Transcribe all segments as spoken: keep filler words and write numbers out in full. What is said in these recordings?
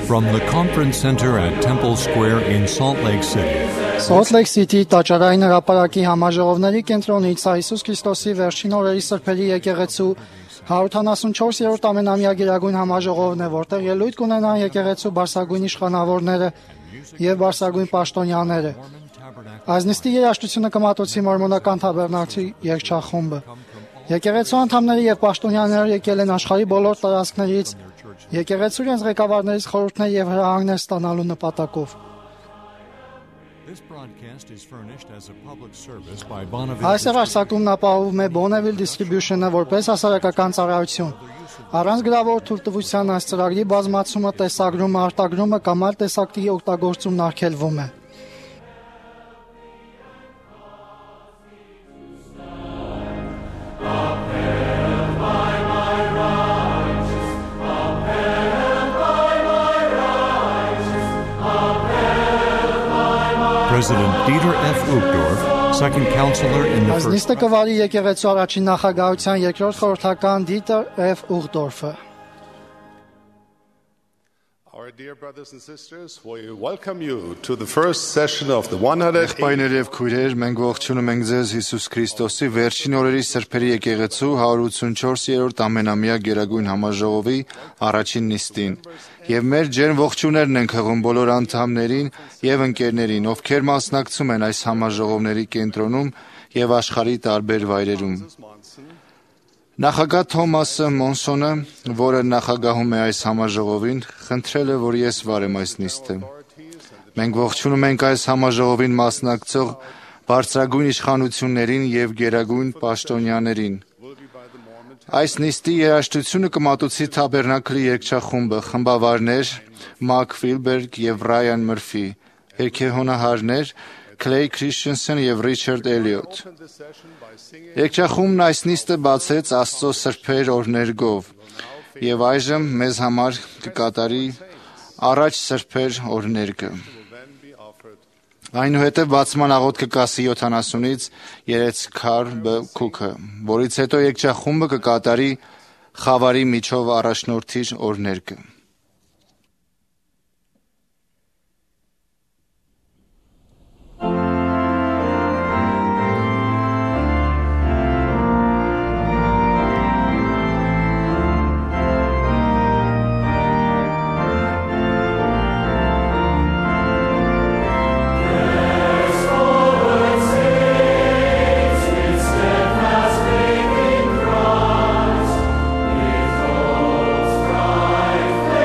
From the conference center at Temple Square in Salt Lake City. Salt Lake City տաճարային հրապարակի համաժողովների կենտրոնից Հիսուս Քրիստոսի վերջին օրերի սրբերի եկեղեցու հարյուր ութանասունչորսերորդ ամենամյա գերագույն համաժողովն է, որտեղ ելույթ կունենան եկեղեցու բարձրագույն իշխանավորները եւ բարձրագույն պաշտոնյաները։ Այս նիստի երաժշտությունը կմատուցի մորմոնական թաբերնակցի երգչախումբը։ Եկեղեցու անդամները եւ պաշտոնյաները եկել են աշխարհի բոլոր տարածքներից եկեղեցու իրենց ղեկավարներից խորհուրդներ եւ հրահանգներ ստանալու նպատակով։ Այս հեռարձակումն ապահովում է Bonneville Distribution-ը որպես հասարակական ծառայություն։ Առանց գրավոր թույլտվության այս ծրագրի բազմացումը, տեսագրումը, արտագրումը կամ այլ տեսակի օգտագործումն արգելվում է։ President Dieter F. Uchtdorf, second counselor in the first. Այս նիստը կվարի եկեղեցու առաջին նախագահության երկրորդ խորհրդական Dieter F. Uchtdorf-ը։ Our dear brothers and sisters, we welcome you to the first session of the one hundred Եղբայրներ եւ քույրեր, մենք ողջունում ենք ձեզ Հիսուս Քրիստոսի վերջին օրերի սրբերի եկեղեցու հարյուր ութանասունչորսերորդ ամենամյա գերագույն համաժողովի առաջին նիստին։ Եվ մեր ջերմ ողջույններն ենք հղում բոլոր անդամներին եւ ընկերներին, ովքեր մասնակցում են այս համաժողովների կենտրոնում եւ աշխարհի տարբեր վայրերում։ Նախագահ Թոմասը Մոնսոնը, որը նախագահում է այս համաժողովին, խնդրել է, որ ես վարեմ այս նիստը։ Մենք ողջունում ենք այս համաժողովին մասնակցող բարձրագույն իշխանություններին եւ գերագույն պաշտոնյաներին։ Այս նիստի երաժշտությունը կմատուցի Թաբերնակլի երգչախումբը, խմբավարներ Մակ Ֆիլբերգ եւ Ռայան Մըրֆի, երգեհոնահարներ Clay Christensen եւ Richard Elliot։ Երգչախումբն այս նիստը բացեց Աստծո սրբեր օրներգով եւ այժմ մեզ համար կկատարի առաջ սրբեր օրներգը։ Այնուհետև բացման աղոթքը կասի յոթանասունից երեց քար բկուքը, որից հետո երգչախումբը կկատարի խավարի միջով առաջնորդիր օրներգը։ Christ,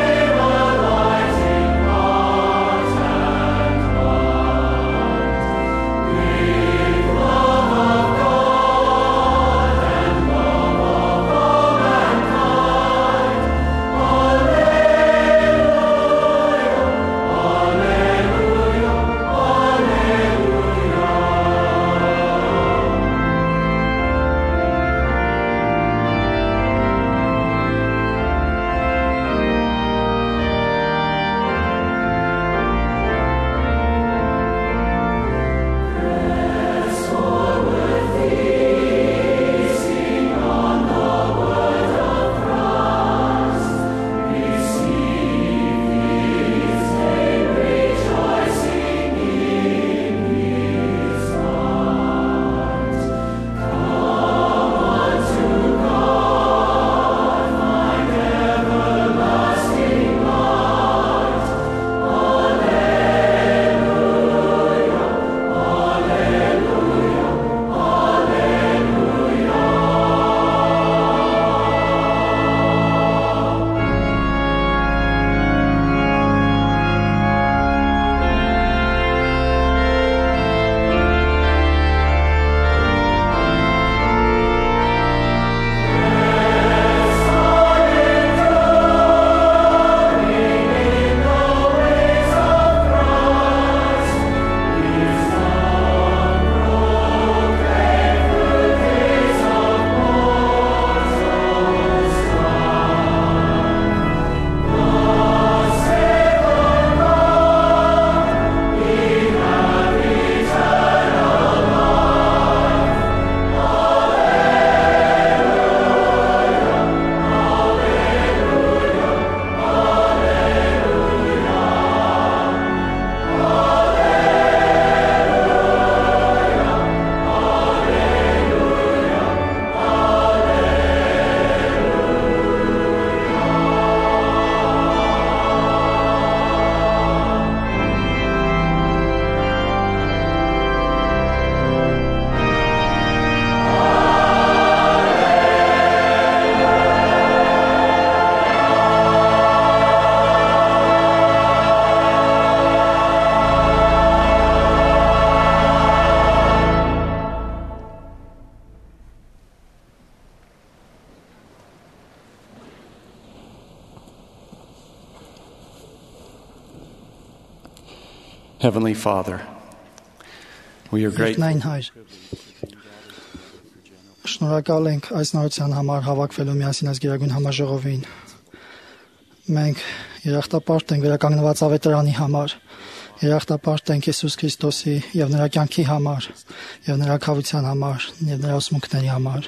Heavenly Father, we are grateful. Երկնային Հայր, շնորհակալ ենք այս նորության համար հավաքվելու միասին այս գերագույն համաժողովին։ Մենք երախտապարտ ենք վերականգնված ավետարանի համար, երախտապարտ ենք Հիսուս Քրիստոսի եւ նրա կյանքի համար, եւ նրա քավության համար, եւ նրա ուսմունքների համար։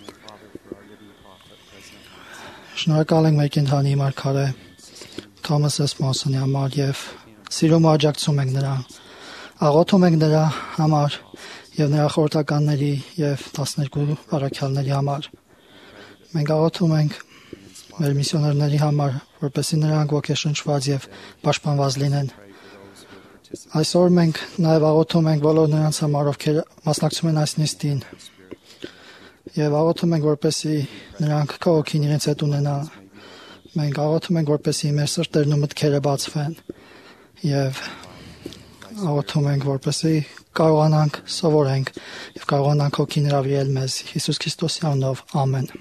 Շնորհակալ ենք մեր կենթանի մարգարե Թոմաս Էսմոնսոնի համար եւ սիրում ու աջակցում ենք նրան։ Աղոթում ենք նրա համար եւ նրա խորհրդականների եւ տասներկու առաքյալների համար։ Մենք աղոթում ենք մեր միսիոներների համար, որպեսզի նրանք ոգեշնչված եւ պաշտպանված լինեն։ Այսօր մենք նաեւ աղոթում ենք բոլոր նրանց համար, ովքեր մասնակցում են այս նիստին։ Եվ աղոթում ենք, որպեսզի նրանք քո հոգին իրենց հետ ունենան։ Մենք աղոթում ենք, որպեսզի մեր սրտերն ու մտքերը բացվեն եւ աղոթում ենք, որպեսզի կարողանանք սովորենք եւ կարողանանք հոգին հրավիրել մեզ Հիսուս Քրիստոսի անունով։ Ամեն։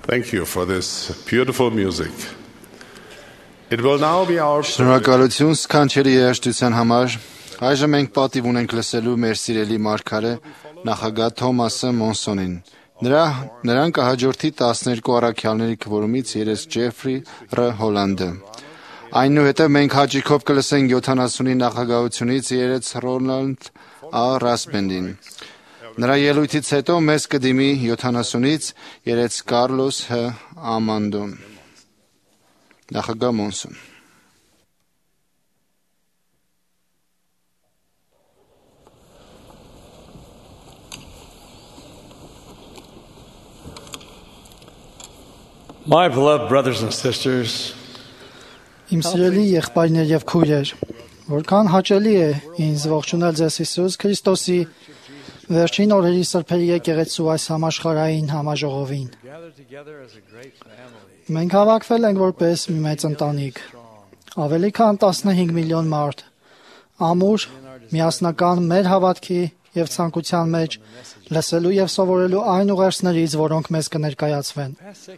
Thank you for this beautiful music. It will now be our Շնորհակալություն սքանչելի երաժշտության համար։ Այժմ մենք պատիվ ունենք լսելու մեր սիրելի մարգարե նախագահ Թոմասը Մոնսոնին։ Նրա նրան կհաջորդի տասներկու առաքյալների քվորումից երես Ջեֆրի Ռ. Հոլանդը։ Այնուհետև մենք հաճիկով կլսենք յոթանասունի նախագահությունից երես Ռոնալդ Ա. Ռասբենդին։ Նրա ելույթից հետո մեզ կդիմի յոթանասունից երես Կարլոս Հ. Ամանդոն։ Նախագահ Մոնսոն։ My beloved brothers and sisters, Իմ սիրելի եղբայրներ եւ քույրեր, որքան հաճելի է ինձ ողջունել ձեզ Հիսուս Քրիստոսի վերջին օրերի սրբերի եկեղեցու այս համաշխարհային համաժողովին։ Մենք հավաքվել ենք որպես մի մեծ ընտանիք, ավելի քան տասնհինգ միլիոն մարդ, ամուր, միասնական մեր հավատքի եւ ցանկության մեջ լսելու եւ սովորելու այն ուղերձներից, որոնք մեզ կներկայացվեն։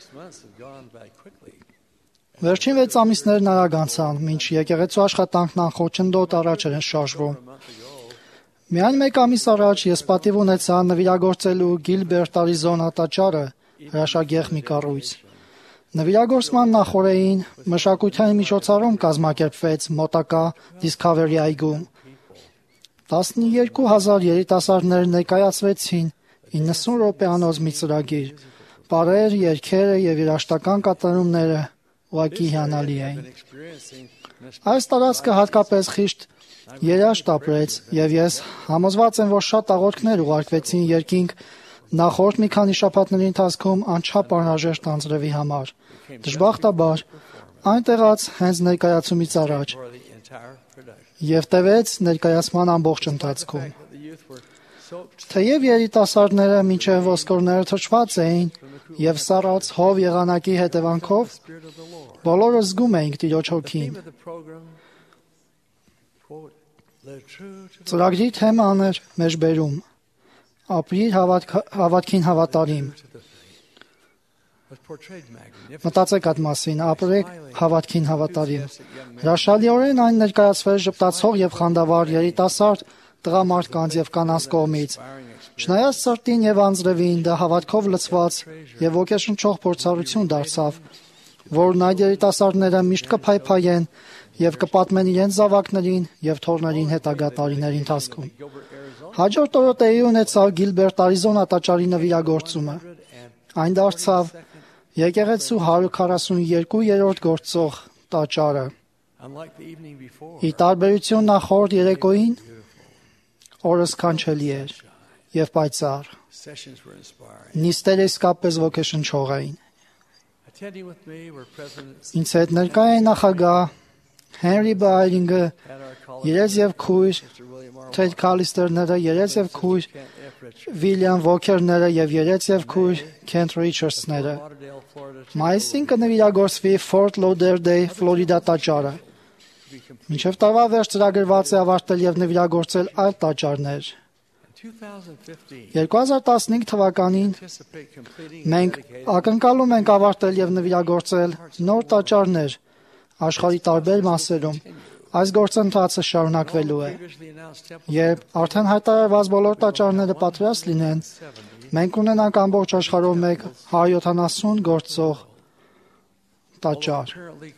Վերջին վեց ամիսներն արագ անցան, մինչ եկեղեցու աշխատանքն անխոչնդոտ առաջ էր շարժվում։ Միայն մեկ ամիս առաջ ես պատիվ ունեցա նվիրագործելու Գիլբերտ Արիզոնա տաճարը հրաշագեղ մի կառույց։ Նվիրագործման նախօրեին մշակութային միջոցառում կազմակերպվեց մոտակա Discovery այգում։ տասնյոթ հազար երիտասարդներ ներկայացվեցին իննսուն րոպեանոց մի ծրագիր, պարեր, երգերը եւ երաժշտական կատարումները ուղղակի հիանալի էին։ Այս տարածքը հատկապես խիստ երաշտ ապրեց եւ ես համոզված եմ, որ շատ աղոթքներ ուղարկվեցին երկինք նախորդ մի քանի շաբաթների ընթացքում անչափ անհրաժեշտ անձրևի համար։ Դժբախտաբար այն տեղաց հենց ներկայացումից առաջ եւ տևեց ներկայացման ամբողջ ընթացքում։ Թեև երիտասարդները մինչև ոսկորները թրջված էին եւ սառած հով եղանակի հետևանքով, բոլորը զգում էինք Տիրոջ հոգին։ Ծրագրի թեման էր մեջբերում։ Ապրիր հավատքին հավատարիմ։ Մտածեք այդ մասին, ապրեք հավատքին հավատարիմ։ Հրաշալիորեն այն ներկայացվել ժպտացող եւ խանդավառ երիտասարդ տղամարդկանց եւ կանանց կողմից։ Չնայած սրտին եւ անձրևին, դա հավատքով լցված եւ ոգեշնչող փորձառություն դարձավ, որն այդ երիտասարդները միշտ կփայփայեն եւ կպատմեն իրենց զավակներին եւ թորներին հետագա տարիների ընթացքում։ Հաջորդ օրը տեղի ունեցավ Գիլբերտ Արիզոնա տաճարի նվիրագործումը։ Այն դարձավ եկեղեցու հարյուր քառասունյոթ-րդ գործող տաճարը։ Ի տարբերություն նախորդ երեկոյին, օրը սքանչելի էր եւ պայծառ։ Նիստերը իսկապես ոգեշնչող էին։ Ինձ հետ ներկա էին նախագահ Հենրի Բայրինգը, երես եւ քույր Թեյ Քալիստերները, երես եւ քույր Վիլյամ Վոքերները եւ երես եւ քույր Քենթ Ռիչարդսները։ Մայիսին կնվիրագործվի Ֆորտ Լոդերդեյլ, Ֆլորիդա տաճարը։ Մինչև տարվա վերջ ծրագրված է ավարտել եւ նվիրագործել այլ տաճարներ։ երկու հազար տասնհինգ թվականին մենք ակնկալում ենք ավարտել եւ նվիրագործել նոր տաճարներ աշխարհի տարբեր մասերում։ Այս գործընթացը շարունակվելու է։ Երբ արդեն հայտարարված բոլոր տաճարները պատրաստ լինեն, մենք ունենանք ամբողջ աշխարհով մեկ հարյուր յոթանասուն գործող տաճար։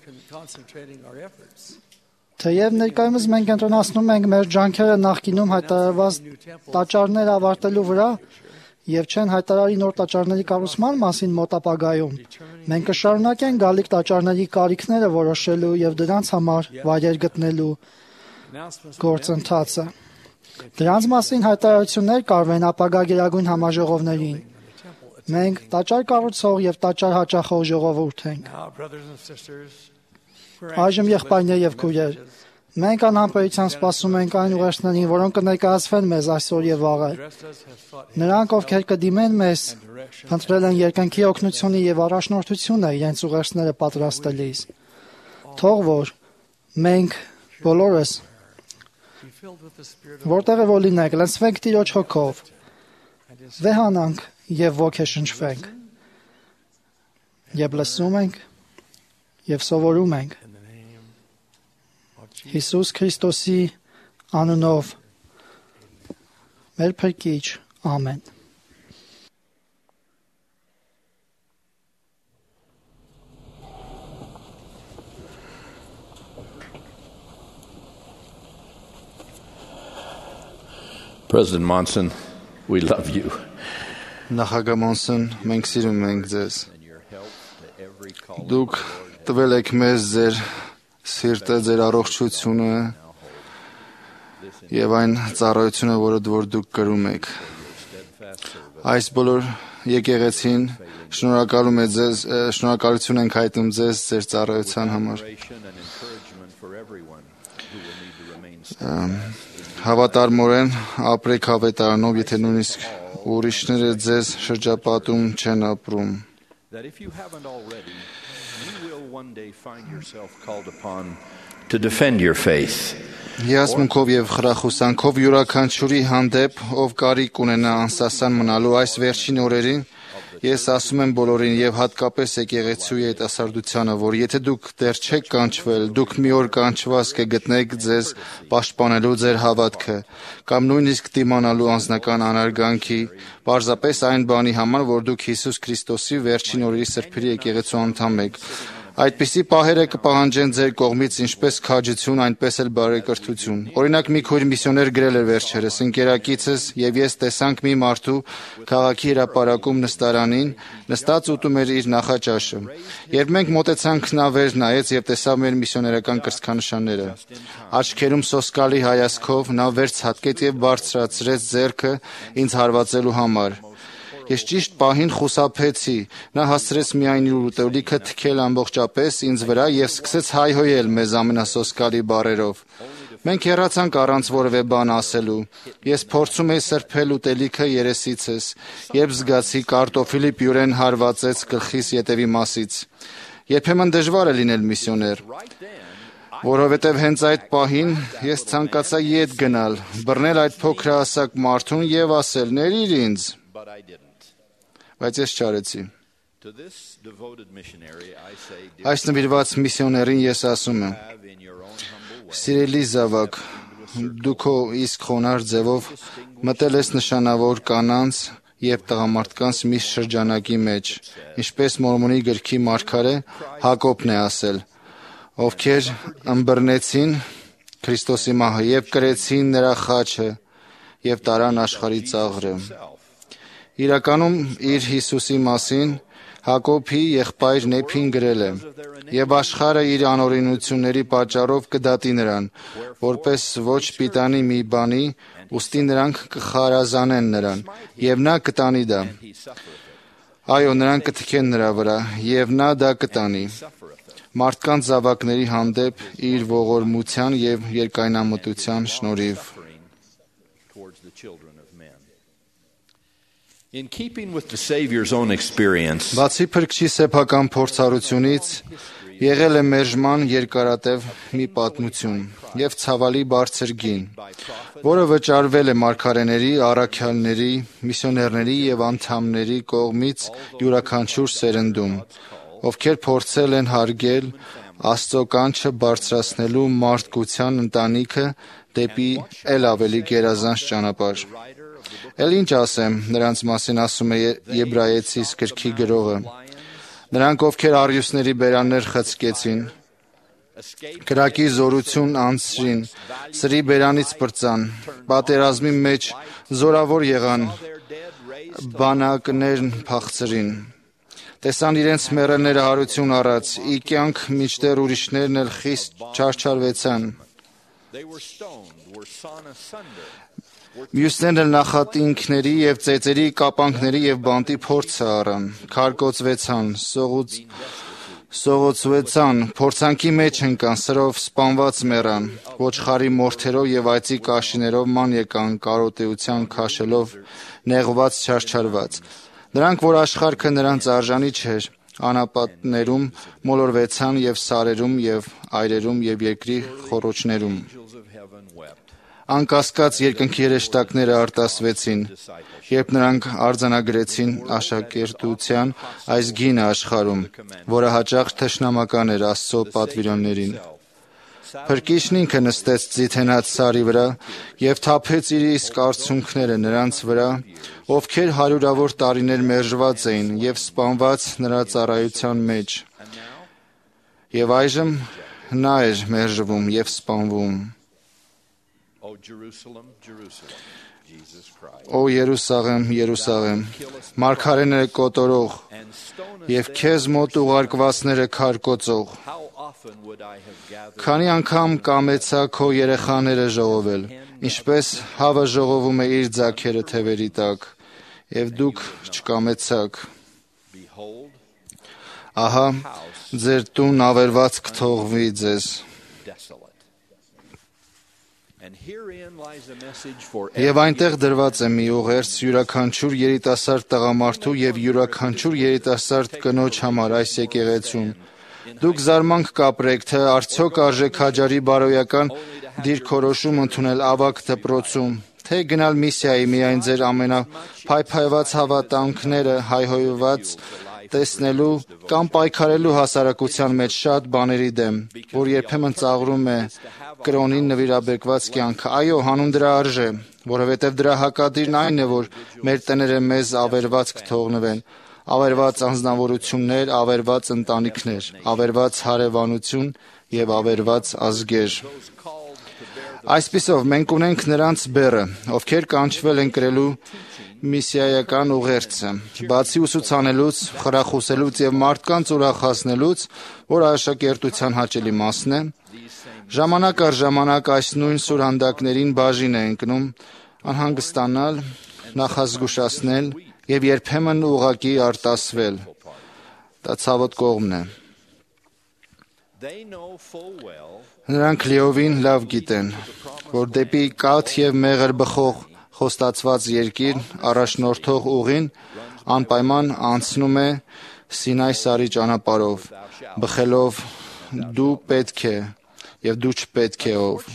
Թեև ներկայումս մենք կենտրոնացնում ենք մեր ջանքերը նախկինում հայտարարված տաճարներ ավարտելու վրա եւ չեն հայտարարի նոր տաճարների կառուցման մասին մոտ ապագայում, մենք կշարունակենք գալիք տաճարների կարիքները որոշելու եւ դրանց համար վայրեր գտնելու գործընթացը։ Դրանց մասին հայտարարություններ կարվեն ապագա գերագույն համաժողովներին։ Մենք տաճար կառուցող եւ տաճար հաճախող ժողովուրդ ենք։ Այժմ եղբայրներ եւ քույրեր, մենք անհամբերությամբ սպասում ենք այն ուղերձներին, որոնք կներկայացվեն մեզ այսօր եւ վաղը։ Նրանք, ովքեր կդիմեն մեզ, խնդրել են երկնքի օգնությունը եւ առաջնորդությունը իրենց ուղերձները պատրաստելիս։ Թող որ մենք բոլորս որտեղ որ լինենք, լցվենք Տիրոջ հոգով, վեհանանք եւ ոգեշնչվենք։ Եվ լսում ենք եւ սովորում ենք in the name of Jesus. Հիսուս Քրիստոսի անունով մեր Փրկիչ ամեն President Monson, we love you. Նախագահ Մոնսոն, մենք սիրում ենք ձեզ։ And your help to every call. Դուք տվել եք մեզ ձեր սիրտը, ձեր առողջությունը եւ այն ծառայությունը, որը որ դուք կրում եք։ Այս բոլոր եկեղեցին շնորհակալում է ձեզ, շնորհակալություն ենք հայտնում ձեզ ձեր ծառայության համար։ And encouragement for everyone who will need to remain steadfast. Հավատարմորեն ապրեք հավատարնով, եթե նույնիսկ ուրիշները ձեզ շրջապատում չեն ապրում։ That if you haven't already, you will one day find yourself called upon to defend your faith. Հիասմունքով եւ խրախուսանքով յուրաքանչյուրի հանդեպ, ով կարիք ունենա անսասան մնալու այս վերջին օրերին, ես ասում եմ բոլորին եւ հատկապես եկեղեցու երիտասարդությանը, որ եթե դուք դեռ չեք կանչվել, դուք մի օր կանչված կգտնեք ձեզ պաշտպանելու ձեր հավատքը կամ նույնիսկ դիմանալու անձնական անարգանքի, պարզապես այն բանի համար, որ դուք Հիսուս Քրիստոսի վերջին օրերի սրբերի եկեղեցու անդամ եք։ Այդպիսի պահերը կպահանջեն ձեր կողմից ինչպես քաջություն, այնպես էլ բարեկրթություն։ Օրինակ մի քույր միսիոներ գրել էր վերջերս ընկերակիցս եւ ես տեսանք մի մարդու քաղաքի հրապարակում նստարանին նստած ուտում էր իր նախաճաշը։ Երբ մենք մոտեցանք, նա վեր նայեց եւ տեսավ մեր միսիոներական կրծքանշանները։ Աչքերում սոսկալի հայացքով նա վեր ցատկեց եւ բարձրացրեց ձեռքը ինձ հարվածելու համար։ Ես ճիշտ պահին խուսափեցի, նա հասցրեց միայն իր ուտելիքը թքել ամբողջապես ինձ վրա եւ սկսեց հայհոյել մեզ ամենասոսկալի բառերով։ Մենք հեռացանք առանց որևէ բան ասելու։ Ես փորձում էի սրբել ուտելիքը երեսիցս, երբ զգացի կարտոֆիլի պյուրեն հարվածեց գլխիս ետևի մասից։ Երբեմն դժվար է լինել միսիոներ, որովհետև հենց այդ պահին ես ցանկացա ետ գնալ, բռնել այդ փոքրահասակ մարդուն եւ ասել՝ «Ներիր ինձ», բայց ես չարեցի։ To this devoted missionary I say, Այս նվիրված միսիոներին ես ասում եմ. have in your own humble way Սիրելի զավակ, դու քո իսկ խոնար ձևով մտել ես նշանավոր կանանց եւ տղամարդկանց մի շրջանակի մեջ, ինչպես Մորմոնի գրքի մարգարե Հակոբն է ասել, ովքեր ըմբռնեցին Քրիստոսի մահը եւ կրեցին նրա խաչը եւ տարան աշխարհի ծաղրը։ Իրականում իր Հիսուսի մասին Հակոբի եղբայր Նեփին գրել է. «Եվ աշխարհը իր անօրինությունների պատճառով կդատի նրան, որպես ոչ պիտանի մի բանի, ուստի նրանք կխարազանեն նրան, եւ նա կտանի դա։ Այո, նրանք կթքեն նրա վրա, եւ նա դա կտանի։ Մարդկանց զավակների հանդեպ իր ողորմության եւ երկայնամտության շնորհիվ»։ towards the children of men. In keeping with the Savior's own experience, Բացի Փրկչի սեփական փորձառությունից եղել է մերժման երկարատև մի պատմություն եւ ցավալի բարձր գին, որը վճարվել է մարգարեների, առաքյալների, միսիոներների եւ անդամների կողմից յուրաքանչյուր սերնդում, ովքեր փորձել են հարգել Աստծո կանչը բարձրացնելու մարդկության ընտանիքը դեպի ել ավելի գերազանց ճանապարհ։ Էլ ինչ ասեմ, նրանց մասին ասում է Եբրայեցիս գրքի գրողը։ Նրանք, ովքեր առյուծների բերաններ խցկեցին, կրակի զորություն անցրին, սրի բերանից պրծան, պատերազմի մեջ զորավոր եղան, բանակներն փախցրին։ Տեսան իրենց մեռելները հարություն առած, ի կյանք մինչդեռ ուրիշներն էլ խիստ չարչարվեցան։ they were stoned, were sawn asunder, Մյուսներն էլ նախատինքների եւ ծեծերի կապանքների եւ բանտի փորձը առան, քարկոծվեցան, սողոց սողոցվեցան, փորձանքի մեջ ընկան, սրով սպանված մեռան, ոչխարի մորթերով եւ այծի կաշիներով ման եկան, կարոտեության քաշելով, նեղված չարչարված։ Նրանք, որ աշխարհքը նրանց արժանի չէր, անապատներում մոլորվեցան եւ սարերում եւ այրերում եւ երկրի խոռոչներում։ angels of heaven wept. անկասկած երկնքի երեշտակները արտասվեցին, երբ նրանք արձանագրեցին աշակերտության այս գինը աշխարհում, որը հաճախ թշնամական էր Աստծո պատվիրաններին։ Փրկիչն ինքը նստեց ձիթենած սարի վրա և թափեց իր իսկ արցունքները նրանց վրա, ովքեր հարյուրավոր տարիներ մերժված էին և սպանված նրա ծառայության մեջ։ Եվ այժմ նա էր մերժվում և սպանվում։ Ո Երուսաղեմ, Երուսաղեմ, մարգարեները կոտորող և քեզ մոտ ուղարկվածները քարկոծող, քանի անգամ կամեցա քո երեխաները ժողովել, ինչպես հավը ժողովում է իր ձագերը թևերի տակ, և դուք չկամեցաք։ Ահա, ձեր տուն ավերված կթողվի ձեզ։ Եվ այնտեղ դրված է մի ուղերձ յուրաքանչյուր երիտասարդ տղամարդու և յուրաքանչյուր երիտասարդ կնոջ համար այս եկեղեցում։ Դուք զարմանք կապրեք, թե արդյոք արժե քաջարի բարոյական դիրքորոշում ընդունել ավագ դպրոցում, թե գնալ միսիայի միայն ձեր ամենափայփայված հավատամքները հայհոյված տեսնելու կամ պայքարելու հասարակության մեջ շատ բաների դեմ, որ երբեմն ծաղրում է կրոնին նվիրաբեկված կյանքը։ Այո, հանուն դրա արժե, որովհետև դրա հակադիրն այն է, որ մեր տները մեզ ավերված կթողնվեն, ավերված անձնավորություններ, ավերված ընտանիքներ, ավերված հարևանություն և ավերված ազգեր։ Այսպիսով, մենք ունենք նրանց բեռը, ովքեր կանչվել են կրելու միսիայական ուղերձը, բացի ուսուցանելուց, խրախուսելուց և մարդկանց ուրախացնելուց, որ աշակերտության հաճելի մասն է, ժամանակ առ ժամանակ այս նույն սուրհանդակներին բաժին է ընկնում անհանգստանալ, նախազգուշացնել և երբեմն ուղղակի արտասվել։ Դա ցավոտ կողմն է։ Նրանք լիովին լավ գիտեն, որ դեպի կաթ և մեղր բխող խոստացված երկիր առաջնորդող ուղին անպայման անցնում է Սինայ սարի ճանապարհով, բխելով դու պետք է և դու չպետք է ով։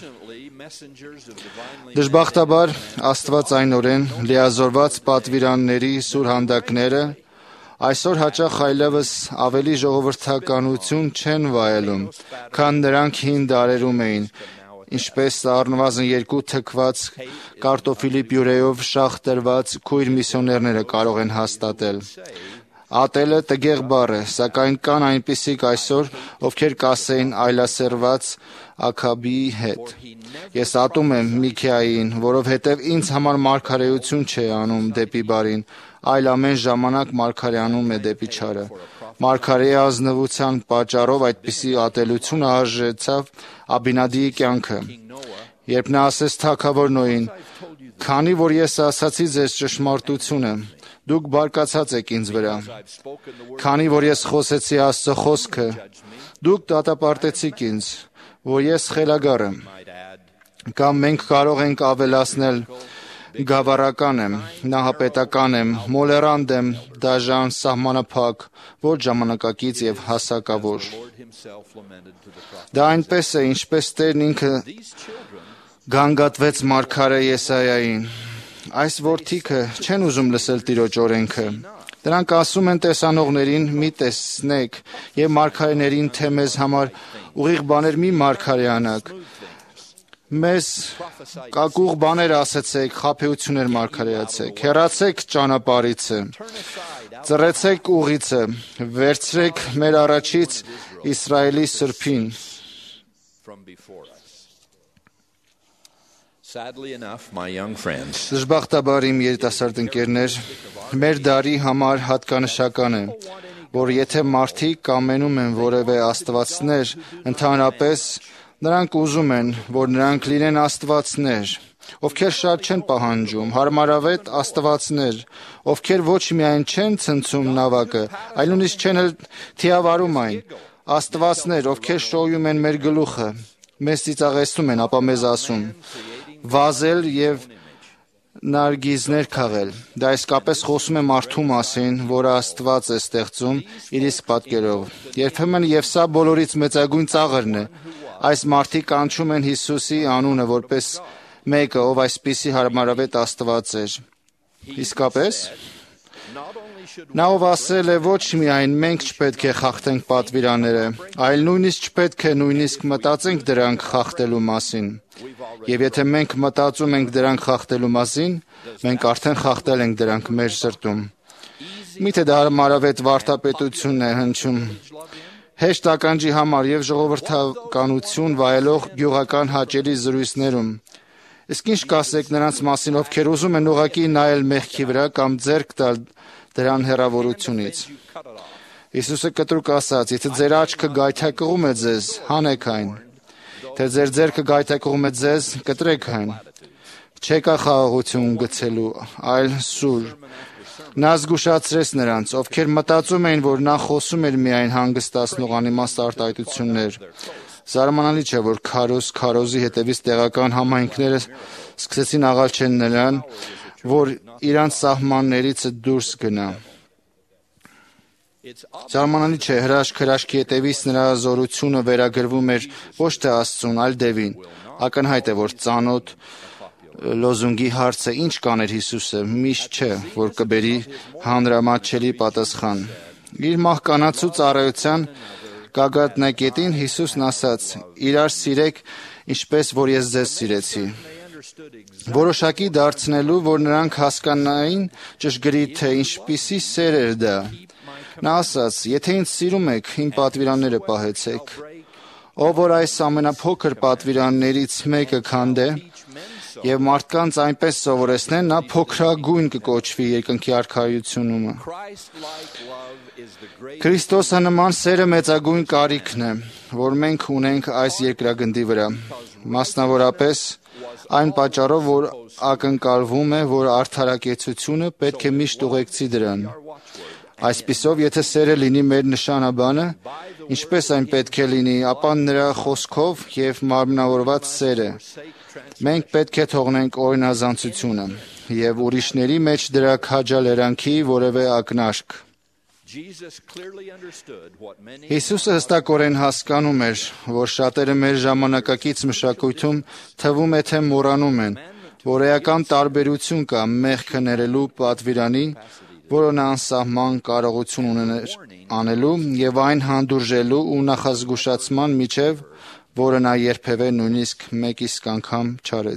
Դժբախտաբար, աստվածայնորեն լիազորված պատվիրանների սուրհանդակները այսօր հաճախ այլևս ավելի ժողովրդականություն չեն վայելում, քան նրանք հին դարերում էին, ինչպես առնվազն երկու թքված կարտոֆիլի պյուրեով շաղ տրված քույր միսիոներները կարող են հաստատել։ Ատելը տգեղ բառ է, սակայն կան այնպիսիք այսօր, ովքեր կասեին այլասերված Աքաբիի հետ. Ես ատում եմ Միքիային, որովհետև ինձ համար մարգարեություն չէ անում դեպի բարին, այլ ամեն ժամանակ մարգարեանում է դեպի չարը։ Մարգարեի ազնվության պատճառով այդպիսի ատելությունը արժեցավ Աբինադիի կյանքը, երբ նա ասեց թագավոր Նոյին. «Քանի որ ես ասացի ձեզ ճշմարտությունը, դուք բարկացած եք ինձ վրա։ Քանի որ ես խոսեցի Աստծո խոսքը, դուք դատապարտեցիք ինձ, որ ես խելագար եմ»։ Կամ մենք կարող ենք ավելացնել. «Գավառական եմ, նահապետական եմ, մոլերանդ եմ, դաժան, սահմանափակ, ոչ ժամանակակից և հասակավոր»։ Դա այնպես է, ինչպես Տերն ինքը գանգատվեց մարգարե Եսայային. «Այս որդիքը չեն ուզում լսել Տիրոջ օրենքը։ Նրանք ասում են տեսանողներին՝ մի տեսնեք, և մարգարեներին, թե մեզ համար ուղիղ բաներ մի մարգարեանաք։ Մեզ կակուղ բաներ ասեցեք, խաբեություններ մարգարեացեք, հեռացեք ճանապարհիցը, ծռեցեք ուղիցը, վերցրեք մեր առաջից Իսրայելի Սրբին»։ Դժբախտաբար, իմ երիտասարդ ընկերներ, մեր դարի համար հատկանշական է, որ եթե մարդիկ կամենում են որևէ աստվածներ, ընդհանրապես նրանք ուզում են, որ նրանք լինեն աստվածներ, ովքեր շատ չեն պահանջում, հարմարավետ աստվածներ, ովքեր ոչ միայն չեն ցնցում նավակը, այլ նույնիսկ չեն էլ թիավարում այն, աստվածներ, ովքեր շոյում են մեր գլուխը, մեզ ծիծաղեցնում են, ապա մեզ ասում. վազել և նարգիզներ քաղել։ Դա իսկապես խոսում է մարդու մասին, որը Աստված է ստեղծում իր իսկ պատկերով։ Երբեմն և սա բոլորից մեծագույն ծաղրն է։ Այս մարդիկ կանչում են Հիսուսի անունը որպես մեկը, ով այսպիսի հարմարավետ Աստված էր։ Իսկապես, նա ով ասել է ոչ միայն մենք չպետք է խախտենք պատվիրանները, այլ նույնիսկ չպետք է նույնիսկ մտածենք դրանք խախտելու մասին։ Եվ եթե մենք մտածում ենք դրանք խախտելու մասին, մենք արդեն խախտել ենք դրանք մեր սրտում։ Միթե դա հարմարավետ վարդապետություն է հնչում հեշտ ականջի համար եւ ժողովրդականություն վայելող գյուղական հաճելի զրույցներում։ Իսկ ինչ կասեք նրանց մասին, ովքեր ուզում են ուղղակի նայել մեղքի վրա կամ ձեռք տալ դրան հեռավորությունից։ Հիսուսը կտրուկ ասաց. եթե ձեր աչքը գայթակղում է ձեզ, հանեք այն, թե ձեր ձեռքը գայթակղում է ձեզ, կտրեք այն։ Չեկա խաղաղություն գցելու, այլ սուր։ Նա զգուշացրեց նրանց, ովքեր մտածում էին, որ նա խոսում էր միայն հանգստացնող անիմաստ արտահայտություններ։ Զարմանալի չէ, որ քարոզ քարոզի հետևից տեղական համայնքները սկսեցին աղաչել նրան, որ իրանց սահմաններից դուրս գնա։ Զարմանալի չէ, հրաշք-հրաշքի հետևից նրա զորությունը վերագրվում էր ոչ թե Աստծուն, այլ դևին։ Ակնհայտ է, որ ծանոթ լոզունգի հարցը ինչ կաներ Հիսուսը, միշտ չէ, որ կբերի հանրամատչելի պատասխան։ Իր մահկանացու ծառայության գագաթնակետին Հիսուսն ասաց. իրար սիրեք, ինչպես որ ես ձեզ սիրեցի։ Որոշակի դարձնելու, որ նրանք հասկանային ճշգրիտ, թե ինչպիսի սեր էր դա։ Նա ասաց. եթե ինձ սիրում եք, իմ պատվիրանները պահեցեք։ Ով որ այս ամենափոքր պատվիրաններից մեկը քանդե եւ մարդկանց այնպես սովորեցնեն, նա փոքրագույն կկոչվի երկնքի արքայությունում։ Քրիստոսը նման սերը մեծագույն կարիքն է, որ մենք ունենք այս երկրագնդի վրա։ Մասնավորապես այն պատճառով, որ ակնկալվում է, որ արդարակեցությունը պետք է միշտ ուղեկցի դրան։ Այսպիսով, եթե սերը լինի մեր նշանաբանը, ինչպես այն պետք է լինի, ապա նրա խոսքով եւ մարմնավորված սերը, մենք պետք է թողնենք օրինազանցությունը եւ ուրիշների մեջ դրա քաջալերանքի որևէ ակնարկ։ Հիսուսը հստակորեն հասկանում էր, որ շատերը մեր ժամանակակից մշակույթում թվում է, թե մոռանում են, որ էական տարբերություն կա մեղքը ներելու պատվիրանի, որը նա անսահման կարողություն ուներ անելու եւ այն հանդուրժելու ու նախազգուշացման միջև, որը նա երբևէ նույնիսկ մեկ իսկ անգամ չարեց։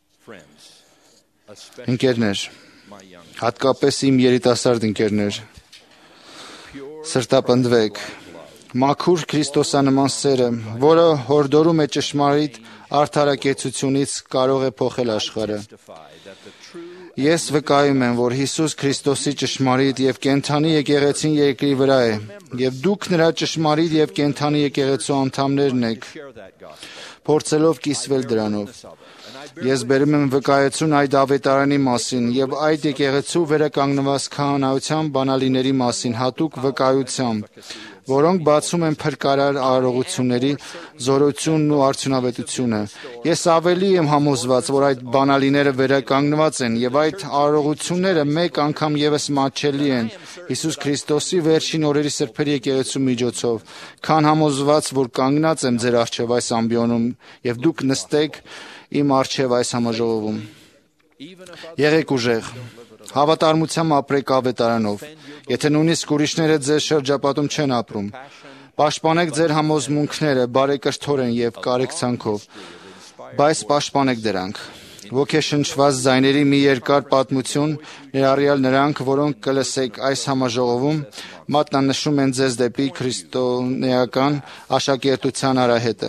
Ընկերներ, հատկապես իմ երիտասարդ ընկերներ, սրտապնդվեք։ Մաքուր քրիստոսանման սերը, որը հորդորում է ճշմարիտ արդարակեցությունից, կարող է փոխել աշխարհը։ Ես վկայում եմ, որ Հիսուս Քրիստոսի ճշմարիտ եւ կենդանի եկեղեցին երկրի վրա է, եւ դուք նրա ճշմարիտ եւ կենդանի եկեղեցու անդամներն եք, փորձելով կիսվել դրանով։ Ես բերում եմ վկայություն այդ ավետարանի մասին եւ այդ եկեղեցու վերականգնված քահանայության բանալիների մասին հատուկ վկայությամբ, որոնք բացում են փրկարար արարողությունների զորությունն ու արդյունավետությունը։ Ես ավելի եմ համոզված, որ այդ բանալիները վերականգնված են եւ այդ արարողությունները մեկ անգամ եւս մատչելի են Հիսուս Քրիստոսի վերջին օրերի սրբերի եկեղեցու միջոցով, քան համոզված, որ կանգնած եմ ձեր առջև այս ամբիոնում եւ դուք նստեք իմ առջև այս համաժողովում։ Եղեք ուժեղ, հավատարմությամբ ապրեք ավետարանով, եթե նույնիսկ ուրիշները ձեր շրջապատում չեն ապրում։ Պաշտպանեք ձեր համոզմունքները բարեկրթորեն եւ կարեկցանքով, բայց պաշտպանեք դրանք։ Ոգեշնչված ձայների մի երկար պատմություն, ներառյալ նրանք, որոնք կլսեք այս համաժողովում, մատնանշում են ձեզ դեպի քրիստոնեական աշակերտության արահետը։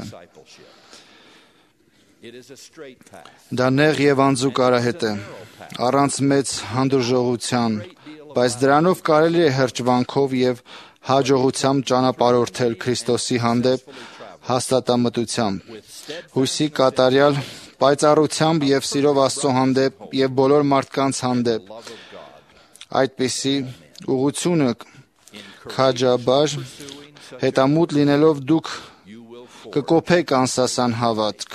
Դա նեղ եւ անձուկ արահետ է, առանց մեծ հանդուրժողության, բայց դրանով կարելի է հրճվանքով եւ հաջողությամբ ճանապարհորդել Քրիստոսի հանդեպ հաստատամտությամբ, հույսի կատարյալ պայծառությամբ եւ սիրով Աստծո հանդեպ եւ բոլոր մարդկանց հանդեպ։ Այդպիսի ուղղությունը քաջաբար հետամուտ լինելով դուք կկոփեք անսասան հավատք։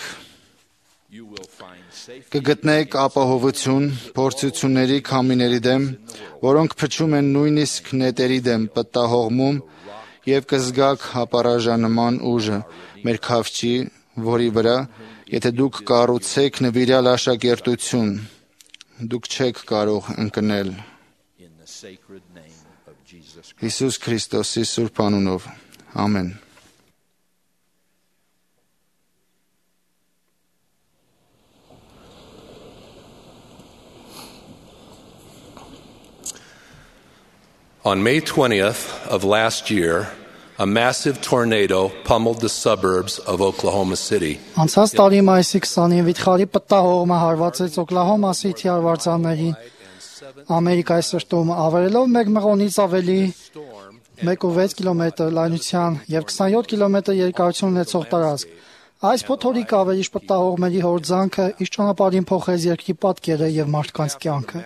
Կգտնեք ապահովություն փորձությունների քամիների դեմ, որոնք փչում են նույնիսկ նետերի դեմ պտտահողմում, եւ կզգաք հապարաժանման ուժը մեր քավչի որի վրա, եթե դուք կառուցեք նվիրյալ աշակերտություն, դուք չեք կարող ընկնել։ Հիսուս Քրիստոսի սուրբ անունով։ Ամեն։ On May twentieth of last year, a massive tornado pummeled the suburbs of Oklahoma City. Անցած տարի մայիսի քսանին վիթխարի պտտահողմը հարվածեց Օկլահոմա Սիթի արվարձաններին Ամերիկայի սրտում, ավերելով մեկ մղոնից ավելի մեկ կόμμα վեց կիլոմետր լայնության եւ քսանյոթ կիլոմետր երկարություն ունեցող տարածք։ Այս փոթորիկ ավերիչ պտտահողմերի հորձանքը իր ճանապարհին փոխեց երկրի պատկերը եւ մարդկանց կյանքը։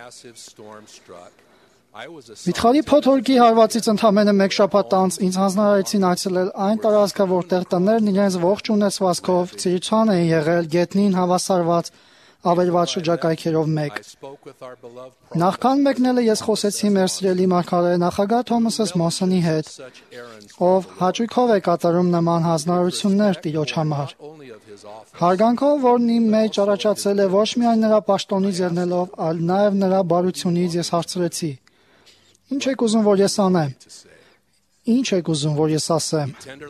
Վիթխարի փոթորիկի հարվածից ընդամենը մեկ շաբաթ անց ինձ հանձնարարեցին այցելել այն տարածքը, որտեղ տներն իրենց ողջ ունեցվածքով ծիրության էին եղել գետնին հավասարված ավերված շրջակայքերով մեկ։ Նախքան մեկնելը ես խոսեցի մեր սիրելի մարգարե նախագահ Թոմաս Մոնսոնի հետ, ով հաճույքով է կատարում նման հանձնարարություններ Տիրոջ համար։ Հարգանքով, որն իմ մեջ առաջացել է ոչ միայն նրա պաշտոնից ելնելով, այլ նաև նրա բարությունից ես հարցրեցի. Ինչ եք ուզում, որ ես անեմ։ Ինչ եք ուզում, որ ես ասեմ։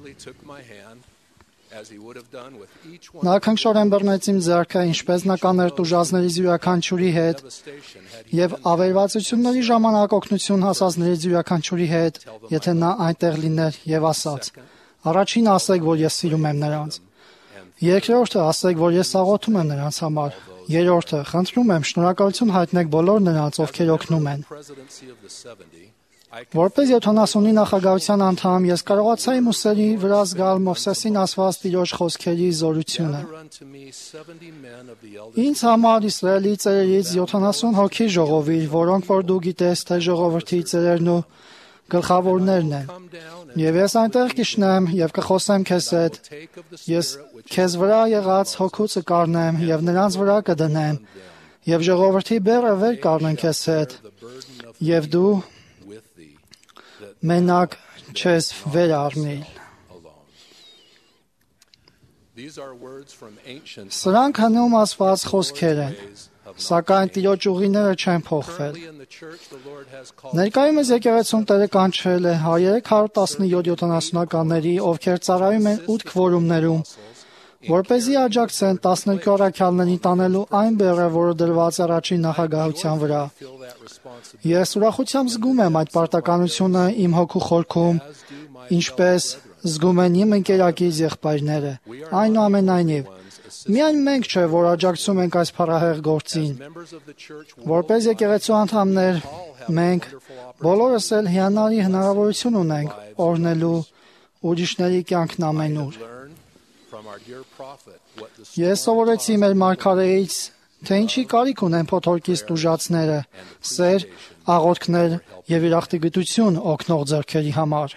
Նա քնքշորեն բռնեց իմ ձեռքը, ինչպես նա կաներ տուժածներից յուրաքանչյուրի հետ եւ ավերվածությունների ժամանակ օգնություն հասածներից յուրաքանչյուրի հետ, եթե նա այնտեղ լիներ, եւ ասաց. Առաջին ասեք, որ ես սիրում եմ նրանց։ Երկրորդը ասեք, որ ես աղոթում եմ նրանց համար։ Երրորդը, խնդրում եմ շնորհակալություն հայտնեք բոլոր նրանց, ովքեր օգնում են։ Որպես յոթանասունի նախագահության անդամ, ես կարողացա իմ ուսերի վրա զգալ Մովսեսին ասված Տիրոջ խոսքերի զորությունը։ Ինձ համար Իսրայելի ծերերից յոթանասուն հոգի ժողովիր, որոնք որ դու գիտես, թե ժողովրդի ծերերն ու գլխավորներն են։ Եվ ես այնտեղ կիշխնեմ եւ կխոսեմ քեզ հետ։ Ես քեզ վրա եղած հոգուց կառնեմ եւ նրանց վրա կդնեմ եւ ժողովրդի բեռը վեր կառնեն քեզ հետ եւ դու մենակ չես վեր առնիլ։ Սրանք հնում ասված խոսքեր են, սակայն Տիրոջ ուղիները չեն փոխվել։ Ներկայումս եկեղեցում Տերը կանչել է երեք հարյուր տասնյոթ յոթանասունականների, ովքեր ծառայում են ութ քվորումներում, որպեսզի աջակցեն տասներկու առաքյալներին տանելու այն բեռը, որը դրված առաջին նախագահության վրա։ Ես ուրախությամբ զգում եմ այդ պարտականությունը իմ հոգու խորքում, ինչպես զգում են իմ ընկերակից եղբայրները։ Այնուամենայնիվ, միայն մենք չէ, որ աջակցում ենք այս փառահեղ գործին։ Որպես եկեղեցու անդամներ, մենք բոլորս էլ հիանալի հնարավորություն ունենք օրհնելու ուրիշների կյանքն ամենուր։ Ես սովորեցի մեր մարգարեից, թե ինչի կարիք ունեն փոթորկից տուժածները, սեր, աղոթքներ եւ իրախտագիտություն օգնող ձեռքերի համար։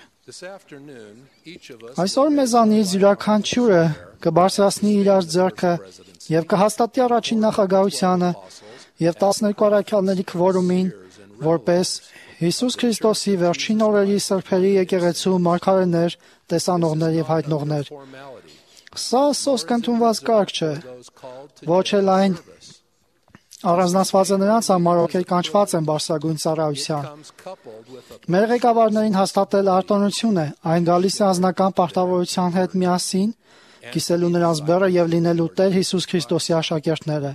Այսօր մեզանից յուրաքանչյուրը կբարձրացնի իրար ձեռքը եւ կհաստատի առաջին նախագահությանը եւ տասներկու առաքյալների քվորումին, որպես Հիսուս Քրիստոսի վերջին օրերի սրբերի եկեղեցու մարգարեներ, տեսանողներ եւ հայտնողներ։ Սա սոսկ ընդունված կարգ չէ, ոչ էլ այն առանձնացված է նրանց համար, ովքեր կանչված են բարձրագույն ծառայության։ Մեր ղեկավարներին հաստատել արտոնություն է, այն գալիս է անձնական պարտավորության հետ միասին, կիսելու նրանց բեռը եւ լինելու Տեր Հիսուս Քրիստոսի աշակերտները։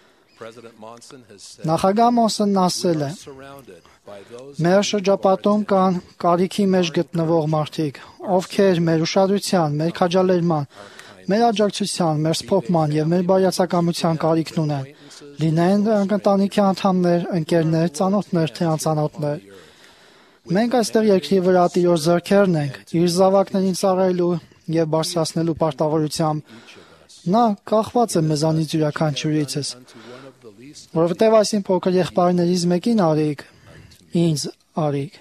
Նախագահ Մոնսոնն ասել է. Մեր շրջապատում կան կարիքի մեջ գտնվող մարդիկ, ովքեր մեր ուշադրության, մեր քաջալերման, մեր աջակցության, մեր սփոփման եւ մեր բարյացակամության կարիքն ունեն։ Լինեն դրանք ընտանիքի անդամներ, ընկերներ, ծանոթներ, թե անծանոթներ։ Մենք այստեղ երկրի վրա Տիրոջ ձեռքերն ենք, իր զավակներին ծառայելու եւ բարձրացնելու պարտավորությամբ։ Նա կախված է մեզանից յուրաքանչյուրիցս, որովհետեւ այսին փոքր եղբայրներից մեկին արիք, ինձ արիք։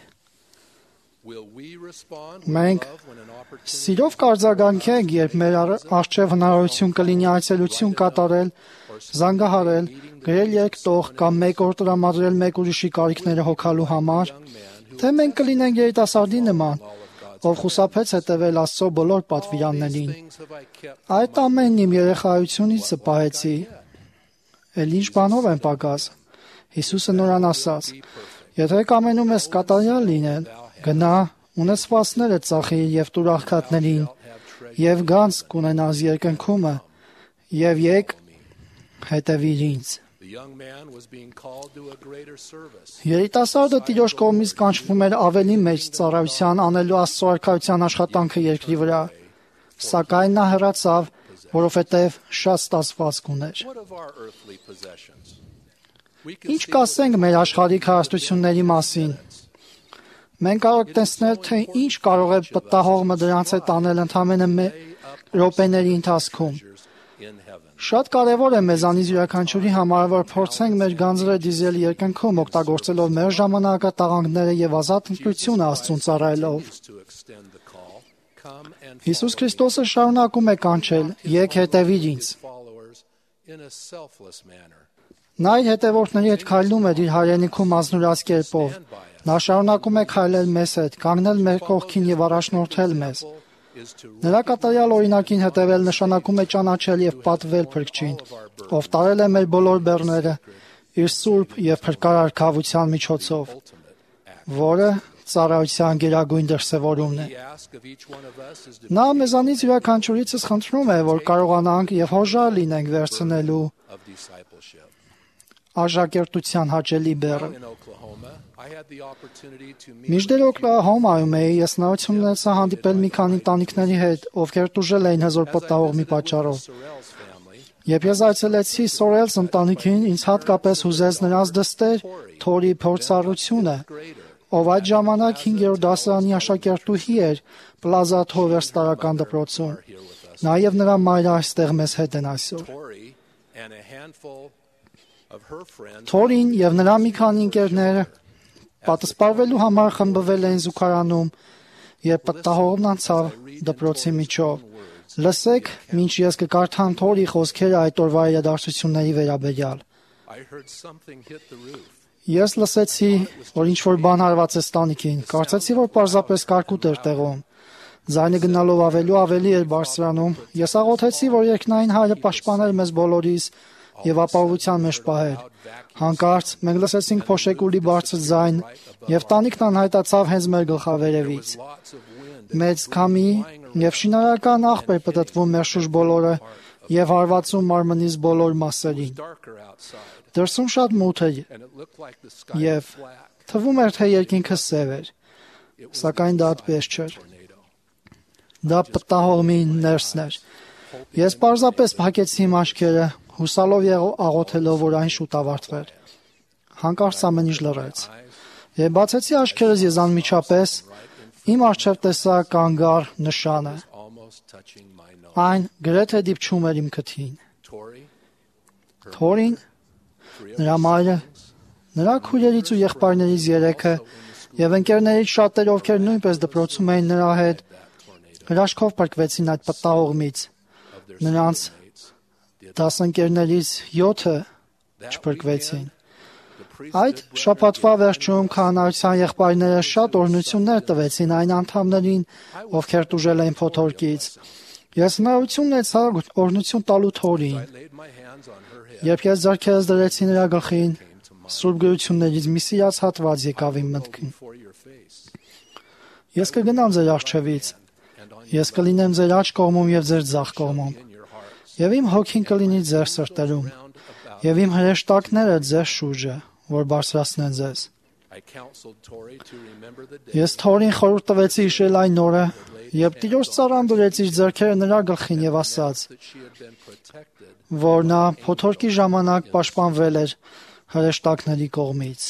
Մենք սիրով կարձագանքենք, երբ մեր առջև հնարավորություն կլինի այցելություն կատարել, զանգահարել, գրել երկտող կամ մեկ օր տրամադրել մեկ ուրիշի կարիքները հոգալու համար, թե մենք կլինենք երիտասարդի նման, ով խուսափեց հետևել Աստծո բոլոր պատվիրաններին։ Այդ ամենն իմ երեխայությունից սպահեցի։ Էլ ինչ բանով եմ պակաս։ Հիսուսը նորան ասաց. Եթե կամենում ես կատարյալ լինել, գնա, ունեցվածքները ծախի եւ տուր աղքատներին, եւ գանձ կունենաս երկնքումը, եւ եկ հետևիր ինձ։ Երիտասարդը Տիրոջ կողմից կանչվում էր ավելի մեծ ծառայության անելու Աստծո արքայության աշխատանքը երկրի վրա, սակայն նա հեռացավ, որովհետև շատ ստացվածք ուներ։ Ինչ կասենք մեր աշխարհիկ հարստությունների մասին։ Մենք կարող տեսնել, թե ինչ կարող է պտտահողմը դրանց հետ անել ընդամենը րոպեների ընթացքում։ Շատ կարևոր է մեզանից յուրաքանչյուրի համար, որ փորձենք մեր գանձերը դիզել երկնքում, օգտագործելով մեր ժամանակը, տաղանդները եւ ազատ ընտրությունը Աստծուն ծառայելով։ Հիսուս Քրիստոսը շարունակում է կանչել. «Եկ հետևիր ինձ»։ Նա իր հետևորդների հետ քայլում էր իր հայրենիքում ազնուրած կերպով։ Նա շարունակում է քայլել մեզ հետ, կանգնել մեր կողքին եւ առաջնորդել մեզ։ Նրա կատարյալ օրինակին հետևել նշանակում է ճանաչել եւ պատվել Փրկչին, ով տարել է մեր բոլոր բեռները իր սուրբ եւ փրկարար քավության միջոցով, որը ծառայության գերագույն դրսևորումն է։ Նա մեզանից յուրաքանչյուրիցս խնդրում է, որ կարողանանք եւ հոժար լինենք վերցնելու աշակերտության հաճելի բեռը։ Մինչդեռ Օկլահոմայում էի, ես հնարավորություն ունեցա հանդիպել մի քանի ընտանիքների հետ, ովքեր տուժել էին հզոր պտտահողմի պատճառով։ Երբ ես այցելեցի Սորելս ընտանիքին, ինձ հատկապես հուզեց նրանց դստեր Թորի փորձառությունը, ով այդ ժամանակ հինգերորդ դասարանի աշակերտուհի էր Պլազա Թովերս տարրական դպրոցում։ Նաև նրա մայրը այստեղ մեզ հետ են այսօր։ Թորին եւ նրա մի քանի ընկերները պատասպարվելու համար խմբվել էին զուգարանում, երբ պտտահողմն անցավ դպրոցի միջով։ Լսեք, մինչ ես կկարդամ Թորի խոսքերը այդ օրվա իրադարձությունների վերաբերյալ։ Ես լսեցի, որ ինչ-որ բան հարված է տանիքին, կարծեցի, որ պարզապես կարկուտ էր տեղում։ Ձայնը գնալով ավելի ավելի էր բարձրանում, ես աղոթեցի, որ երկնային Հայրը պաշտպաներ մեզ բոլորիս եւ ապահովության մեջ պահեր։ Հանկարծ մենք լսեցինք փոշեկուլի բարձր ձայն, եւ տանիքն անհայտացավ հենց մեր գլխավերևից։ Մեծ քամի եւ շինարարական աղբ էր պտտվում մեր շուրջ բոլորը եւ հարվածում մարմնից բոլոր մասերին։ Դրսում շատ մութ էր եւ թվում էր, թե երկինքը սև էր, սակայն դա այդպես չէր։ Դա պտտահողմի ներսն էր։ Ես պարզապես փակեցի իմ աչքերը, հուսալով եւ աղոթելով, որ այն շուտ ավարտվեր։ Հանկարծ ամեն ինչ լռեց։ Երբ բացեցի աչքերս, ես անմիջապես իմ առջև տեսա կանգար նշանը։ Այն գրեթե դիպչում էր իմ քթին։ Թորին, նրա մայրը, նրա քույրերից ու եղբայրներից երեքը եւ ընկերներից շատերը, ովքեր նույնպես դպրոցում էին նրա հետ, հրաշքով փրկվեցին այդ պտտահողմից։ Նրանց դասընկերներից յոթը չփրկվեցին։ Այդ շաբաթվա վերջում քահանայության եղբայրները շատ օրհնություններ տվեցին այն անդամներին, ովքեր տուժել էին փոթորկից։ Ես հնարավորություն ունեցա օրհնություն տալու Թորին։ Երբ ես ձեռքերս դրեցի նրա գլխին, Սուրբ գրություններից մի սիրած հատված եկավ իմ մտքին։ Ես կգնամ ձեր առջևից, ես կլինեմ ձեր աջ կողմում եւ ձեր ձախ կողմում, եւ իմ հոգին կլինի ձեր սրտերում, եւ իմ հրեշտակները ձեր շուրջը, որ բարձրացնեն ձեզ։ Ես Թորին խորհուրդ տվեցի հիշել այն օրը, երբ Տիրոջ ծառան դրեց իր ձեռքերը նրա գլխին եւ ասաց, որ նա փոթորկի ժամանակ պաշտպանվել էր հրեշտակների կողմից։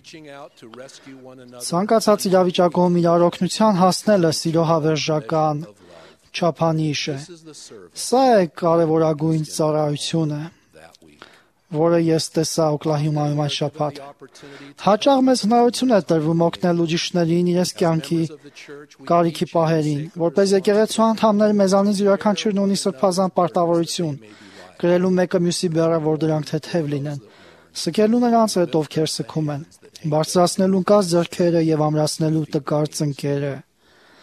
Ցանկացած իրավիճակում իրար օգնության հասնելը սիրո հավերժական չափանիշ է։ Սա է կարևորագույն ծառայությունը, որը ես տեսա Օկլահոմայում այդ շաբաթ։ Հաճախ մեզ հնարավորություն է տրվում օգնել ուրիշներին իրենց կյանքի կարիքի պահերին, որպես եկեղեցու անդամներ մեզանից յուրաքանչյուրն ունի սրբազան պարտավորություն, գրելու մեկը մյուսի բեռը, որ դրանք թեթև լինեն, սկելու նրանց հետ, ովքեր սգում են, բարձրացնելու կած ձեռքերը եւ ամրացնելու տկար ծնկերը։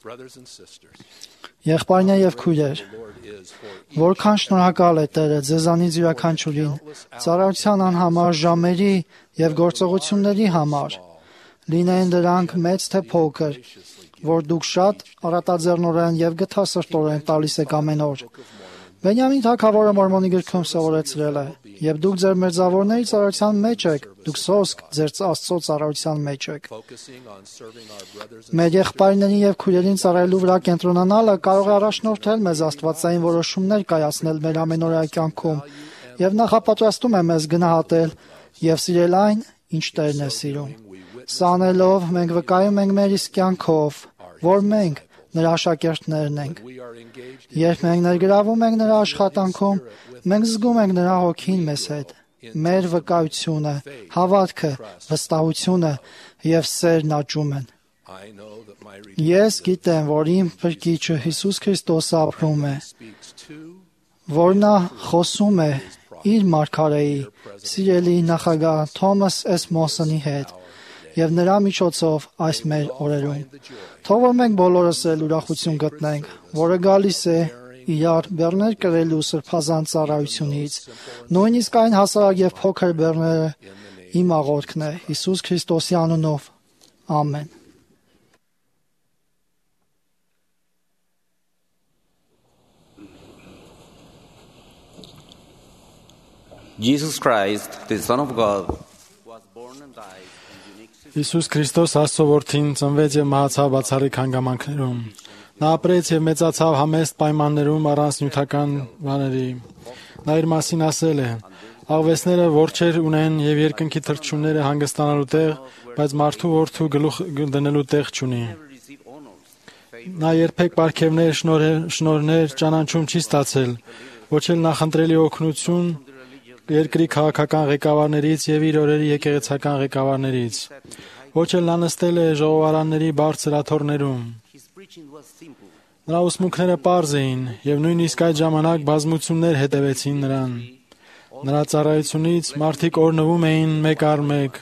Brothers and sisters, Եղբայրներ եւ քույրեր, the Lord is for each որքան շնորհակալ է Տերը ձեզանից յուրաքանչյուրին ծառայության անհամար ժամերի եւ գործողությունների համար, լինեն դրանք մեծ թե փոքր, որ դուք շատ առատաձեռնորեն եւ գթասրտորեն տալիս եք ամեն օր։ Բենյամին թագավորը Մորմոնի գրքում սովորեցրել է. «Եվ դուք ձեր մերձավորների ծառայության մեջ եք, դուք սոսկ ձեր Աստծո ծառայության մեջ եք»։ focusing on serving our brothers and Մեր եղբայրներին եւ քույրերին ծառայելու վրա կենտրոնանալը կարող է առաջնորդել մեզ աստվածային որոշումներ կայացնել մեր ամենօրյա կյանքում եւ նախապատրաստում է մեզ գնահատել եւ սիրել այն, ինչ Տերն է սիրում։ Սա անելով մենք վկայում ենք մեր իսկ կյանքով, որ մենք նրա աշակերտներն ենք։ we are engaged Երբ մենք ներգրավում ենք նրա աշխատանքում, մենք զգում ենք նրա հոգին մեզ հետ։ Մեր վկայությունը, հավատքը, վստահությունը եւ սերն աճում են։ I know that my Ես գիտեմ, որ իմ Փրկիչը Հիսուս Քրիստոսը ապրում է, speaks to որ նա խոսում է իր մարգարեի, սիրելի նախագահ Թոմաս Էս Մոսոնի հետ եւ նրա միջոցով այս մեր օրերում։ Թող որ մենք բոլորս էլ ուրախություն գտնենք, որը գալիս է իրար բեռներ կրելու սրբազան ծառայությունից, նույնիսկ այն հասարակ եւ փոքր բեռները իմ աղոթքն է Հիսուս Քրիստոսի անունով։ Ամեն։ Jesus Christ, the Son of God, was born and died in unique circumstances. Հիսուս Քրիստոս Աստծո որդին ծնվեց եւ մահացավ բացառիկ հանգամանքներում։ Նա ապրեց եւ մեծացավ համեստ պայմաններում առանց նյութական բաների։ Նա իր մասին ասել է. «Աղվեսները որջեր ունեն եւ երկնքի թռչունները հանգստանալու տեղ, բայց մարդու որդու գլուխ դնելու տեղ չունի»։ Նա երբեք պարգևներ, շնորհեր, շնորհներ ճանաչում չի ստացել, ոչ էլ նախընտրելի օգնություն երկրի քաղաքական ղեկավարներից եւ իր օրերի եկեղեցական ղեկավարներից։ Ոչ էլ նա նստել է ժողովարանների բարձր աթոռներում։ Նրա ուսմունքները պարզ էին եւ նույնիսկ այդ ժամանակ բազմություններ հետևեցին նրան։ Նրա ծառայությունից մարդիկ օրնվում էին մեկ առ մեկ։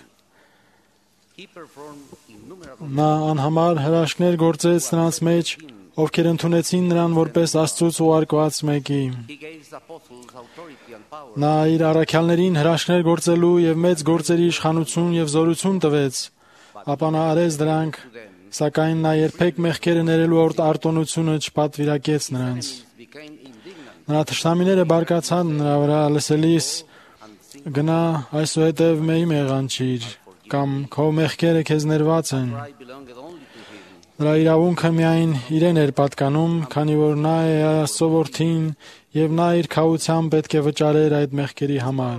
Նա անհամար հրաշքներ գործեց նրանց մեջ, ովքեր ընդունեցին նրան որպես Աստծուց ուղարկված մեկի։ Նա իր առաքյալներին հրաշքներ գործելու եւ մեծ գործերի իշխանություն եւ զորություն տվեց, ապա նա արեց դրանք, սակայն նա երբեք մեղքերը ներելու արտոնությունը չպատվիրակեց նրանց։ Նրա թշնամիները բարկացան նրա վրա լսելիս. «Գնա այսուհետև մեի մեղանչիր» կամ «Քո մեղքերը քեզ ներված են»։ Նրա իրավունքը միայն իրեն էր պատկանում, քանի որ նա է Աստծո որդին եւ նա իր քավությամբ պետք է վճարեր այդ մեղքերի համար։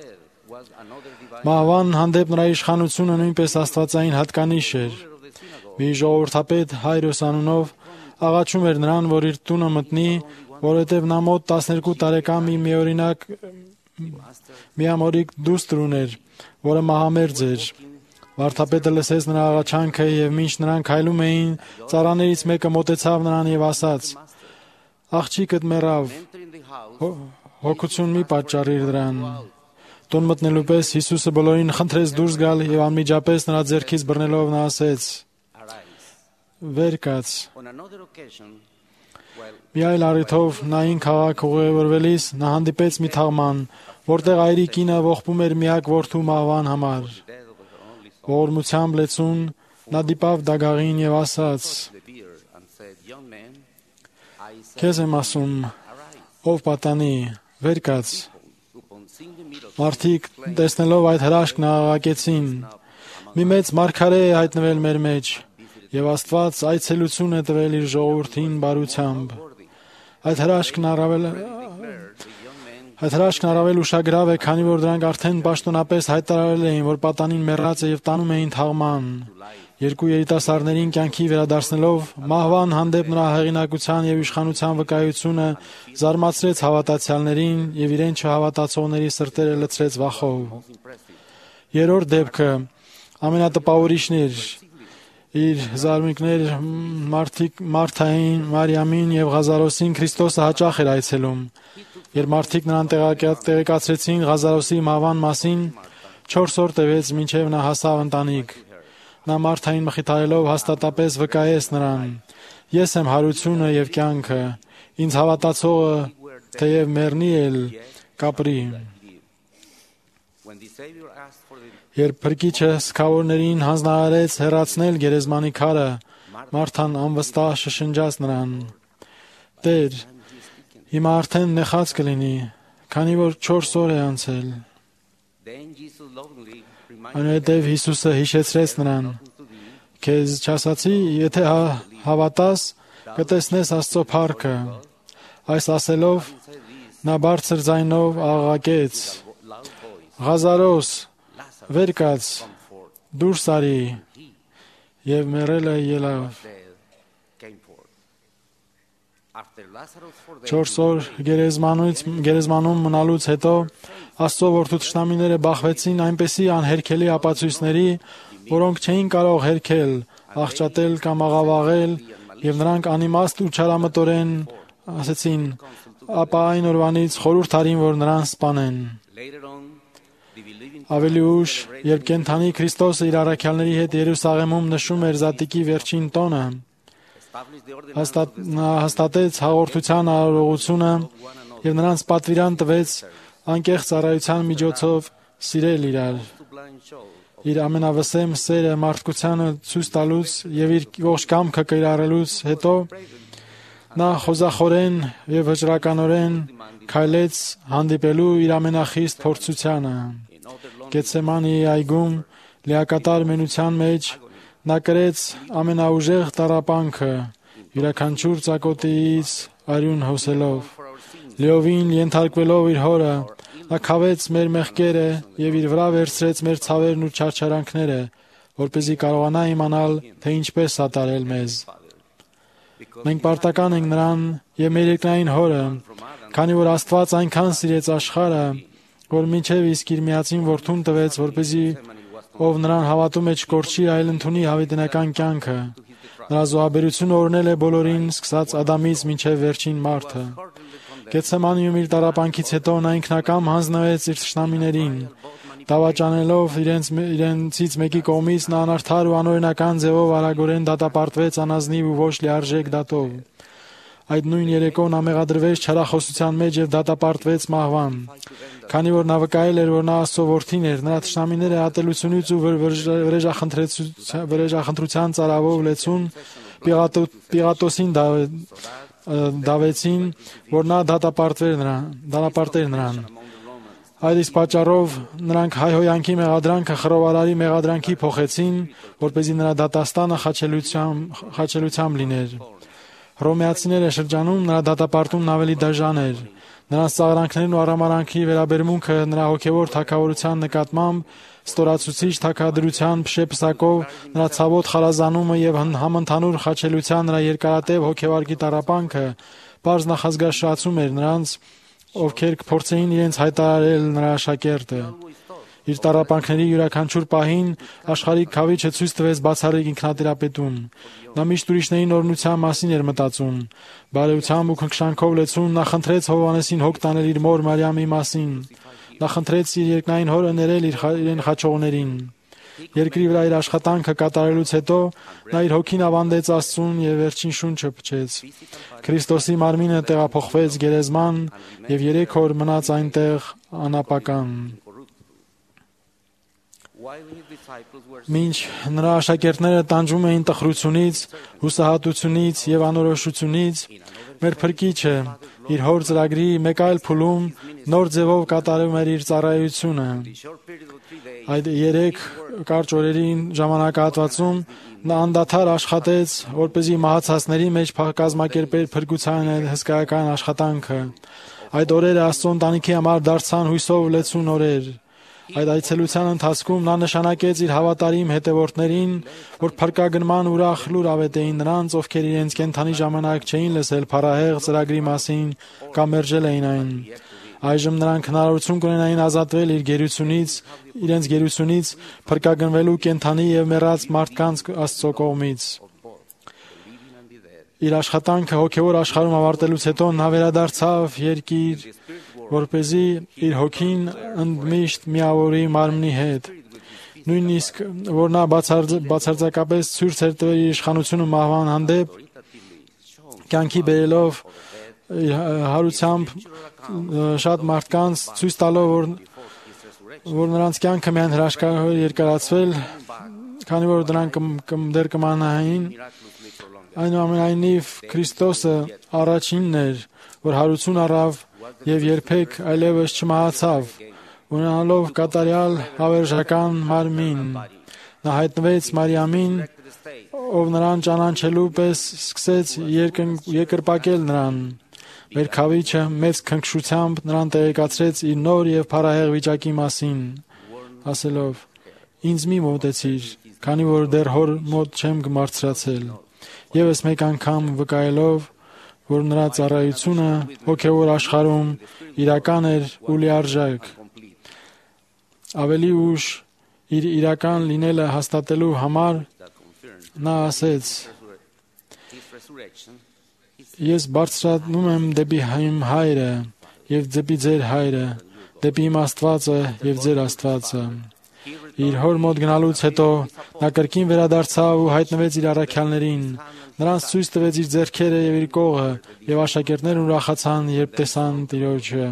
Մահվան հանդեպ նրա իշխանությունը նույնպես աստվածային հատկանիշ էր։ Մի ժողովրդապետ Հայրոս անունով աղաչում էր նրան, որ իր տունը մտնի, որովհետև նա մոտ տասներկու տարեկան մի միօրինակ միամորիկ դուստր ուներ, որը մահամերձ էր։ Վարդապետը լսեց նրա աղաչանքը եւ մինչ նրանք քայլում էին, ծառաներից մեկը մոտեցավ նրան եւ ասաց. «Աղջիկդ մեռավ, հոգություն մի պատճառիր դրան»։ Տուն մտնելու պես Հիսուսը բոլորին խնդրեց դուրս գալ եւ անմիջապես նրա ձեռքից բռնելով նա ասեց. «Վեր կաց»։ Մի այլ առիթով նային քաղաք ուղևորվելիս նա հանդիպեց մի թաղման, որտեղ այրի կինը ողբում էր միակ որդու մահվան համար։ Ողորմությամբ լեցուն նա դիպավ դագաղին եւ ասաց. «Քեզ եմ ասում, ով պատանի, վեր կաց»։ Մարդիկ տեսնելով այդ հրաշքն աղաղակեցին. «Մի մեծ մարգարե է հայտնվել մեր մեջ, եւ Աստված այցելություն է տվել իր ժողովրդին բարությամբ»։ Այդ հրաշքն առավել Այդ հրաշքն առավել ուշագրավ է, քանի որ դրանք արդեն պաշտոնապես հայտարարել էին, որ պատանին մեռած է եւ տանում էին թաղման։ Երկու երիտասարդներին կյանքի վերադարձնելով մահվան հանդեպ նրա հեղինակության եւ իշխանության վկայությունը զարմացրեց հավատացյալներին եւ իրեն չհավատացողների սրտերը լցրեց վախով։ Երրորդ դեպքը ամենատպավորիչն էր։ Իր զարմիկներ մարդիկ Մարթային, Մարիամին եւ Ղազարոսին Քրիստոսը հաճախ էր այցելում։ Երբ մարդիկ նրան տեղեկացրեցին Ղազարոսի մահվան մասին, չորս օր տևեց, մինչև նա հասավ ընտանիք։ Նա Մարթային մխիթարելով հաստատապես վկայեց նրան։ Ես եմ հարությունը եւ կյանքը, ինձ հավատացողը թեև մեռնի էլ կապրի։ Երբ Փրկիչը սքավորներին հանձնարարեց հեռացնել գերեզմանի քարը, Մարթան անվստահ շշնջաց նրան. Տեր, հիմա արդեն նեղած կլինի, քանի որ չորս օր է անցել։ Այնուհետև Հիսուսը հիշեցրեց նրան. Քեզ չասացի, եթե հավատաս, կտեսնես Աստծո փառքը։ Այս ասելով նա բարձր ձայնով աղաղակեց. Ղազարոս, վեր կաց, դուրս արի, եւ մեռելը ելավ։ Չորս օր գերեզմանում մնալուց հետո Աստծո որդու թշնամիները բախվեցին այնպեսի անհերքելի ապացույցների, որոնք չէին կարող հերքել, աղճատել կամ աղավաղել, եւ նրանք անիմաստ ու չարամտորեն ասեցին, ապա այն օրվանից խորհուրդ արին, որ նրան սպանեն։ Ավելի ուշ, երբ կենդանի Քրիստոսը իր առաքյալների հետ Երուսաղեմում նշում էր Զատիկի վերջին տոնը, նա հաստատեց հաղորդության արարողությունը եւ նրանց պատվիրան տվեց անկեղծ ծառայության միջոցով սիրել իրար։ Իր ամենավսեմ սերը մարդկությանը ցույց տալուց եւ իր ողջ կամքը կիրառելուց հետո նա խոզախորեն եւ վճռականորեն քայլեց հանդիպելու իր ամենախիստ փորձությանը։ Գեթսեմանի այգում լիակատար մենության մեջ նա կրեց ամենաուժեղ տառապանքը, յուրաքանչյուր ծակոտից արյուն հոսելով։ Լիովին ենթարկվելով իր հորը, նա քավեց մեր մեղքերը եւ իր վրա վերցրեց մեր ցավերն ու չարչարանքները, որպեսզի կարողանա իմանալ, թե ինչպես սատարել մեզ։ Մենք պարտական ենք նրան եւ մեր երկնային հորը, քանի որ Աստված այնքան սիրեց աշխարհը, որ մինչև իսկ իր միածին որդուն տվեց, որպեսզի ով նրան հավատում է չկորչի, այլ ընդունի հավիտենական կյանքը։ Նրա զոհաբերությունը օրհնել է բոլորին, սկսած Ադամից մինչև վերջին մարդը։ Գեթսեմանիում իր տառապանքից հետո նա ինքնակամ հանձնվեց իր թշնամիներին։ Դավաճանելով իրենց իրենցից մեկի կողմից նա անարդար ու անօրինական ձևով արագորեն դատապարտվեց անազնիվ ու ոչ լիարժեք դատով։ Այդ նույն երեկո նա մեղադրվեց չարախոսության մեջ եւ դատապարտվեց մահվան։ Քանի որ նա վկայել էր, որ նա Աստծո որդին էր, նրա թշնամիները ատելությունից ու վրեժախնդրության ծարավով լեցուն Պիղատոսին դավեցին, որ նա դատապարտվեր նրան, դատապարտեր նրան։ Այդ իսկ պատճառով նրանք հայհոյանքի մեղադրանքը խռովարարի մեղադրանքի փոխեցին, որպեսզի նրա դատաստանը խաչելությամբ լիներ։ Հռոմեացիները շրջանում նրա դատապարտումն ավելի դաժան էր։ Նրանց ծաղրանքներն ու արամարանքի վերաբերմունքը նրա հոգևոր թագավորության նկատմամբ ստորացուցիչ թագադրության փշեպսակով նրա ցավոտ խարազանումը եւ համընդհանուր խաչելության նրա երկարատև հոգեվարքի տառապանքը բարձ նախազգաշացում էր նրանց, ովքեր կփորձեին իրենց հայտարարել նրա աշակերտը։ Իր տառապանքների յուրաքանչյուր պահին աշխարհի քավիչը ցույց տվեց բացառիկ ինքնատիրապետում։ Նա միշտ ուրիշներին օրհնության մասին էր մտածում։ Բարեությամբ ու քնքշանքով լեցուն նա խնդրեց Հովհաննեսին հոգ տանել իր մոր Մարիամի մասին։ Նա խնդրեց իր երկնային հորը ներել իրեն խաչողներին։ Երկրի վրա իր աշխատանքը կատարելուց հետո նա իր հոգին ավանդեց Աստծուն եւ վերջին շունչը փչեց։ Քրիստոսի մարմինը տեղափոխվեց գերեզման եւ երեք օր մնաց այնտեղ անապական։ Մինչ նրա աշակերտները տանջում էին տխրությունից, հուսահատությունից եւ անորոշությունից, մեր Փրկիչը իր հոր ծրագրի մեկ այլ փուլում նոր ձևով կատարում էր իր ծառայությունը։ Այդ երեք կարճ օրերի ժամանակահատվածում նա անդադար աշխատեց, որպեսզի մահացածների մեջ կազմակերպեր փրկության հսկայական աշխատանքը։ Այդ օրերը Աստծո ընտանիքի համար դարձան հույսով լեցուն օրեր։ Այդ այցելության ընթացքում նա նշանակեց իր հավատարիմ հետևորդներին, որ փրկագնման ուրախ լուր ավետեին նրանց, ովքեր իրենց կենդանի ժամանակ չէին լսել փառահեղ ծրագրի մասին կամ մերժել էին այն։ Այժմ նրանք հնարավորություն կունենային ազատվել իր գերությունից, իրենց գերությունից, փրկագնվելու կենդանի եւ մեռած մարդկանց Աստծո կողմից։ Իր աշխատանքը հոգևոր աշխարհում ավարտելուց հետո նա վերադարձավ երկիր, որպեսզի իր հոգին ընդմիշտ միավորի մարմնի հետ։ Նույնիսկ որ նա բացարձակապես ցույց էր տվել իր իշխանությունը մահվան հանդեպ, կյանքի բերելով հարությամբ շատ մարդկանց ցույց տալով, որ որ նրանց կյանքը միայն հրաշքավոր երկարացվել, քանի որ դրանք դեռ կմնային, այնուամենայնիվ Քրիստոսը առաջինն էր, որ հարություն առավ եւ երբեք այլևս չմահացավ, ունենալով կատարյալ հավերժական մարմին։ Նա հայտնվեց Մարիամին, ով նրան ճանաչելու պես սկսեց երկրպագել նրան։ Մեր քավիչը մեծ քնքշությամբ նրան տեղեկացրեց իր նոր եւ փառահեղ վիճակի մասին, ասելով. «Ինձ մի մոտեցիր, քանի որ դեռ հոր մոտ չեմ գմարցրացել»։ Եվս մեկ անգամ վկայելով, որ նրա ծառայությունը հոգևոր աշխարհում իրական էր ու լիարժեք։ Ավելի ուշ իր իրական լինելը հաստատելու համար նա ասեց. «Ես բարձրանում եմ դեպի իմ հայրը եւ դեպի ձեր հայրը, դեպի իմ Աստվածը եւ ձեր Աստվածը»։ Իր հոր մոտ գնալուց հետո նա կրկին վերադարձավ ու հայտնվեց իր առաքյալներին։ Նրանց ցույց տվեց իր ձեռքերը եւ իր կողը, եւ աշակերտներն ուրախացան, երբ տեսան Տիրոջը։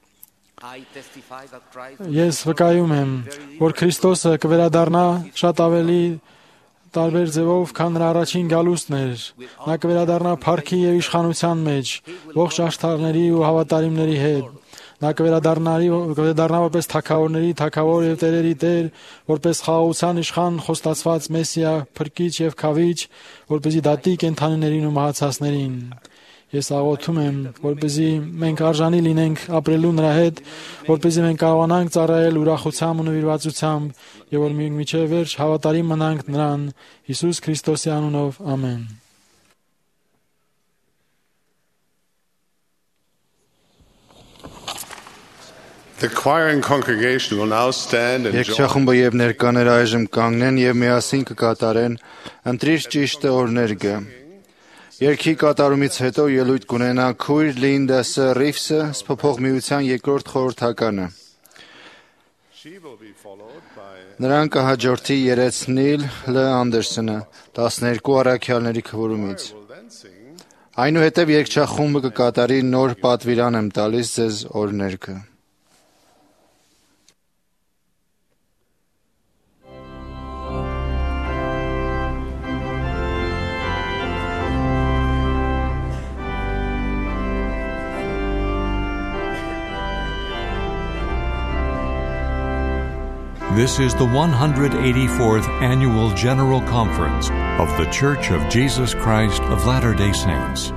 Ես վկայում եմ, որ Քրիստոսը կվերադառնա շատ ավելի տարբեր ձևով, քան նրա առաջին գալուստն էր։ Նա կվերադառնա փառքի եւ իշխանության մեջ, ողջ աշխարհների ու հավատարիմների հետ։ Նա կվերադառնա կվերադառնա որպես թագավորների թագավոր եւ տերերի տեր, որպես խաղաղության իշխան, խոստացված Մեսիա, փրկիչ եւ քավիչ, որպեսզի դատի կենդանիներին ու մահացածներին։ Ես աղոթում եմ, որպեսզի մենք արժանի լինենք ապրելու նրա հետ, որպեսզի մենք կարողանանք ծառայել ուրախությամբ ու նվիրվածությամբ եւ որ մինչեւ վերջ հավատարիմ մնանք նրան, Հիսուս Քրիստոսի անունով, ամեն։ The choir and congregation will now stand and join. Եկչախումբը եւ ներկաները այժմ կանգնեն եւ միասին կկատարեն «Ընտրիր ճիշտը օրներգը»։ Երգի կատարումից հետո ելույթ կունենա քույր Լինդա Ռիվսը, սփոփող միության երկրորդ խորհրդականը։ Նրան կհաջորդի երեց Նիլ Լ. Անդերսոնը տասներկու առաքյալների քվորումից։ Այնուհետև երգչախումբը կկատարի «Նոր պատվիրան եմ տալիս ձեզ» օրներգը։ This is the one hundred eighty-fourth Annual General Conference of The Church of Jesus Christ of Latter-day Saints.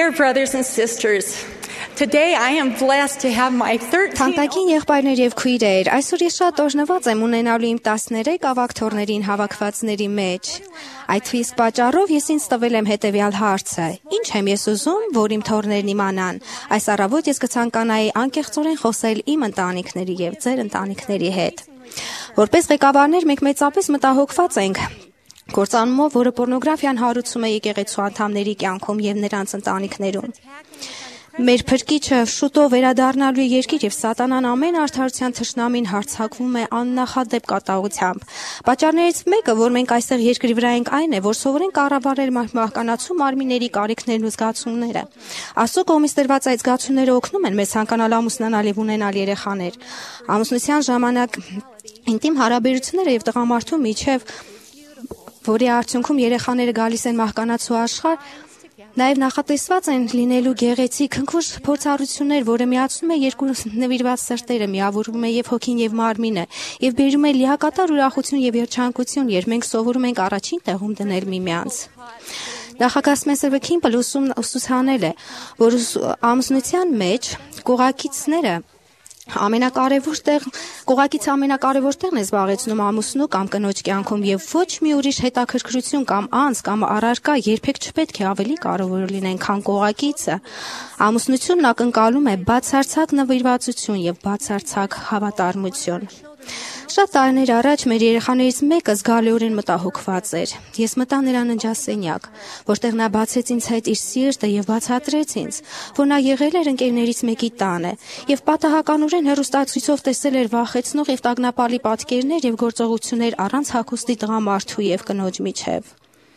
Dear brothers and sisters, today I am blessed to have my thirteen Թանկագին եղբայրներ եւ քույրեր, այսօր ես շատ օրհնված եմ ունենալու իմ տասներեք ավագթորներին հավաքվածների մեջ։ Այդ իսկ պատճառով ես ինձ տվել եմ հետեւյալ հարցը. Ինչ եմ ես ուզում, որ իմ թորներն իմանան։ Այս առավոտ ես կցանկանայի անկեղծորեն խոսել իմ ընտանիքների եւ ձեր ընտանիքների հետ։ Որպես ղեկավարներ մենք մեծապես մտահոգված ենք գործանումով, որը պորնոգրաֆիան հարուցում է եկեղեցու անդամների կյանքում եւ նրանց ընտանիքներում։ Մեր փրկիչը շուտով վերադառնալու երկիր եւ սատանան ամեն արդարության թշնամին հարձակվում է աննախադեպ կատաղությամբ։ Պատճառներից մեկը, որ մենք այստեղ երկրի վրա ենք, այն է, որ սովորեն կառավարել մահկանացու մարմինների կարիքներն ու զգացումները։ Աստծո կողմից տրված այդ զգացումները օգնում են մեզ ցանկանալ ամուսնանալ եւ ունենալ երեխաներ։ Ամուսնության ժամանակ ինտիմ հարաբերությունները եւ տղամարդու միջև, որի արդյունքում երեխաները գալիս են մահկանացու աշխարհ, նաև նախատեսված են լինելու գեղեցիկ քնքուշ փորձառություններ, որը միացնում է երկու նվիրված սրտերը, միավորում է եւ հոգին եւ մարմինը, եւ բերում է լիակատար ուրախություն եւ երջանկություն, երբ մենք սովորում ենք առաջին տեղում դնել միմյանց։ Նախագահ Սպենսեր Քիմբլը ուսուցանել է, որ ամուսնության մեջ կողակիցները ամենակարևոր տեղ, կողակից ամենակարևոր տեղն է զբաղեցնում ամուսնու կամ կնոջ կյանքում եւ ոչ մի ուրիշ հետաքրքրություն կամ անձ կամ առարկա երբեք չպետք է ավելի կարևոր լինեն, քան կողակիցը։ Ամուսնությունն ակնկալում է բացարձակ նվիրվածություն եւ բացարձակ հավատարմություն։ Շատ տարիներ առաջ մեր երեխաներից մեկը զգալիորեն մտահոգված էր։ Ես մտա նրա ննջասենյակ, որտեղ նա բացեց ինձ հետ իր սիրտը եւ բացատրեց ինձ, որ նա եղել էր ընկերներից մեկի տանը եւ պատահականորեն հեռուստացույցով տեսել էր վախեցնող եւ տագնապալի պատկերներ եւ գործողություններ առանց հագուստի տղամարդու եւ կնոջ միջև։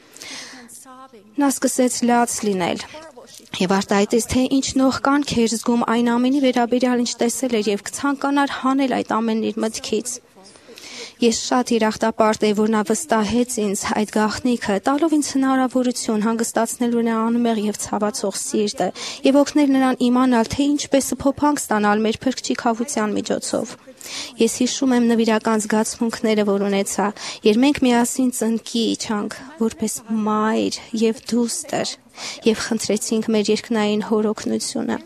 Նա սկսեց լաց լինել եւ արտահայտեց, թե ինչ նողկանք էր զգում այն ամենի վերաբերյալ, ինչ տեսել էր եւ կցանկանար հանել այդ ամենն իր մտքից։ Ես շատ երախտապարտ էի, որ նա վստահեց ինձ այդ գաղտնիքը, տալով ինձ հնարավորություն հանգստացնելու նրա անմեղ եւ ցավացող սիրտը եւ օգնել նրան իմանալ, թե ինչպես փոփանք ստանալ մեր փրկչի քավության միջոցով։ Ես հիշում եմ նվիրական զգացմունքները, որ ունեցա, երբ մենք միասին ծնկի իջանք, որպես մայր եւ դուստր, եւ խնդրեցինք մեր երկնային հոր օգնությունը։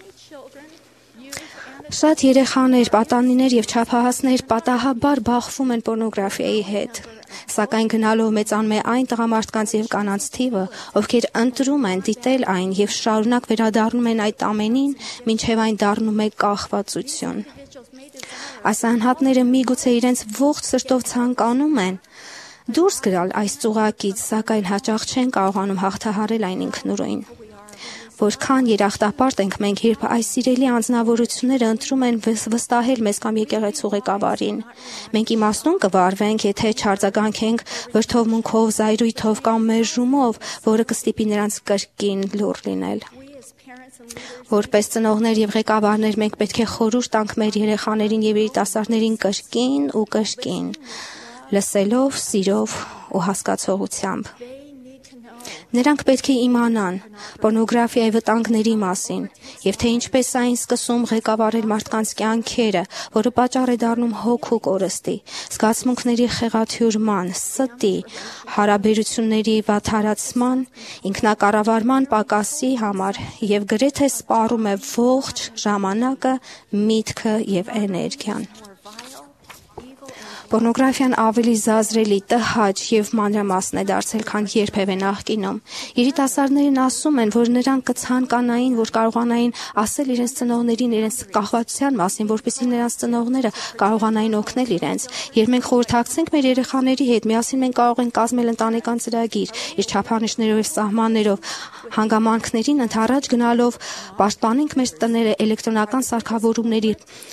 Շատ երեխաներ, պատանիներ եւ չափահասներ պատահաբար բախվում են պորնոգրաֆիայի հետ, սակայն գնալով մեծանում է այն տղամարդկանց եւ կանանց թիվը, ովքեր ընտրում են դիտել այն եւ շարունակ վերադառնում են այդ ամենին, մինչեւ այն դառնում է կախվածություն։ Այս անհատները միգուցե իրենց ողջ սրտով ցանկանում են դուրս գալ այս ծուղակից, սակայն հաճախ չեն կարողանում հաղթահարել այն ինքնուրույն։ Որքան երախտապարտ ենք մենք, երբ այս սիրելի անձնավորությունները ընտրում են վստահել մեզ կամ եկեղեցու ղեկավարին։ Մենք իմաստուն կվարվենք, եթե չարձագանքենք վրդովմունքով, զայրույթով կամ մերժումով, որը կստիպի նրանց կրկին լուռ լինել։ Որպես ծնողներ եւ ղեկավարներ մենք պետք է խորհուրդ տանք մեր երեխաներին եւ երիտասարդներին կրկին ու կրկին, լսելով, սիրով ու հասկացողությամբ։ Նրանք պետք է իմանան պորնոգրաֆիայի վտանգների մասին եւ թե ինչպես այն սկսում ղեկավարել մարդկանց կյանքերը, որը պատճառ է դառնում հոգու կորստի, զգացմունքների խեղաթյուրման, ստի, հարաբերությունների վատթարացման, ինքնակառավարման պակասի համար եւ գրեթե սպառում է ողջ ժամանակը, միտքը եւ էներգիան։ Պորնոգրաֆիան ավելի զազրելի, տհաճ եւ մանրամասն է դարձել, քան երբևէ նախկինում։ Երիտասարդներն ասում են, որ նրանք կցանկանային, որ կարողանային ասել իրենց ծնողներին իրենց կախվածության մասին, որպեսզի նրանց ծնողները կարողանային օգնել իրենց։ Երբ մենք խորհրդակցենք մեր երեխաների հետ, միասին մենք կարող ենք կազմել ընտանեկան ծրագիր, իր չափանիշներով եւ սահմաններով, հանգամանքներին ընդառաջ գնալով պաշտպանենք մեր տները էլեկտրոնական սարքավորումների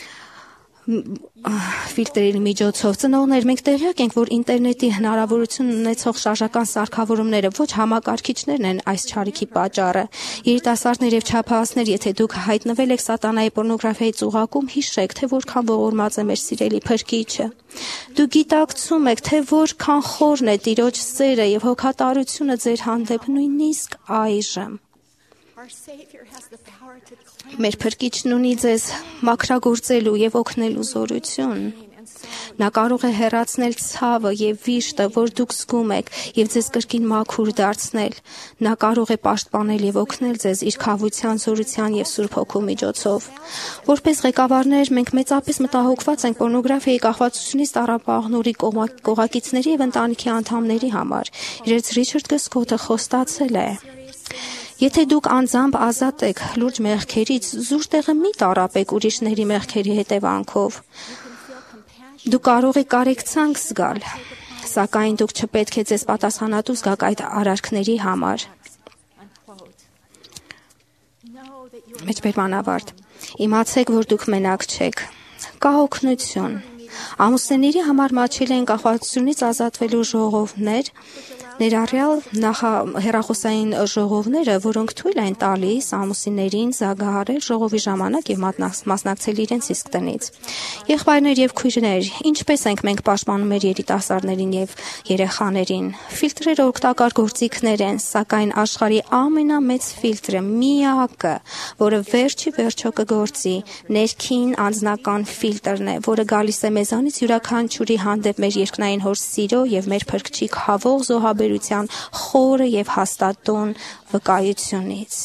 ֆիլտրերի միջոցով։ Ծնողներ, մենք տեղյակ ենք, որ ինտերնետի հնարավորություն ունեցող շարժական սարքավորումները ոչ համակարգիչներն են այս չարիքի պատճառը։ Երիտասարդներ եւ չափահասներ, եթե դուք հայտնվել եք սատանայի պորնոգրաֆիայի ծուղակում, հիշեք, թե որքան ողորմած է մեր սիրելի Փրկիչը։ Դուք գիտակցում եք, թե որքան խորն է Տիրոջ սերը եւ հոգատարությունը ձեր հանդեպ նույնիսկ այժմ։ Մեր Փրկիչն ունի ձեզ մաքրագործելու եւ օգնելու զորություն։ Նա կարող է հեռացնել ցավը եւ վիշտը, որ դուք զգում եք, եւ ձեզ կրկին մաքուր դարձնել։ Նա կարող է պաշտպանել եւ օգնել ձեզ իր քավության, զորության եւ Սուրբ Հոգու միջոցով։ Որպես ղեկավարներ, մենք մեծապես մտահոգված ենք պորնոգրաֆիայի կախվածությունից տառապողների կողակիցների եւ ընտանիքի անդամների համար։ Իրենց Ռիչարդ Գսկոթը խոստացել է. Եթե դուք անձամբ ազատ եք լուրջ մեղքերից, զուր տեղը մի տառապեք ուրիշների մեղքերի հետևանքով։ Դուք կարող եք կարեկցանք զգալ, սակայն դուք չպետք է ձեզ պատասխանատու զգաք այդ արարքների համար։ Մեջբերման ավարտ։ Իմացեք, որ դուք մենակ չեք։ Կա օգնություն։ Ամուսնների համար մաչել են կախվածությունից ազատվելու ժողովներ, ներառյալ հեռախոսային ժողովները, որոնք թույլ են տալիս ամուսիններին զանգահարել ժողովի ժամանակ եւ մասնակցել իրենց իսկ տնից։ Եղբայրներ եւ քույրեր, ինչպես ենք մենք պաշտպանում մեր երիտասարդներին եւ երեխաներին։ Ֆիլտրերը օգտակար գործիքներ են, սակայն աշխարհի ամենամեծ ֆիլտրը, միակը, որը վերջի վերջո կգործի, ներքին անձնական ֆիլտրն է, որը գալիս է մեզանից յուրաքանչյուրի հանդեպ մեր երկնային հոր սիրո եւ մեր փրկչի հավող զոհաբերության խորը եւ հաստատուն վկայությունից։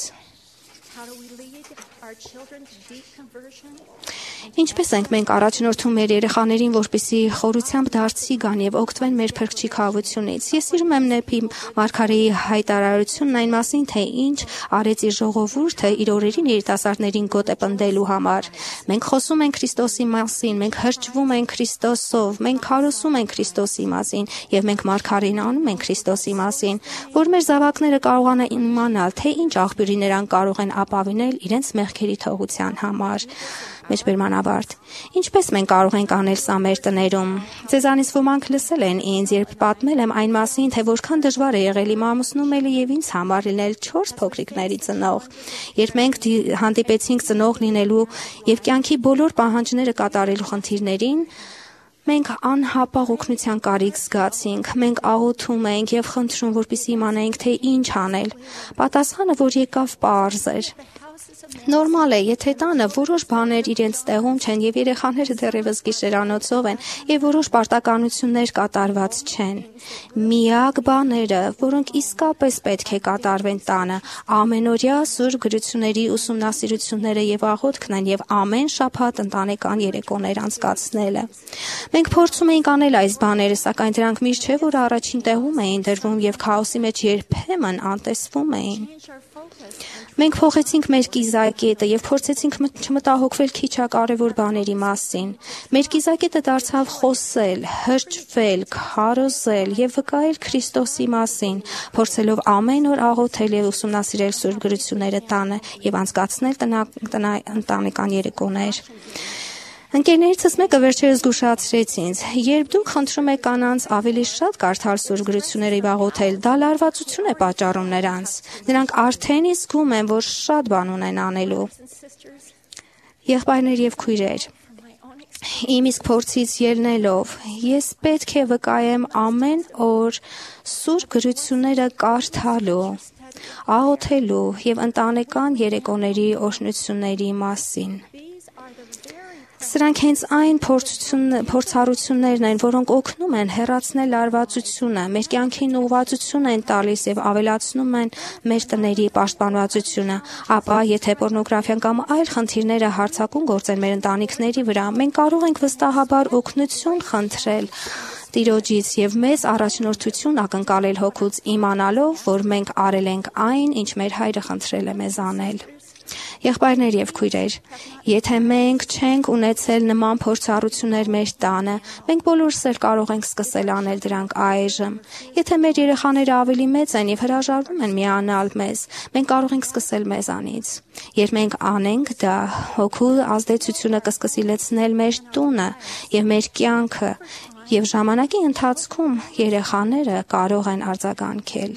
Ինչպես ենք մենք առաջնորդում մեր երեխաներին, որպեսզի խորությամբ դարձի գան եւ օգտվեն մեր փրկչի քավությունից։ Ես սիրում եմ Նեպի Մարգարեի հայտարարությունն այն մասին, թե ինչ արեց իր ժողովուրդը իր օրերին երիտասարդներին գոտե պնդելու համար։ Մենք խոսում ենք Քրիստոսի մասին, մենք հրճվում ենք Քրիստոսով, մենք քարոզում ենք Քրիստոսի մասին եւ մենք Մարգարեին անում ենք Քրիստոսի մասին, որ մեր զավակները կարողանան իմանալ, թե ինչ աղբյուրի նրանք կարող են ապավինել իրենց մեղքերի թողության համար։ Մեջբերման ավարտ։ Ինչպես մենք կարող ենք անել սա մեր տներում։ Ձեզանից ոմանք լսել են ինձ, երբ պատմել եմ այն մասին, թե որքան դժվար է եղել իմ ամուսնու մելը եւ ինձ համար լինել չորս փոքրիկների ծնող։ Երբ մենք հանդիպեցինք ծնող լինելու եւ կյանքի բոլոր պահանջները կատարելու խնդիրներին, մենք անհապաղ օգնության կարիք զգացինք։ Մենք աղոթում ենք եւ խնդրում, որպեսզի իմանայինք, թե ինչ անել։ Պատասխանը, որ եկավ, պարզ էր։ Նորմալ է, եթե տանը որոշ բաներ իրենց տեղում չեն եւ երեխաները դեռևս գիշերանոցով են եւ որոշ պարտականություններ կատարված չեն։ Միակ բաները, որոնք իսկապես պետք է կատարվեն տանը, ամենօրյա սուրբ գրությունների ուսումնասիրությունները եւ աղոթքն են եւ ամեն շաբաթ ընտանեկան երեկոներ անցկացնելը։ Մենք փորձում էինք անել այս բաները, սակայն դրանք միշտ չէ, որ առաջին տեղում էին դրվում եւ քաոսի մեջ երբեմն անտեսվում էին։ Մենք փոխեցինք մեր կիզակետը եւ փորձեցինք չմտահոգվել քիչակարևոր բաների մասին։ Մեր կիզակետը դարձավ խոսել, հրճվել, քարոզել եւ վկայել Քրիստոսի մասին, փորձելով ամեն օր աղոթել եւ ուսումնասիրել Սուրբ գրությունները տանը եւ անցկացնել ընտանեկան երեկոներ։ Ընկերներիցս մեկը վերջերս զգուշացրեց ինձ. երբ դուք խնդրում եք կանանց ավելի շատ կարդալ Սուրբ գրությունները եւ աղոթել, դա լարվածություն է պատճառում նրանց։ Նրանք արդեն իսկ զգում են, որ շատ բան ունեն անելու։ Եղբայրներ եւ քույրեր, իմ իսկ փորձից ելնելով, ես պետք է վկայեմ ամեն օր Սուրբ գրությունները կարդալու, աղոթելու եւ ընտանեկան երեկոների օրհնությունների մասին։ Սրանք հենց այն փորձառություններն են, որոնք օգնում են հեռացնել լարվածությունը, մեր կյանքին ուղղվածություն են տալիս եւ ավելացնում են մեր տների պաշտպանվածությունը, ապա եթե պորնոգրաֆիան կամ այլ խնդիրները հարձակում գործեն մեր ընտանիքների վրա, մենք կարող ենք վստահաբար օգնություն խնդրել Տիրոջից եւ մեզ առաջնորդություն ակնկալել Հոգուց, իմանալով, որ մենք արել ենք այն, ինչ մեր Հայրը խնդրել է մեզ անել։ Եղբայրներ եւ քույրեր, եթե մենք չենք ունեցել նման փորձառություններ մեր տանը, մենք բոլորս էլ կարող ենք սկսել անել դրանք այժմ։ Եթե մեր երեխաները ավելի մեծ են եւ հրաժարվում են միանալ մեզ, մենք կարող ենք սկսել մեզանից։ Երբ մենք անենք դա, Հոգու ազդեցությունը կսկսի լցնել մեր տունը եւ մեր կյանքը, եւ ժամանակի ընթացքում երեխաները կարող են արձագանքել։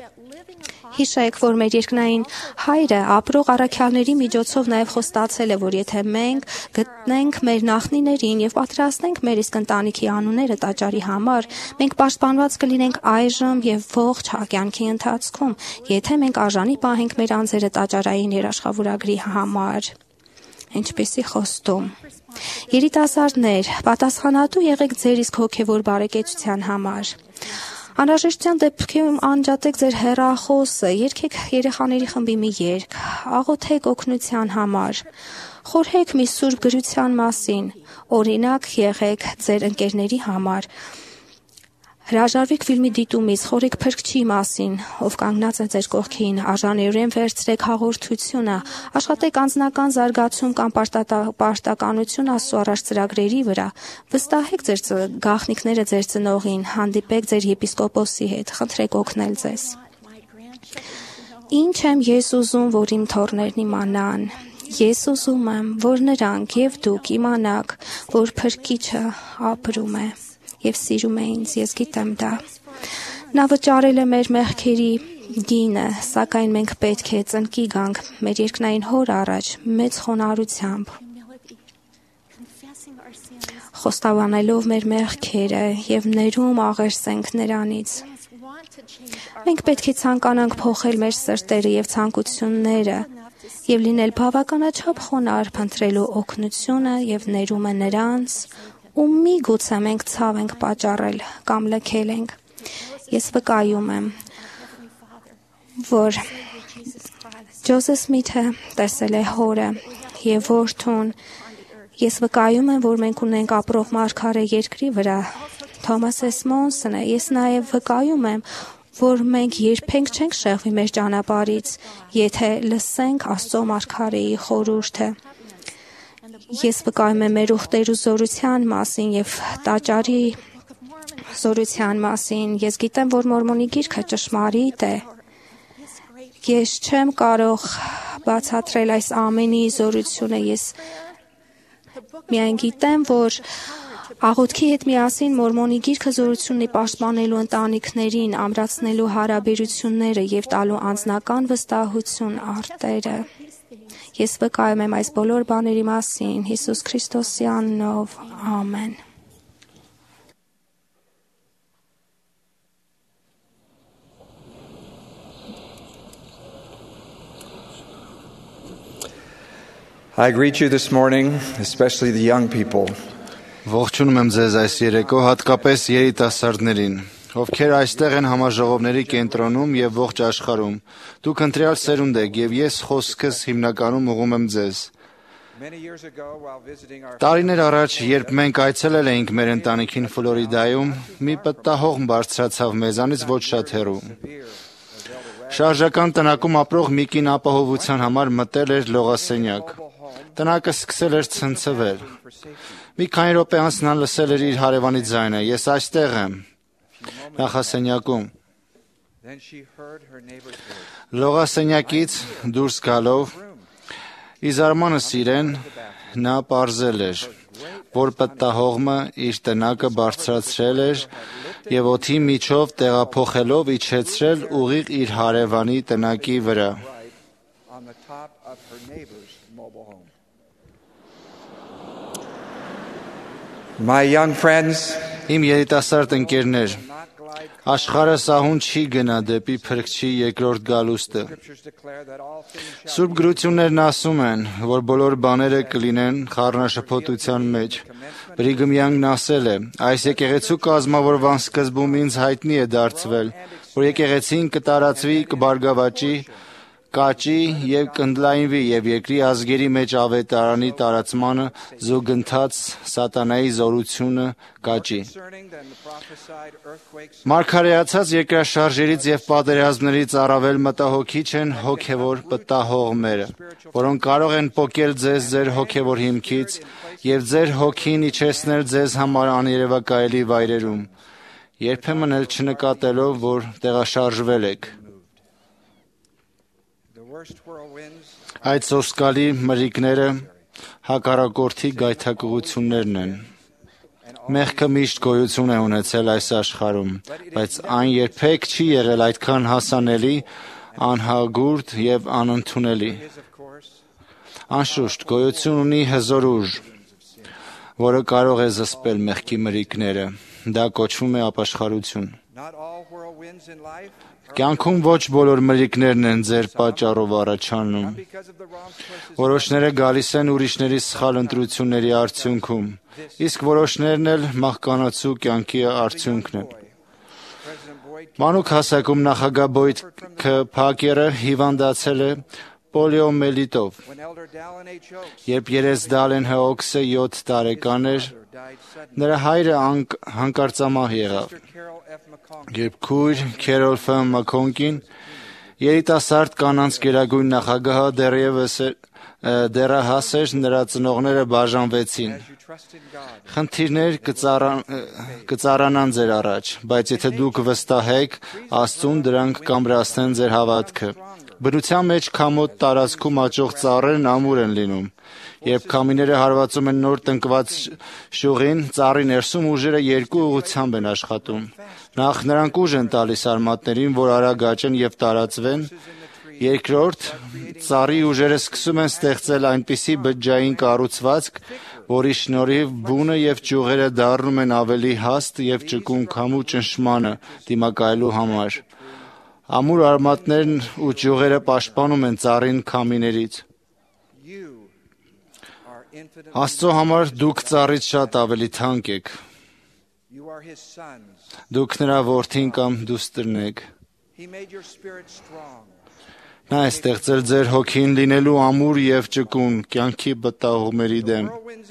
Հիշեք, որ մեր երկնային Հայրը ապրող առաքյալների միջոցով նաև խոստացել է, որ եթե մենք գտնենք մեր նախնիներին եւ պատրաստենք մեր իսկ ընտանիքի անունները տաճարի համար, մենք պաշտպանված կլինենք այժմ եւ ողջ կյանքի ընթացքում, եթե մենք արժանի պահենք մեր անձերը տաճարային երաշխավորագրի համար։ Ինչպեսի խոստում։ Երիտասարդներ, պատասխանատու եղեք ձեր իսկ հոգևոր բարեկեցության համար։ Անհրաժեշտության դեպքում անջատեք ձեր հեռախոսը, երգեք երեխաների խմբի մի երգ, աղոթեք օգնության համար, խորհեք մի սուրբ գրության մասին, օրինակ եղեք ձեր ընկերների համար։ Հրաժարվեք ֆիլմի դիտումից, խորհեք փրկչի մասին, ով կանգնած է ձեր կողքին, արժանիորեն վերցրեք հաղորդությունը, աշխատեք անձնական զարգացում կամ պարտականություն Աստծո առաջ ծրագրերի վրա, վստահեք ձեր գաղտնիքները ձեր ծնողին, հանդիպեք ձեր եպիսկոպոսի հետ, խնդրեք օգնել ձեզ։ Ինչ եմ ես ուզում, որ իմ թոռներն իմանան։ Ես ուզում եմ, որ նրանք եւ դուք իմանաք, որ Փրկիչը ապրում է եւ սիրում է ինձ, ես գիտեմ դա։ Նա վճարել է մեր մեղքերի գինը, սակայն մենք պետք է ծնկի գանք մեր երկնային Հոր առաջ մեծ խոնարհությամբ, խոստովանելով մեր մեղքերը եւ ներում աղերսենք նրանից։ Մենք պետք է ցանկանանք փոխել մեր սրտերը եւ ցանկությունները եւ լինել բավականաչափ խոնարհ փնտրելու օգնությունը եւ ներումը նրանց, ու միգուցե մենք ցավ ենք պատճառել կամ լքել ենք։ Ես վկայում եմ, որ Ջոզեֆ Սմիթը տեսել է Հորը եւ Որդուն։ Ես վկայում եմ, որ մենք ունենք ապրող մարգարե երկրի վրա Թոմաս Էսմոնսոնը։ Ես նաեւ վկայում եմ, որ մենք երբենք չենք շեղվի մեր ճանապարհից, եթե լսենք Աստծո մարգարեի խորհուրդը։ Ես վկայում եմ մեր ուխտերու զորության մասին եւ տաճարի զորության մասին։ Ես գիտեմ, որ Մորմոնի գիրքը ճշմարիտ է։ Ես չեմ կարող բացատրել այս ամենի զորությունը։ Ես միայն գիտեմ, որ աղոթքի հետ միասին Մորմոնի գիրքը զորություն ունի պաշտպանելու ընտանիքներին, ամրացնելու հարաբերությունները եւ տալու անձնական վստահություն արտերը։ Ես վկայում եմ այս բոլոր բաների մասին Հիսուս Քրիստոսի անունով, ամեն։ I greet you this morning, especially the young people. Ողջունում եմ ձեզ այս երեկո, հատկապես երիտասարդներին, ովքեր այստեղ են համաժողովների կենտրոնում եւ ողջ աշխարհում։ Դուք ընտրյալ սերունդ եք եւ ես խոսքս հիմնականում ուղղում եմ ձեզ։ Տարիներ առաջ, երբ մենք այցելել էինք մեր ընտանիքին Ֆլորիդայում, մի պտտահողմ բարձրացավ մեզանից ոչ շատ հեռու։ Շարժական տնակում ապրող մի կին ապահովության համար մտել էր լողասենյակ։ Տնակը սկսել էր ցնցվել։ Մի քանի րոպե անց նա լսել էր իր հարևանի ձայնը. «Ես այստեղ եմ, նախասենյակում»։ Լողասենյակից դուրս գալով, ի զարմանս իրեն, նա պարզել էր, որ պտտահողմը իր տնակը բարձրացրել էր եւ օդի միջով տեղափոխելով իջեցրել ուղիղ իր հարևանի տնակի վրա։ My young friends, իմ երիտասարդ ընկերներ, աշխարհը սահուն չի գնա դեպի Փրկչի երկրորդ գալուստը։ Սուրբ գրություններն ասում են, որ բոլոր բաները կլինեն խառնաշփոթության մեջ։ Բրիգմյանն ասել է. «Այս եկեղեցու կազմավորման սկզբում ինձ հայտնի է դարձվել, որ եկեղեցին կտարածվի, կբարգավաճի, կաճի եւ կընդլայնվի եւ երկրի ազգերի մեջ ավետարանի տարածմանը զուգընթաց սատանայի զորությունը կաճի։ Մարգարեացած երկրաշարժերից եւ պատերազմներից առավել մտահոգիչ են հոգեվոր պտտահողմերը, որոնք կարող են պոկել ձեզ ձեր հոգեվոր հիմքից եւ ձեր հոգին իջեցնել ձեզ համար աներևակայելի վայրերում, երբեմն էլ չնկատելով, որ տեղաշարժվել եք։ Այդ սոսկալի մրրիկները հակառակորդի գայթակղություններն են։ Մեղքը միշտ գոյություն է ունեցել այս աշխարհում, բայց այն երբեք չի եղել այդքան հասանելի, անհագուրդ եւ անընդունելի։ Անշուշտ գոյություն ունի հզոր ուժ, որը կարող է զսպել մեղքի մրրիկները։ Դա կոչվում է ապաշխարություն։ Կյանքում ոչ բոլոր մրրիկներն են ձեր պատճառով առաջանում։ Որոշները գալիս են ուրիշների սխալ ընտրությունների արդյունքում, իսկ որոշներն էլ մահկանացու կյանքի արդյունքն են։ Մանուկ հասակում նախագահ Բոյդ Փակերը հիվանդացել է պոլիոմելիտով։ Երբ երես Դալեն Հոքսը յոթ տարեկան էր, նրա հայրը հանկարծամահ եղավ։ Երբ քույր Քերոլ Ֆ. Մաքոնկին, երիտասարդ կանանց գերագույն նախագահը դեռևս դեռահաս էր, նրա ծնողները բաժանվեցին։ Խնդիրներ կծառանան ձեր առաջ, բայց եթե դուք վստահեք Աստծուն, դրանք կամրացնեն ձեր հավատքը։ Բնության մեջ քամոտ տարածքում աճող ծառերն ամուր են լինում։ Երբ քամիները հարվածում են նոր տնկված շյուղին, ծառի ներսում ուժերը երկու ուղղությամբ են աշխատում։ Նախ նրանք ուժ են տալիս արմատներին, որ արագ աճեն եւ տարածվեն։ Երկրորդ, ծառի ուժերը սկսում են ստեղծել այնպիսի բջջային կառուցվածք, որի շնորհիվ բունը եւ ճյուղերը դառնում են ավելի հաստ եւ ճկուն քամու ճնշմանը դիմակայելու համար։ Ամուր արմատներն ու ճյուղերը պաշտպանում են ծառին քամիներից։ Աստծո համար դուք ծառից շատ ավելի թանկ եք։ Դուք նրա որդին կամ դուստրն եք։ Նա է ստեղծել ձեր հոգին լինելու ամուր եւ ճկուն կյանքի բտահողմերի դեմ։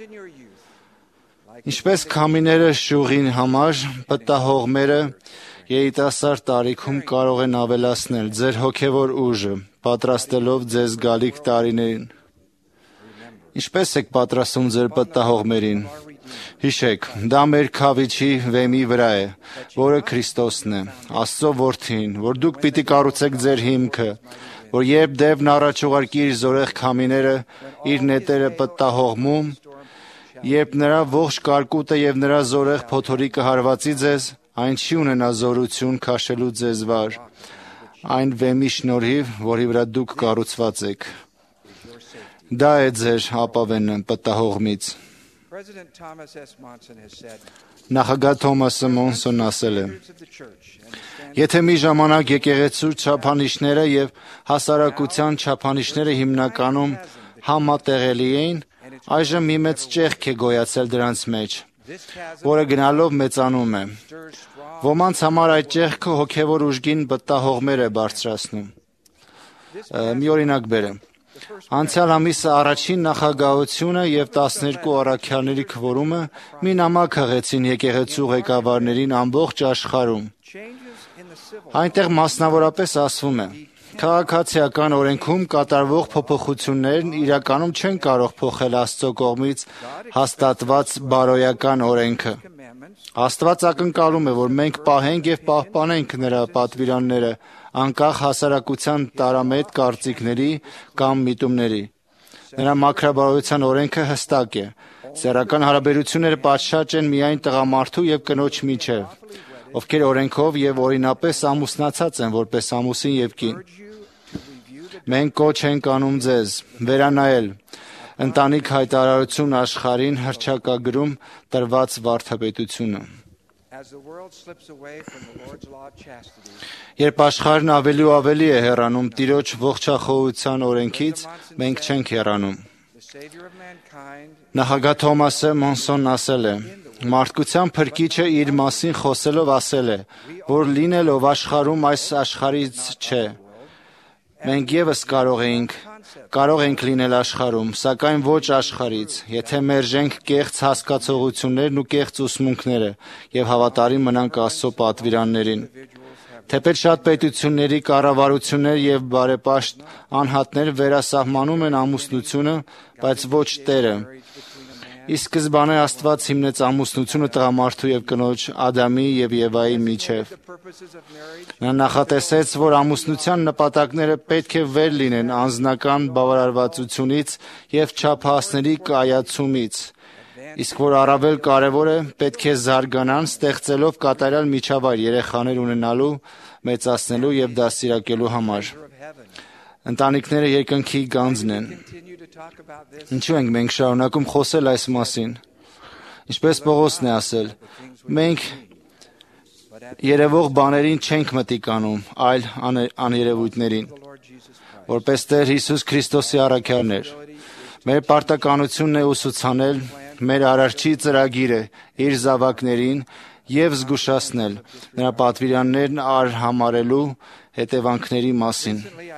Ինչպես քամիները շյուղին համար, բտահողմերը երիտասարդ տարիքում կարող են ավելացնել ձեր հոգևոր ուժը, պատրաստելով ձեզ գալիք տարիներին։ Ինչպես եք պատրաստում ձեր պտտահողմերին։ Հիշեք, դա մեր քավիչի վեմի վրա է, որը Քրիստոսն է, Աստծո որդին, որ դուք պիտի կառուցեք ձեր հիմքը, որ երբ դևն առաջ ուղարկի իր զորեղ քամիները, իր նետերը պտտահողմում, երբ նրա ողջ կարկուտը եւ նրա զորեղ փոթորիկը հարվածի ձեզ, այն չի ունենա զորություն քաշելու ձեզ վար, այն վեմի շնորհիվ, որի վրա դուք կառուցված եք։ Դա է ձեր ապավենը պտտահողմից։ Նախագահ Թոմասը Մոնսոնն ասել է. Եթե մի ժամանակ եկեղեցու չափանիշները եւ հասարակության չափանիշները հիմնականում համատեղելի էին, այժմ մի մեծ ճեղք է գոյացել դրանց մեջ, որը գնալով մեծանում է։ Ոմանց համար այդ ճեղքը հոգևոր ուժգին պտտահողմեր է բարձրացնում։ Մի օրինակ բերեմ։ Անցյալ ամիսը առաջին նախագահությունը եւ տասներկու առաքյալների քվորումը մի նամակ հղեցին եկեղեցու ղեկավարներին ամբողջ աշխարհում։ Այնտեղ մասնավորապես ասվում է. քաղաքացիական օրենքում կատարվող փոփոխություններն իրականում չեն կարող փոխել Աստծո կողմից հաստատված բարոյական օրենքը։ Աստված ակնկալում է, որ մենք պահենք եւ պահպանենք նրա պատվիրանները, անկախ հասարակության տարամետ կարծիքների կամ միտումների։ Նրա մաքրաբարոյության օրենքը հստակ է։ Սեռական հարաբերությունները պատշաճ են միայն տղամարդու եւ կնոջ միջեւ, ովքեր օրենքով եւ օրինապես ամուսնացած են որպես ամուսին եւ կին։ Մենք կոչ ենք անում ձեզ վերանայել ընտանիք հայտարարություն աշխարհին հռչակագրում տրված վարդապետությունը։ Երբ աշխարհն ավելի ու ավելի է հեռանում Տիրոջ ողջախոհության օրենքից, մենք չենք հեռանում։ Նախագահ Թոմասը Մոնսոնն ասել է. Մարդկության փրկիչը իր մասին խոսելով ասել է, որ լինելով աշխարհում այս աշխարհից չէ։ Մենք եւս կարող ենք, կարող ենք լինել աշխարհում, սակայն ոչ աշխարհից, եթե մերժենք կեղծ հասկացողություններն ու կեղծ ուսմունքները եւ հավատարիմ մնանք Աստծո պատվիրաններին։ Թեպետ շատ պետությունների կառավարություններ եւ բարեպաշտ անհատներ վերասահմանում են ամուսնությունը, բայց ոչ Տերը։ Ի սկզբանե Աստված հիմնեց ամուսնությունը տղամարդու եւ կնոջ Ադամի եւ Եվայի միջեւ։ Նա նախատեսեց, որ ամուսնության նպատակները պետք է վեր լինեն անձնական բավարարվածությունից եւ չափահասների կայացումից, իսկ որ առավել կարեւոր է, պետք է զարգանան ստեղծելով կատարյալ միջավայր երեխաներ ունենալու, մեծացնելու եւ դաստիարակելու համար։ Ընտանիքները երկնքի գանձն են։ Ինչու ենք մենք շարունակում խոսել այս մասին։ Ինչպես Պողոսն է ասել, մենք երևող բաներին չենք մտիկանում, այլ աներևույթներին, որպես Տեր Հիսուս Քրիստոսի առաքյալներ։ Մեր պարտականությունն է ուսուցանել մեր Արարչի ծրագիրը իր զավակներին և զգուշացնել նրա պատվիրաններն արհամարելու հետևանքների մասին։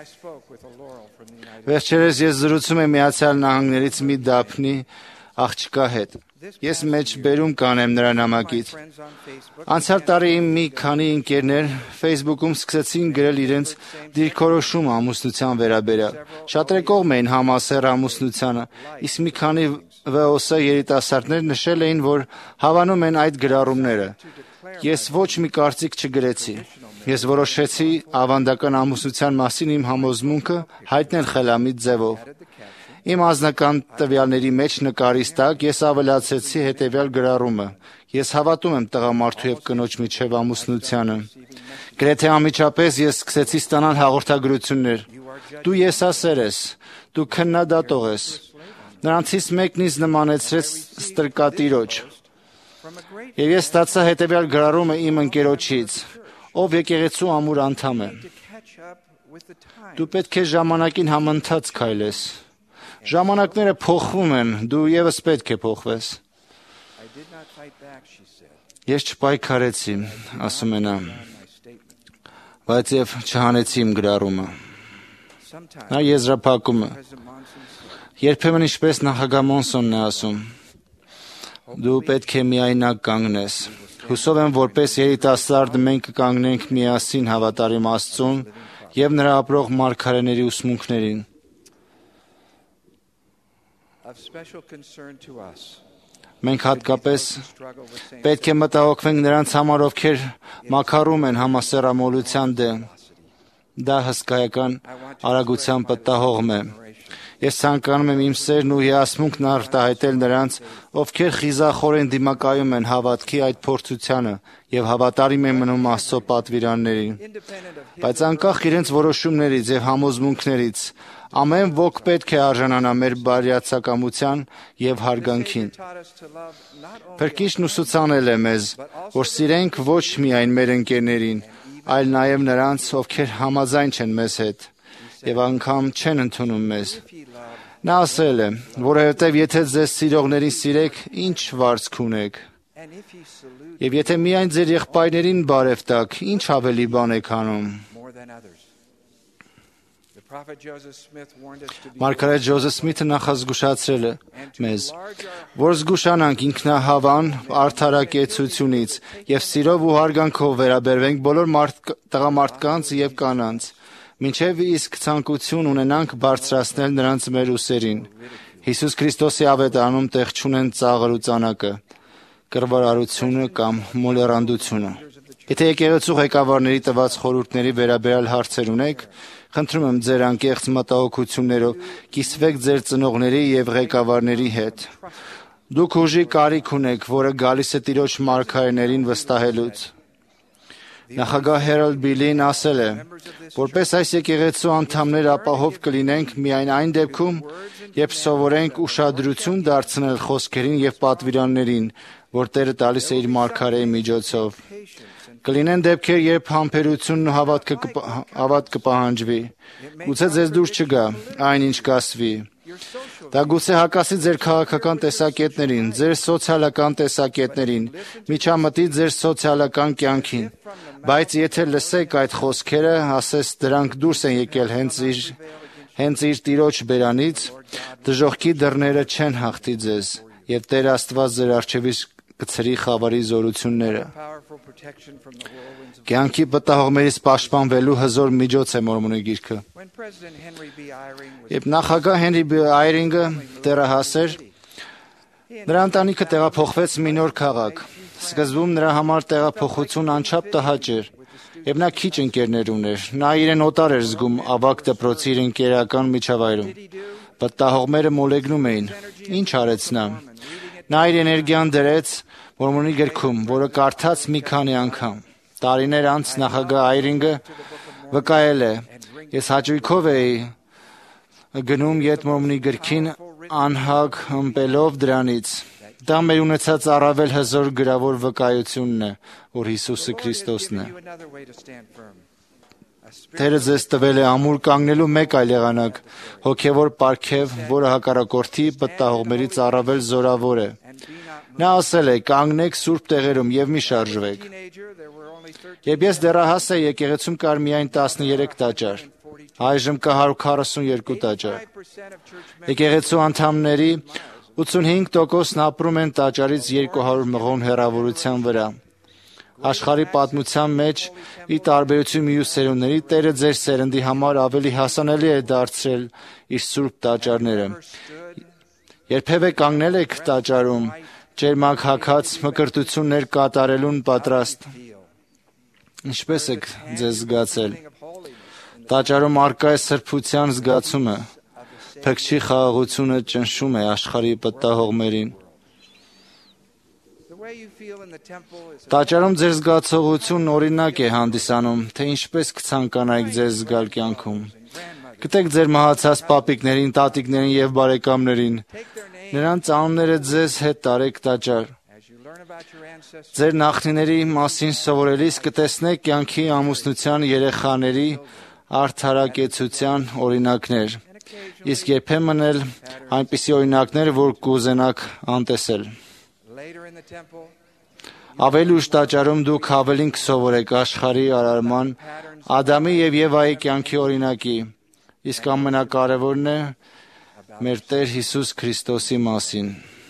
Վերջերս ես զրուցում եմ Միացյալ Նահանգներից մի դափնի աղջկա հետ։ Ես մեջ բերում կանեմ նրա նամակից։ Անցյալ տարի իմ մի քանի ընկերներ Facebook-ում սկսեցին գրել իրենց դիրքորոշումը ամուսնության վերաբերյալ։ Շատերը կողմ էին համասեռ ամուսնությանը, իսկ մի քանի V O S երիտասարդներ նշել էին, որ հավանում են այդ գրառումները։ Ես ոչ մի կարծիք չգրեցի։ Ես որոշեցի ավանդական ամուսնության մասին իմ համոզմունքը հայտնել խելամիտ ձևով։ Իմ անձնական տվյալների մեջ նկարից տակ ես ավելացեցի հետևյալ գրառումը. Ես հավատում եմ տղամարդու և կնոջ միջև ամուսնությանը։ Գրեթե անմիջապես ես սկսեցի ստանալ հաղորդագրություններ. Դու եսասեր ես, դու քննադատող ես։ Նրանցից մեկն ինձ նմանեցրեց ստրկատիրոջ։ Եվ ես ստացա հետևյալ գրառումը իմ ընկերոջից, ով եկեղեցու ամուր անդամ է. Դու պետք է ժամանակին համընթաց քայլես։ Ժամանակները փոխվում են, դու ևս պետք է փոխվես։ Ես չպայքարեցի, ասում է նա, բայց և չհանեցի իմ գրառումը։ Նա եզրափակում է. Երբեմն ինչպես նախագահ Մոնսոնն է ասում, դու պետք է միայնակ կանգնես։ Հուսով եմ, որպես երիտասարդ մենք կկանգնենք միասին հավատարիմ Աստծուն և նրա ապրող մարգարեների ուսմունքներին։ Մենք հատկապես պետք է մտահոգվենք նրանց համար, ովքեր մաքարում են համասեռամոլության դեմ։ Դա հսկայական արագությամբ պատահողմ է։ Ես ցանկանում եմ իմ սերն ու հիասմունքն արտահայտել նրանց, ովքեր խիզախորեն դիմակայում են հավատքի այդ փորձությանը և հավատարիմ են մնում Աստծո պատվիրաններին։ Բայց անկախ իրենց որոշումներից և համոզմունքներից, ամեն ոք պետք է արժանանա մեր բարյացակամության և հարգանքին։ Փրկիչն ուսուցանել է մեզ, որ սիրենք ոչ միայն մեր ընկերներին, այլ նաև նրանց, ովքեր համաձայն չեն մեզ հետ և անգամ չեն ընդունում մեզ։ Նա ասել է, որովհետև եթե ձեզ սիրողներին սիրեք, ինչ վարձք ունեք։ Եվ եթե միայն ձեր եղբայրներին բարև տաք, ինչ ավելի բան եք անում։ Մարգարետ Ջոզեֆ Սմիթը նախազգուշացրել է մեզ, որ զգուշանանք ինքնահավան արդարակեցությունից և սիրով ու հարգանքով վերաբերվենք բոլոր մարդ, տղամարդկանց և կանանց, մինչև իսկ ցանկություն ունենանք բարձրացնել նրանց մեր ուսերին։ Հիսուս Քրիստոսի ավետարանում տեղ չունեն ծաղր ու ծանակը, կռվարարությունը կամ մոլեռանդությունը։ Եթե եկեղեցու ղեկավարների տված խորհուրդների վերաբերյալ հարցեր ունեք, խնդրում եմ ձեր անկեղծ մտահոգություններով կիսվեք ձեր ծնողների և ղեկավարների հետ։ Դուք ուժի կարիք ունեք, որը գալիս է Տիրոջ մարգարեներին վստահելուց։ Նախագահ Հերալդ Բիլին ասել է, որպես այս եկեղեցու անդամներ ապահով կլինենք միայն այն դեպքում, երբ սովորենք ուշադրություն դարձնել խոսքերին և պատվիրաններին, որ Տերը տալիս է իր մարգարեի միջոցով։ Կլինեն դեպքեր, երբ համբերությունն ու հավատքը հավատ կպահանջվի։ Գուցե ձեզ դուր չգա այն, ինչ կասվի։ Դա գուցե հակասի ձեր քաղաքական տեսակետներին, ձեր սոցիալական տեսակետներին, միջամտի ձեր սոցիալական կյանքին, բայց եթե լսեք այդ խոսքերը, ասես դրանք դուրս են եկել հենց իր, հենց իր Տիրոջ բերանից, դժոխքի դռները չեն հաղթի ձեզ, և Տեր Աստված ձեր առջևից կցրի խավարի զորությունները։ Կյանքի պատահողներից պաշտպանվելու հզոր միջոց է Մորմոնի գիրքը։ Երբ նախագահ Հենրի B. Այրինգը դեռահաս էր, նրա ընտանիքը տեղափոխվեց մի նոր քաղաք։ Սկզբում նրա համար տեղափոխություն անչափ տհաճ էր, և նա քիչ ընկերներ ուներ։ Նա իրեն օտար էր զգում ավագ դպրոցի իր ընկերական միջավայրում։ Պատահողները մոլեգնում էին։ Ինչ արեց նա։ Նա իր էներգիան դրեց Մորմոնի գրքում, որը կարդաց մի քանի անգամ։ Տարիներ անց նախագահ Այրինգը վկայել է. Ես հաճույքով էի գնում Յետ Մորմոնի գրքին անհագ ըմպելով դրանից։ Դա մեր ունեցած առավել հզոր գրավոր վկայությունն է, որ Հիսուսը Քրիստոսն է։ Տերը ձեզ տվել է ամուր կանգնելու մեկ այլ եղանակ, հոգևոր պարգև, որը հակառակորդի պտտահողմերից առավել զորավոր է։ Նա ասել է. «Կանգնեք սուրբ տեղերում եւ մի շարժվեք»։ Երբ ես դեռահաս էի, եկեղեցում կար միայն տասներեք տաճար։ Այժմ կա հարյուր քառասունյոթ տաճար։ Եկեղեցու անդամների ութսունհինգ տոկոսն ապրում են տաճարից երկու հարյուր մղոն հեռավորության վրա։ Աշխարհի պատմության մեջ, ի տարբերություն մյուս սերունդների, Տերը ձեր սերնդի համար ավելի հասանելի է դարձրել իր սուրբ տաճարները։ Երբևէ կանգնել եք տաճարում, ճերմակ հագած մկրտություններ կատարելուն պատրաստ։ Ինչպես եք ձեզ զգացել։ Տաճարում առկա է սրբության զգացումը, փքչի խաղաղությունը ճնշում է աշխարհի պտտահողմերին։ Տաճարում ձեր զգացողությունն օրինակ է հանդիսանում, թե ինչպես կցանկանայիք ձեզ զգալ կյանքում։ Գտեք ձեր մահացած պապիկներին, տատիկներին եւ բարեկամներին։ Նրանց անունները ձեզ հետ տարեք տաճար։ Ձեր նախնիների մասին սովորելիս կտեսնեք կյանքի ամուսնության երեխաների արդարակեցության օրինակներ, իսկ երբեմն էլ այնպիսի օրինակներ, որ կուզենաք անտեսել։ Ավելի ուշ տաճարում դուք ավելին կսովորեք աշխարհի արարման, Ադամի եւ Եվայի կյանքի օրինակի, իսկ ամենակարևորն է մեր Տեր Հիսուս Քրիստոսի մասին։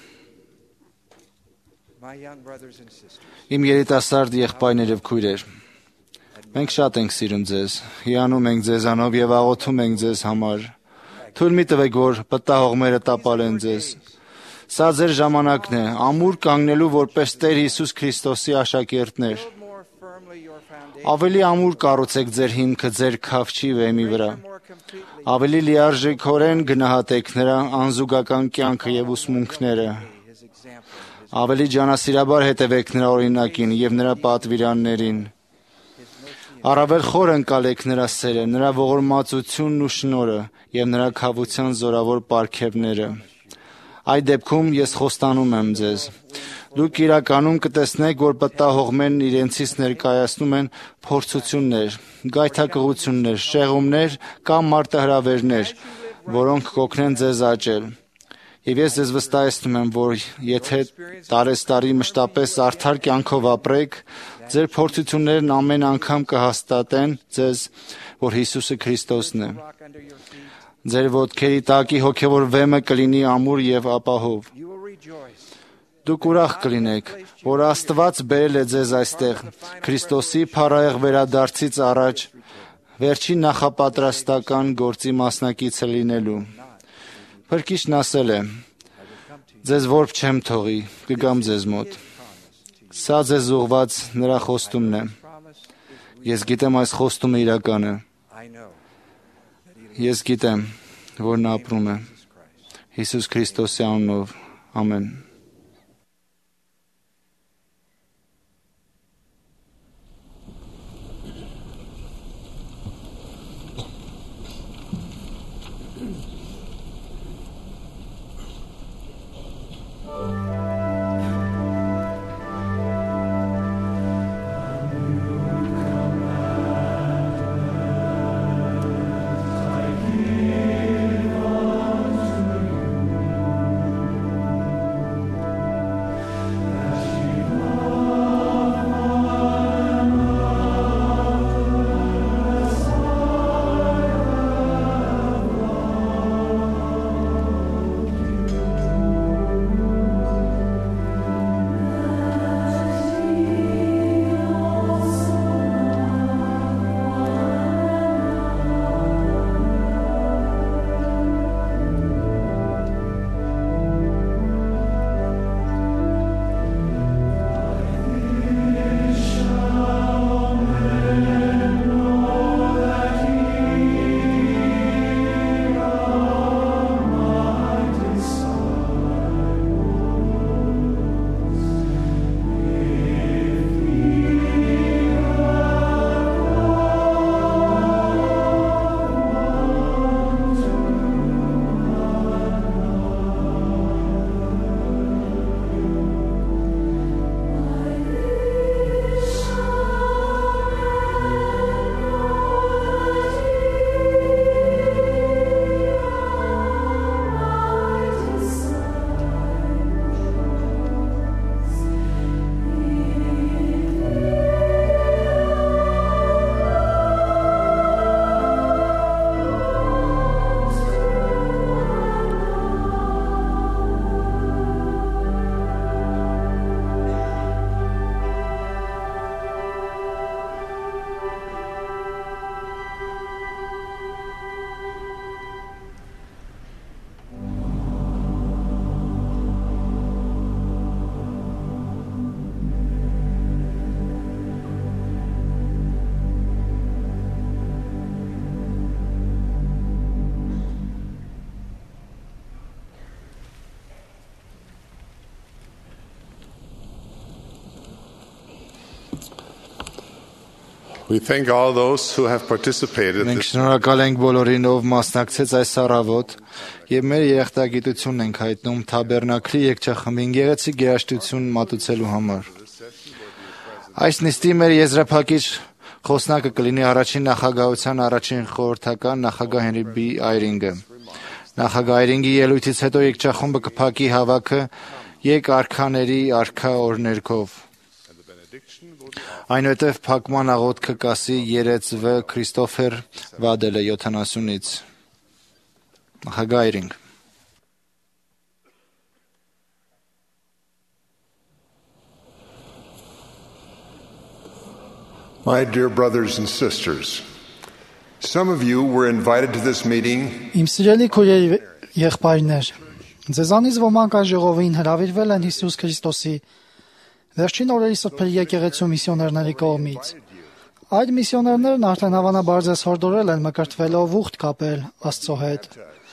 Իմ երիտասարդ եղբայրներ եւ քույրեր, մենք շատ ենք սիրում ձեզ, հիանում ենք ձեզանով եւ աղոթում ենք ձեզ համար։ Թույլ մի տվեք, որ պտտահողմերը տապալեն ձեզ։ Սա ձեր ժամանակն է, ամուր կանգնելու որպես Տեր Հիսուս Քրիստոսի աշակերտներ։ Ավելի ամուր կառուցեք ձեր հիմքը ձեր քավչի վեմի վրա։ Ավելի լիարժեքորեն գնահատեք նրա անզուգական կյանքը եւ ուսմունքները։ Ավելի ջանասիրաբար հետևեք նրա օրինակին եւ նրա պատվիրաններին։ Առավել խոր ընկալեք նրա սերը, նրա ողորմածությունն ու շնորհը եւ նրա քավության զորավոր պարգևները։ Այդ դեպքում ես խոստանում եմ ձեզ. դուք իրականում կտեսնեք, որ պտտահողմերն իրենցից ներկայացնում են փորձություններ, գայթակղություններ, շեղումներ կամ մարտահրավերներ, որոնք կօգնեն ձեզ աճել։ Եվ ես ձեզ վստահեցնում եմ, որ եթե տարեստարի մշտապես արդար կյանքով ապրեք, ձեր փորձություններն ամեն անգամ կհաստատեն ձեզ, որ Հիսուսը Քրիստոսն է։ Ձեր ոտքերի տակի հոգևոր վեմը կլինի ամուր եւ ապահով։ Դուք ուրախ կլինեք, որ Աստված բերել է ձեզ այստեղ, Քրիստոսի փառահեղ վերադարձից առաջ, վերջին նախապատրաստական գործի մասնակիցը լինելու։ Փրկիչն ասել է. «Ձեզ որբ չեմ թողի, կգամ ձեզ մոտ»։ Սա ձեզ ուղված նրա խոստումն է։ Ես գիտեմ այս խոստումը իրական է։ Ես գիտեմ, որ նա ապրում է։ Հիսուս Քրիստոսի անունով, ամեն։ We thank all those who have participated. Մենք շնորհակալ ենք բոլորին, ով մասնակցեց այս առավոտ, եւ մեր երախտագիտությունն ենք հայտնում Թաբերնակլի եկեղեցին գեղեցիկ երաժշտություն մատուցելու համար։ Այս նիստի մեր եզրափակիչ խոսնակը կլինի առաջին նախագահության առաջին խորհրդական նախագահ Հենրի B. Այրինգը։ Նախագահ Այրինգի ելույթից հետո եկեղեցախումբը կփակի հավաքը եկ արքաների արքա օրներքով։ Այնուհետև փակման աղոթքը կասի երեց V. Քրիստոֆեր Վադելը յոթանասունից։ Նախագահ Այրինգ։ My dear brothers and sisters, some of you were invited to this meeting. Իմ սիրելի քույրեր եղբայրներ, ձեզանից ոմանք այս ժողովին հրավիրվել են Հիսուս Քրիստոսի վերջին օրերի սրբերի եկեղեցու միսիոներների կողմից։ Այդ միսիոներներն արդեն հավանաբար ձեզ հորդորել են մկրտվելով ուխտ կապել Աստծո հետ։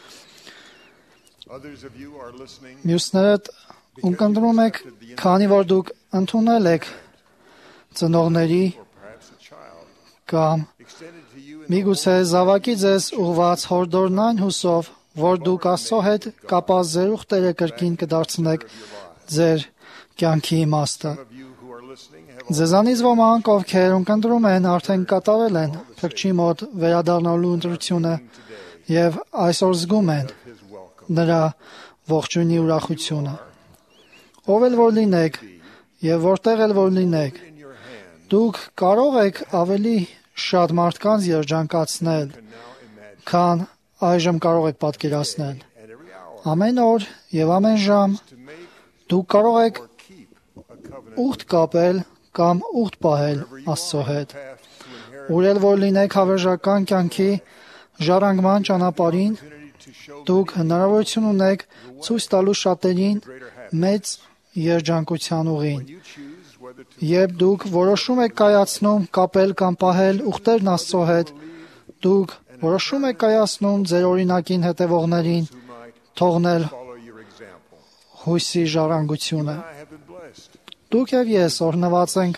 Մյուսներդ ունկնդրում եք, քանի որ դուք ընդունել եք ծնողների կամ միգուցե զավակի ձեզ ուղված հորդորն այն հուսով, որ դուք Աստծո հետ կապած ձեր ուխտերը կրկին կդարձնեք ձեր կյանքի իմաստը։ Ձեզանից ոմանք, ովքեր ունկնդրում են, արդեն կատարել են Փրկչի մոտ վերադառնալու ընտրությունը եւ այսօր զգում են նրա ողջույնի ուրախությունը։ Ով էլ որ լինեք եւ որտեղ էլ որ լինեք, դուք կարող եք ավելի շատ մարդկանց երջանկացնել, քան այժմ կարող եք պատկերացնել։ Ամեն օր եւ ամեն ժամ դուք կարող եք ուխտ կապել կամ ուխտ պահել Աստծո հետ։ Ուր էլ որ լինեք հավերժական կյանքի ժառանգման ճանապարհին, դուք հնարավորություն ունեք ցույց տալու շատերին մեծ երջանկության ուղին։ Երբ դուք որոշում եք կայացնում կապել կամ պահել ուխտերն Աստծո հետ, դուք որոշում եք կայացնում ձեր օրինակին հետևողներին թողնել հույսի ժառանգությունը։ Դուք եւ ես օրհնված ենք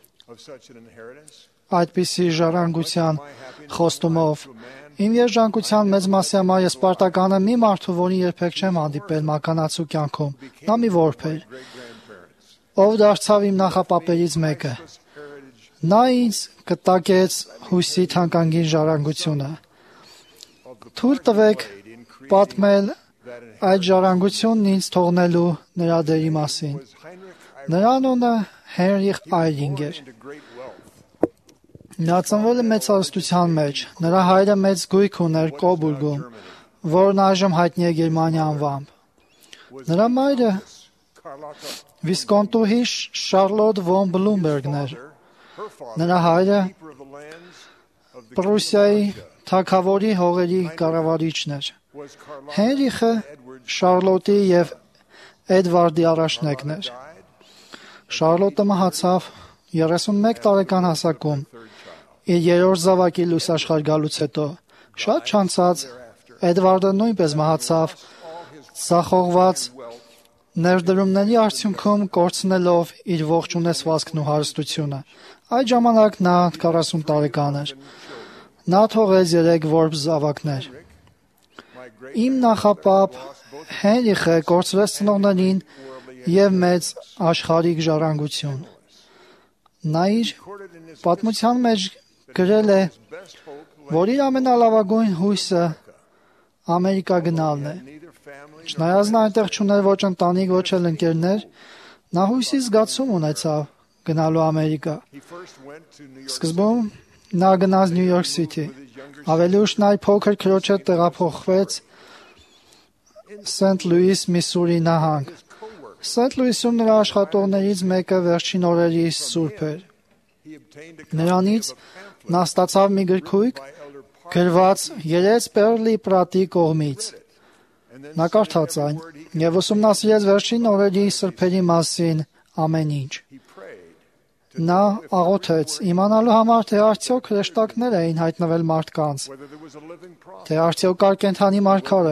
այդպիսի ժառանգության խոստումով։ Իմ երջանկության մեծ մասի համար ես պարտական եմ մի մարդու, որին երբեք չեմ հանդիպել մականացու կյանքում։ Նա մի որբ էր, ով դարձավ իմ նախապապերից մեկը։ Նա ինձ կտակեց հույսի թանկագին ժառանգությունը։ Թույլ տվեք պատմել այդ ժառանգությունն ինձ թողնելու նրա դերի մասին։ Նրա անունը Հենրի Այրինգ էր։ Նա ծնվել է մեծ հարստության մեջ։ Նրա հայրը մեծ գույք ուներ Կոբուրգում, որն այժմ հայտնի է Գերմանիա անվամբ։ Նրա մայրը Վիսկոնտուհի Շարլոտ վոն Բլումբերգն էր։ Նրա հայրը Պրուսիայի թագավորի հողերի կառավարիչն էր։ Հենրիխը Շարլոտի եւ Էդվարդի առաջնեկն էր։ Շարլոտը մահացավ երեսունմեկ տարեկան հասակում իր երրորդ զավակի լուսաշխարհ գալուց հետո։ Շատ չանցած Էդվարդը նույնպես մահացավ ցախողված ներդրումների արդյունքում կորցնելով իր ողջ ունեցվածքն ու հարստությունը։ Այդ ժամանակ նա քառասուն տարեկան էր։ Նա թողեց երեք որբ զավակներ։ Իմ նախապապ Հենրիխը կորցրեց ծնողներին եւ մեծ աշխարհիկ ժառանգություն։ Նա իր պատմության մեջ գրել է, որ իր ամենալավագույն հույսը Ամերիկա գնալն է։ Չնայած նա այնտեղ չուներ ոչ ընտանիք, ոչ էլ ընկերներ, նա հույսի զգացում ունեցավ գնալու Ամերիկա։ Սկզբում նա գնաց Նյու Յորք Սիթի։ Ավելի ուշ նա փոքր քրոջ հետ տեղափոխվեց Սենթ Լուիս, Միսսուրի նահանգ։ Սենթ Լուիսում նրա աշխատողներից մեկը վերջին օրերի սուրբ էր։ Նրանից նա ստացավ մի գրքույկ գրված Երեց Պերլի Պրատի կողմից։ Նա կարդաց այն եւ ուսումնասիրեց վերջին օրերի սրբերի մասին ամեն ինչ։ Նա աղոթեց իմանալու համար, թե արդյոք հրեշտակներ էին հայտնվել մարդկանց, թե արդյոք կար կենդանի մարգարե,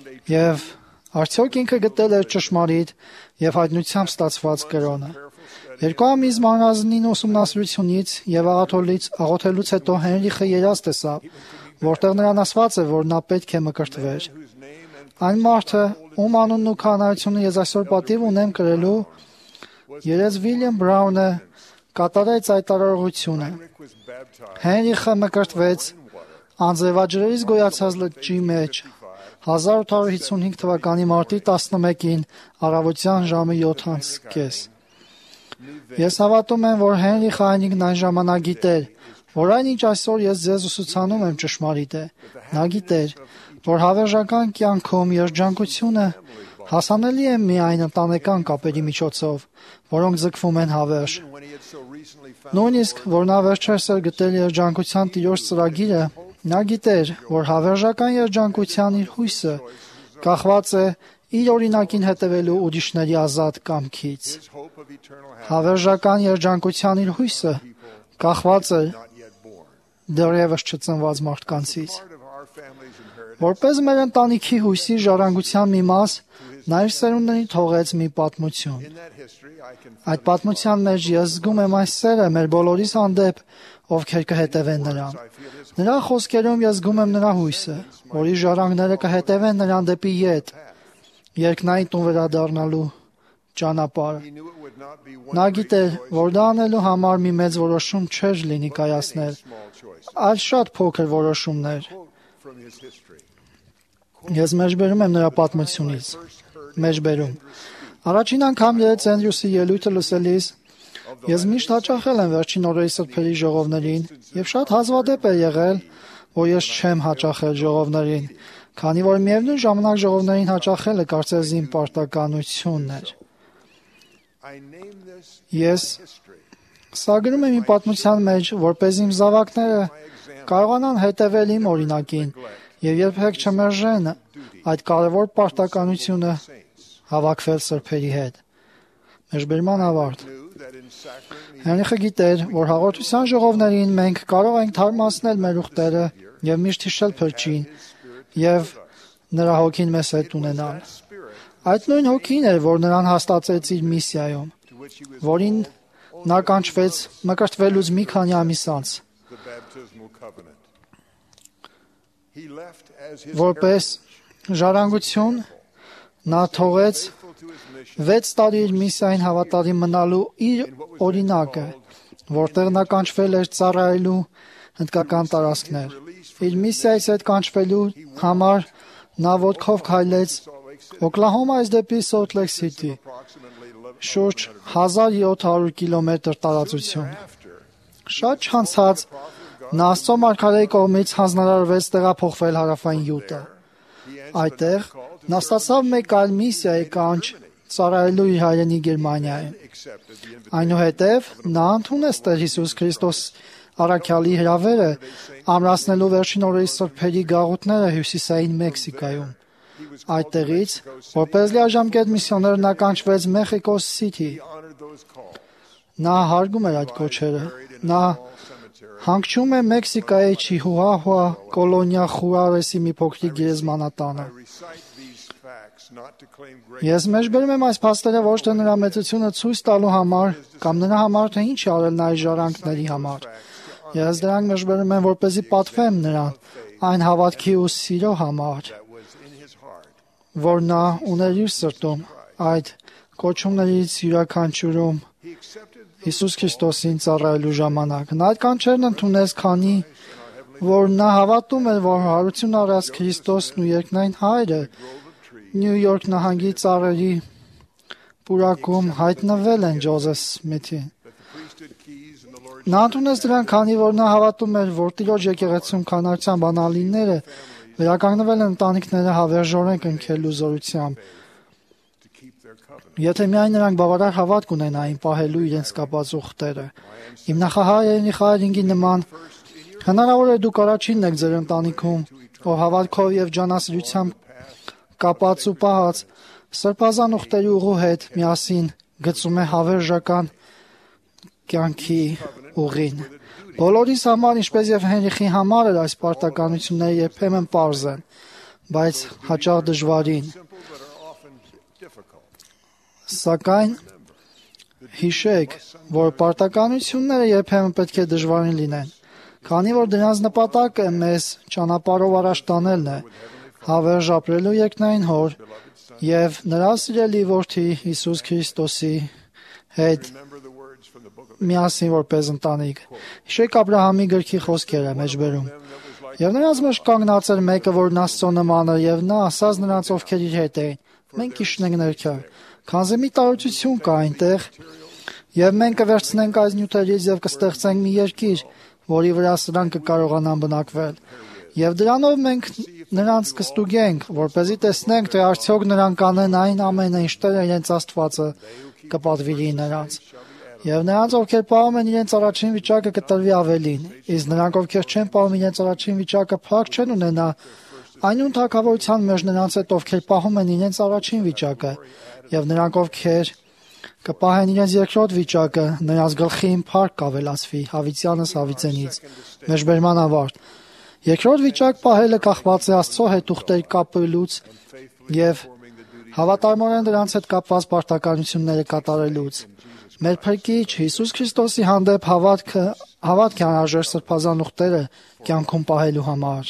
եւ արդյոք ինքը գտել էր ճշմարիտ եւ հայտնությամբ ստացված կրոնը։ Երկու ամիս մանրազնին ուսումնասիրությունից եւ աղոթելուց աղոթելուց հետո Հենրիխը երազ տեսավ, որտեղ նրան ասված է, որ նա պետք է մկրտվեր։ Այն մարդը, ում անունն ու քահանայությունը ես այսօր պատիվ ունեմ կրելու, երես Վիլյամ Բրաունը, կատարեց այդ արարողությունը։ Հենրիխը մկրտվեց անձրևաջրերից գոյացած լճի մեջ հազար ութ հարյուր հիսունհինգ թվականի մարտի տասնմեկին առավոտյան ժամը յոթ կես։ Ես հավատում եմ, որ Հենրիխը այնինքն այն ժամանակ գիտեր, որ այնինչ այսօր ես ձեզ ուսուցանում եմ ճշմարիտ է։ Նա գիտեր, որ հավերժական կյանքում երջանկությունը հասանելի է միայն ընտանեկան կապերի միջոցով, որոնք ձգվում են հավերժ։ Նույնիսկ, որ նա վերջերս էր գտել երջանկության տիրոջ ծրագիրը, նա գիտեր, որ հավերժական երջանկության իր հույսը կախված է իր օրինակին հետևելու ուրիշների ազատ կամքից։ Հավերժական երջանկության իր հույսը կախված է դեռևս չծնված մարդկանցից։ Որպես մեր ընտանիքի հույսի ժառանգության մի մաս, նա իր սերունդներին թողեց մի պատմություն։ Այդ պատմության մեջ ես զգում եմ այս սերը մեր բոլորիս հանդեպ, ովքեր կհետևեն նրան։ Նրա խոսքերում ես զգում եմ նրա հույսը, որի ժառանգները կհետևեն նրան դեպի ետ, երկնային տուն վերադառնալու ճանապարհը։ Նա գիտեր, որ դա անելու համար մի մեծ որոշում չէր լինի կայացնել, այլ շատ փոքր որոշումներ։ Ես մեջբերում եմ նրա պատմությունից։ Մեջբերում։ Առաջին անգամ երեց Էնդրյուսի ելույթը լսելիս, ես միշտ հաճախել եմ վերջին օրերի սրբերի ժողովներին եւ շատ հազվադեպ է եղել, որ ես չեմ հաճախել ժողովներին, քանի որ միևնույն ժամանակ ժողովներին հաճախելը կարծես իմ պարտականությունն էր։ Ես սա գրում եմ իմ պատմության մեջ, որպես իմ զավակները կարողանան հետևել իմ օրինակին եւ երբեք չմերժեն այդ կարևոր պարտականությունը հավաքվել սրբերի հետ։ Մեջբերման ավարտ։ Հենրիխը գիտեր, որ հաղորդության ժողովներին մենք կարող ենք թարմացնել մեր ուխտերը եւ միշտ հիշել փրկին եւ նրա հոգին մեզ հետ ունենալ։ Այդ նույն հոգին էր, որ նրան հաստատեց իր միսիայում, որին նա կանչվեց մկրտվելուց մի քանի ամիս անց։ Որպես ժառանգություն նա թողեց վեց տարի իր միսիային հավատարիմ մնալու իր օրինակը, որտեղ նա կանչվել էր ծառայելու հնդկական տարածքներ։ Իր միսիայից հետ կանչվելու համար նա ոտքով քայլեց Օկլահոմայից դեպի Սոլթ Լեյք Սիթի, շուրջ հազար յոթ հարյուր կիլոմետր տարածություն։ Շատ չանցած նա Աստծո մարգարեի կողմից հանձնարարվեց տեղափոխվել հարավային Յուտա։ Այդտեղ նա ստացավ մեկ այլ միսիայի կանչ ծառայելու իր հայրենի Գերմանիայում։ Այնուհետև նա ընդունեց Տեր Հիսուս Քրիստոս առաքյալի հրավերը ամրացնելու վերջին օրերի սրբերի գաղութները հյուսիսային Մեքսիկայում։ Այդտեղից, որպես լիաժամկետ միսիոներ, նա կանչվեց Մեխիկո Սիթի։ Նա հարգում էր այդ կոչերը։ Նա հանգչում է Մեքսիկայի Չիհուահուա կոլոնիա Խուարեսի մի փոքրիկ գերեզմանատանը։ Ես մեջբերում եմ այս փաստերը ոչ թե նրա մեծությունը ցույց տալու համար կամ նրա համար, թե ինչ է արել նա իր ժառանգների համար։ Ես դրանք մեջբերում եմ, որպեսզի պատվեմ նրան այն հավատքի ու սիրո համար, որ նա ուներ իր սրտում այդ կոչումներից յուրաքանչյուրում Հիսուս Քրիստոսին ծառայելու ժամանակ։ Նա այդ կանչերն ընդունեց, քանի որ նա հավատում էր, որ հարություն առած Քրիստոսն ու երկնային Հայրը Նյու Յորք նահանգի ծառերի պուրակում հայտնվել են Ջոզեֆ Սմիթին։ Նա ընդունեց դրան, քանի որ նա հավատում էր, որ Տիրոջ եկեղեցում քանարության բանալիները վերականգնվել են ընտանիքները հավերժորեն կնքելու զորությամբ։ Եթե միայն նրանք բավարար հավատք ունենային պահելու իրենց կապած ուխտերը։ Իմ նախահայրենի Խայրինգի նման հնարավոր է դուք առաջինն եք ձեր ընտանիքում, ով հավատքով եւ ջանասիրությամբ կապած ու պահած սրբազան ուխտերի ուղու հետ միասին գծում է հավերժական կյանքի ուղին։ Բոլորիս համար, ինչպես եւ Հենրիխի համար էր այս պարտականությունները երբեմն պարզ են, բայց հաճախ դժվարին։ Սակայն Հիշեք, որ պարտականությունները երբեմն պետք է դժվարին լինեն, քանի որ դրանց նպատակը մեզ ճանապարհով առաջ տանելն է, հավերժ ապրելու երկնային Հոր եւ նրա սիրելի որդի Հիսուս Քրիստոսի հետ միասին որպես ընտանիք։ Հիշեք Աբրահամի գրքի խոսքերը մեջբերում։ Եվ նրանց մեջ կանգնած էր մեկը, որն Աստծո նման էր, եւ նա ասաց նրանց, ովքեր իր հետ էին. մենք իշն ենք ներքև, քանզի մի տարածություն կա այնտեղ, եւ մենք կվերցնենք այս նյութերից եւ կստեղծենք մի երկիր, որի վրա սրանք կկարողանան բնակվել։ Եվ դրանով մենք նրանց կստուգենք, որպեսզի տեսնենք, թե արդյոք նրանք կանեն այն ամենը, ինչ Տերը իրենց Աստվածը կպատվիրի նրանց։ Եվ նրանց, ովքեր պահում են իրենց առաջին վիճակը, կտրվի ավելին, իսկ նրանք, ովքեր չեն պահում իրենց առաջին վիճակը, փառք չեն ունենա այնուն թագավորության մեջ նրանց հետ, ովքեր պահում են իրենց առաջին վիճակը, եւ նրանք, ովքեր կպահեն իրենց երկրորդ վիճակը, նրանց գլխին փառք կավելացվի, հավիտյանս հավիտենից։ Մեջբերման ավարտ։ Երկրորդ վիճակ պահելը կախված է Աստծո հետ ուխտեր կապելուց եւ հավատարմորեն դրանց հետ կապված պարտականությունները կատարելուց։ Մեր Փրկիչ Հիսուս Քրիստոսի հանդեպ հավատքը հավատք է անհրաժեշտ սրբազան ուխտերը կյանքում պահելու համար։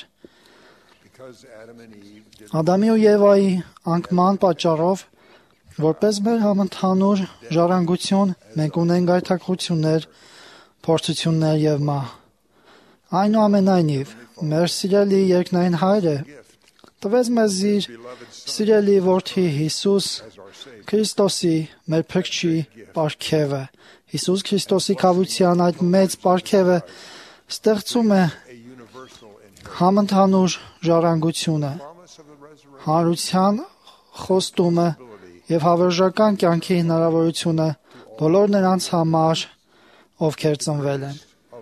Ադամի ու Եվայի անկման պատճառով որպես մեր համընդհանուր ժառանգություն մենք ունենք գայթակղություններ, փորձություններ եւ մահ։ Այնուամենայնիվ, մեր սիրելի երկնային Հայրը տվեց մեզ իր սիրելի որդի Հիսուս Քրիստոսի, մեր Փրկչի պարգևը։ Հիսուս Քրիստոսի քավության այդ մեծ պարգևը ստեղծում է համընդհանուր ժառանգությունը, հանրության խոստումը եւ հավերժական կյանքի հնարավորությունը բոլոր նրանց համար, ովքեր ծնվել են։